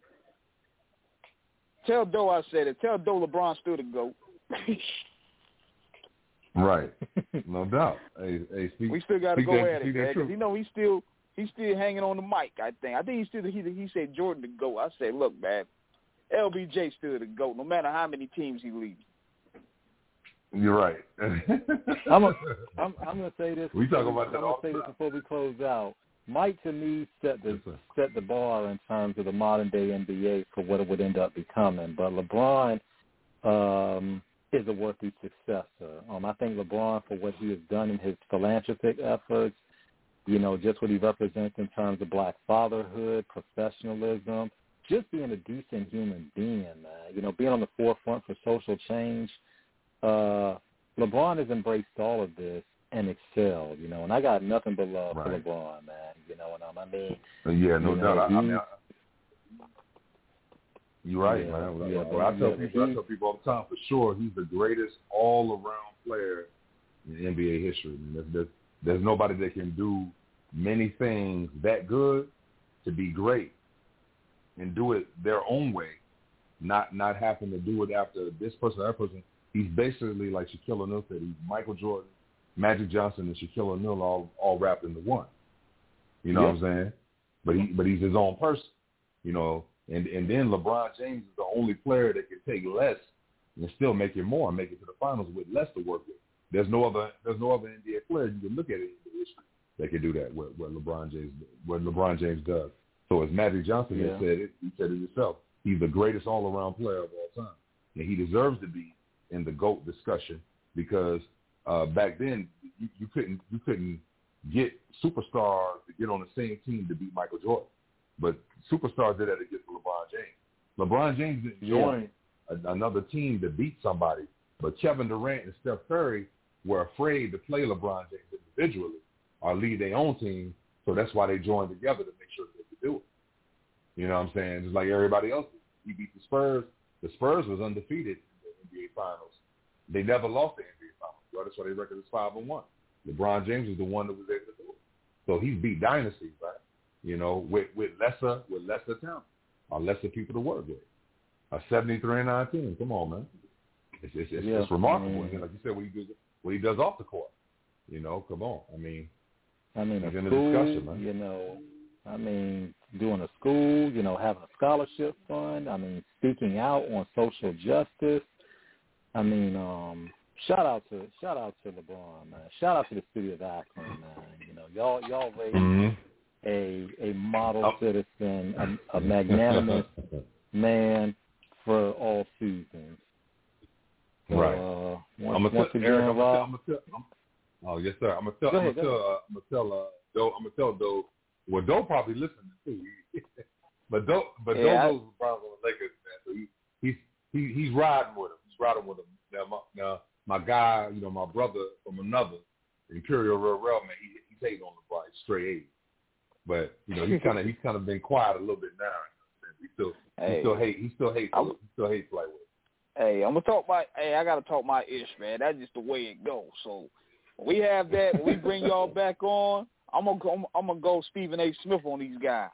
tell Doe I said it. Tell Doe LeBron still the GOAT. Right. No doubt. Hey, hey, speak, we still got to go that, at it, man, because, you know, he's still – He's still hanging on the mic, I think. I think he's still, he, he said Jordan the GOAT. I said, look, man, L B J still the GOAT, no matter how many teams he leads. You're right. I'm a, I'm, I'm going to say this. We talk about that I'm all going to say the this time. before we close out. Mike, to me, set the yes, set the bar in terms of the modern-day N B A for what it would end up becoming. But LeBron um, is a worthy successor. Um, I think LeBron, for what he has done in his philanthropic efforts, you know, just what he represents in terms of black fatherhood, professionalism, just being a decent human being, man. You know, being on the forefront for social change. Uh, LeBron has embraced all of this and excelled, you know, and I got nothing but love right. for LeBron, man. You know what I mean? Yeah, no you doubt. Know, I, I mean, I, you're right, yeah, man. Well, yeah, well, I, tell yeah, people, I tell people all the time, for sure, he's the greatest all-around player in N B A history. I mean, there's, there's, there's nobody that can do many things that good to be great and do it their own way, not not having to do it after this person or that person. He's basically, like Shaquille O'Neal said, he's Michael Jordan, Magic Johnson, and Shaquille O'Neal all, all wrapped into one. You know yeah. what I'm saying? But he but he's his own person, you know. And and then LeBron James is the only player that can take less and still make it more and make it to the finals with less to work with. There's no other there's no other N B A player you can look at it in history that can do that. What, what LeBron James what LeBron James does. So as Magic Johnson yeah. has said it, he said it himself. He's the greatest all-around player of all time, and he deserves to be in the GOAT discussion because uh, back then you, you couldn't you couldn't get superstars to get on the same team to beat Michael Jordan, but superstars did that to get LeBron James. LeBron James didn't join yeah. a, another team to beat somebody But Kevin Durant and Steph Curry were afraid to play LeBron James individually or lead their own team, so that's why they joined together to make sure they could do it. You know what I'm saying? Just like everybody else. He beat the Spurs. The Spurs was undefeated in the N B A Finals. They never lost the N B A Finals. Well, that's why their record is five and one. LeBron James was the one that was able to do it. So he's beat dynasties, right? You know, with, with lesser with lesser talent or lesser people to work with. A seventy-three and nine team. Come on, man. It's it's, it's, yeah, it's remarkable. I mean, like you said, what he does what he does off the court. You know, come on. I mean, I mean, a in the school, discussion, man. you know, I mean, doing a school, you know, having a scholarship fund. I mean, speaking out on social justice. I mean, um, shout out to shout out to LeBron, man. Shout out to the city of Akron, man. You know, y'all y'all raised mm-hmm. a a model oh. citizen, a, a magnanimous man for all seasons. So, right. Uh, once, I'm gonna once tell again, Eric. I'm gonna tell, Rob, I'm gonna tell, I'm, oh yes, sir. I'm gonna tell. Go I'm ahead, gonna go tell. Uh, I'm gonna tell. Uh, Doe, I'm gonna tell Doe. Well, Doe probably listening too. but Doe, but Yeah, Doe I- knows the Browns and the Lakers, man. So he, he's he, he's riding with him. He's riding with him. Now my, now, my guy, you know, my brother from another Imperial Real Real, man. He, he's hating on the Bright straight eight. But you know, he's kind of he's kind of been quiet a little bit now. He still Hey. he still hate he still hates I'm- he still hates Lightweight. Hey, I'm gonna talk my. Hey, I gotta talk my ish, man. That's just the way it goes. So when we have that, when we bring y'all back on, I'm gonna go, I'm gonna go Stephen A. Smith on these guys.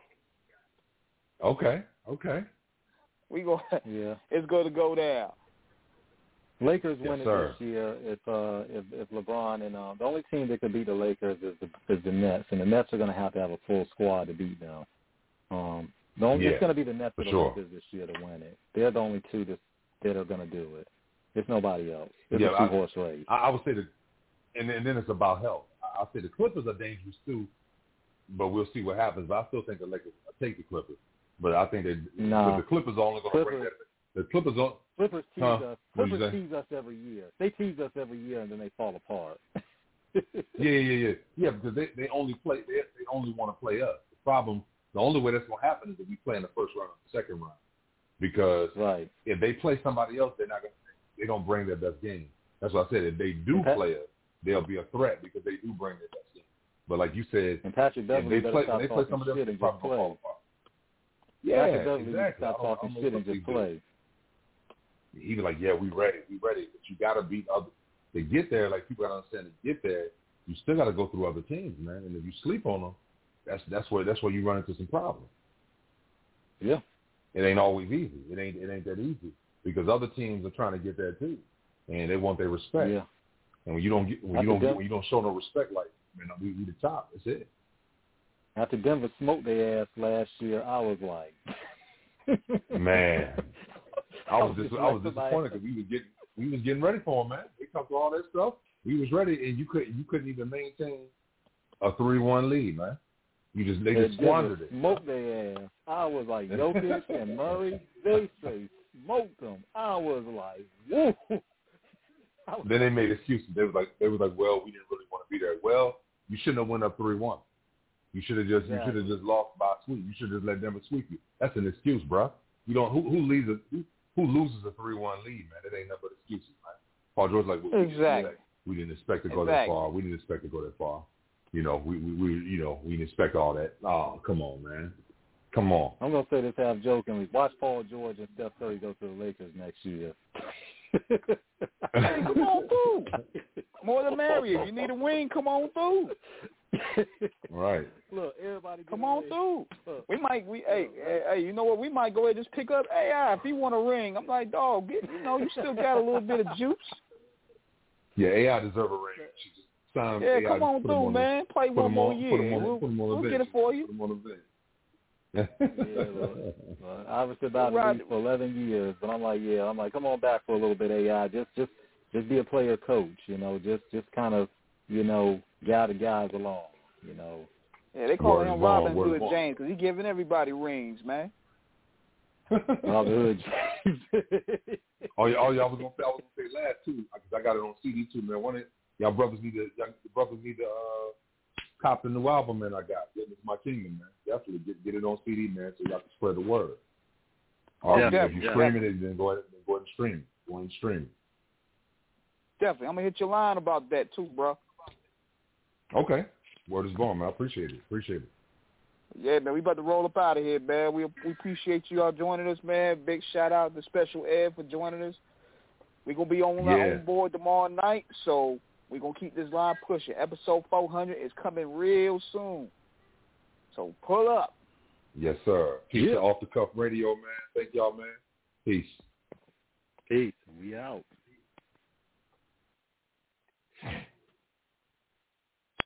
Okay, okay. We go. Yeah. It's going to go down. Lakers Yes, win it sir. this year if uh if, if LeBron and uh, the only team that could beat the Lakers is the is the Nets, and the Nets are going to have to have a full squad to beat them. Um, the only, Yeah, it's going to be the Nets for or the sure. Lakers this year to win it. They're the only two that that are going to do it. It's nobody else. It's Yeah, a I- two horse race. I, I would say that, and, and then it's about health. I, I'll say the Clippers are dangerous too, but we'll see what happens. But I still think the Lakers will take the Clippers. But I think that No. but the Clippers are only going to bring Clippers- that. The Clippers are. Clippers tease Huh? us. What'd you Clippers say? tease us every year. They tease us every year and then they fall apart. Yeah, yeah, yeah, yeah. Because they, they only play. They, they only want to play us. The problem. The only way that's going to happen is if we play in the first round or the second round. Because right. if they play somebody else, they're not going. They don't bring their best game. That's what I said. If they do Okay. play us, they'll be a threat because they do bring their best game. But like you said, And Patrick if Beverly they better play, stop when they play talking some of them, shit they and just probably gonna fall play. apart. Yeah, Patrick Beverly exactly. stop I don't- I talking don't shit know and what just they do. play. He was like, "Yeah, we ready, we ready." But you got to beat other. To get there, like people got to understand. To get there, you still got to go through other teams, man. And if you sleep on them, that's that's where that's where you run into some problems. Yeah. It ain't always easy. It ain't it ain't that easy because other teams are trying to get there too, and they want their respect. Yeah. And when you don't get when After you don't Denver, get, when you don't show no respect, like man, we we the top. That's it. After Denver smoked their ass last year, I was like, Man, I was just dis- I was like somebody- disappointed because we was getting we was getting ready for him, man. They come through all that stuff. We was ready, and you couldn't you couldn't even maintain a three one lead, man. You just they just Denver squandered it. smoked their ass. I was like, Jokic and Murray, they say smoked them. I was like, woo. I was Then they made excuses. They was like they was like, well, we didn't really want to be there. Well, you shouldn't have went up three one. You should have just you Exactly. should have just lost by a sweep. You should have just let Denver sweep you. That's an excuse, bro. You don't who who leads a, who, who loses a three one lead, man. It ain't nothing but excuses, man. Paul George like well, Exactly. We didn't expect to go Exactly. that far. We didn't expect to go that far. You know, we, we, we you know, we didn't expect all that. Oh, come on, man. Come on. I'm gonna say this half jokingly. Watch Paul George and Steph Curry go to the Lakers next year. Hey, come on through. More the merrier. If you need a ring, come on through. Right. Look, everybody, Come on through. Look. We might, we, hey, hey, hey, you know what? We might go ahead and just pick up A I if he want a ring. I'm like, dog, get, you know, you still got a little bit of juice. Yeah, A I deserve a ring. She just signed Yeah, A I, come on put him through, on man. Play put one him more on- year. put him on- We'll, put him on the we'll bench. get it for you. Put him on the bench. Yeah, look, uh, I was about to Right. leave for eleven years, but I'm like, yeah, I'm like, come on back for a little bit, A I. Just, just, just be a player coach, you know. Just, just kind of, you know, guide the guys along, you know. Yeah, they call Word him is bond, Robin word is Hood bond. James because he giving everybody rings, man. Robin Hood. Oh, y- oh, y'all was gonna say I was gonna say last too, because I got it on C D too, man. One of y'all brothers need to, y'all the brothers need to uh, cop the new album, man. I got it. It's My Kingdom, man. Definitely get get it on C D, man, so y'all can spread the word. Or Yeah, if you- if yeah. you streaming it, then go ahead, then go ahead and stream it. Go ahead and stream it. definitely. I'm gonna hit your line about that too, bro. Okay. Word is born, man. I appreciate it. Appreciate it. Yeah, man, we about to roll up out of here, man. We we appreciate you all joining us, man. Big shout out to Special Ed for joining us. We're going to be on, yeah. on board tomorrow night, so we're going to keep this line pushing. Episode four hundred is coming real soon. So pull up. Yes, sir. Peace yeah. to Off the Cuff Radio, man. Thank y'all, man. Peace. Peace. We out.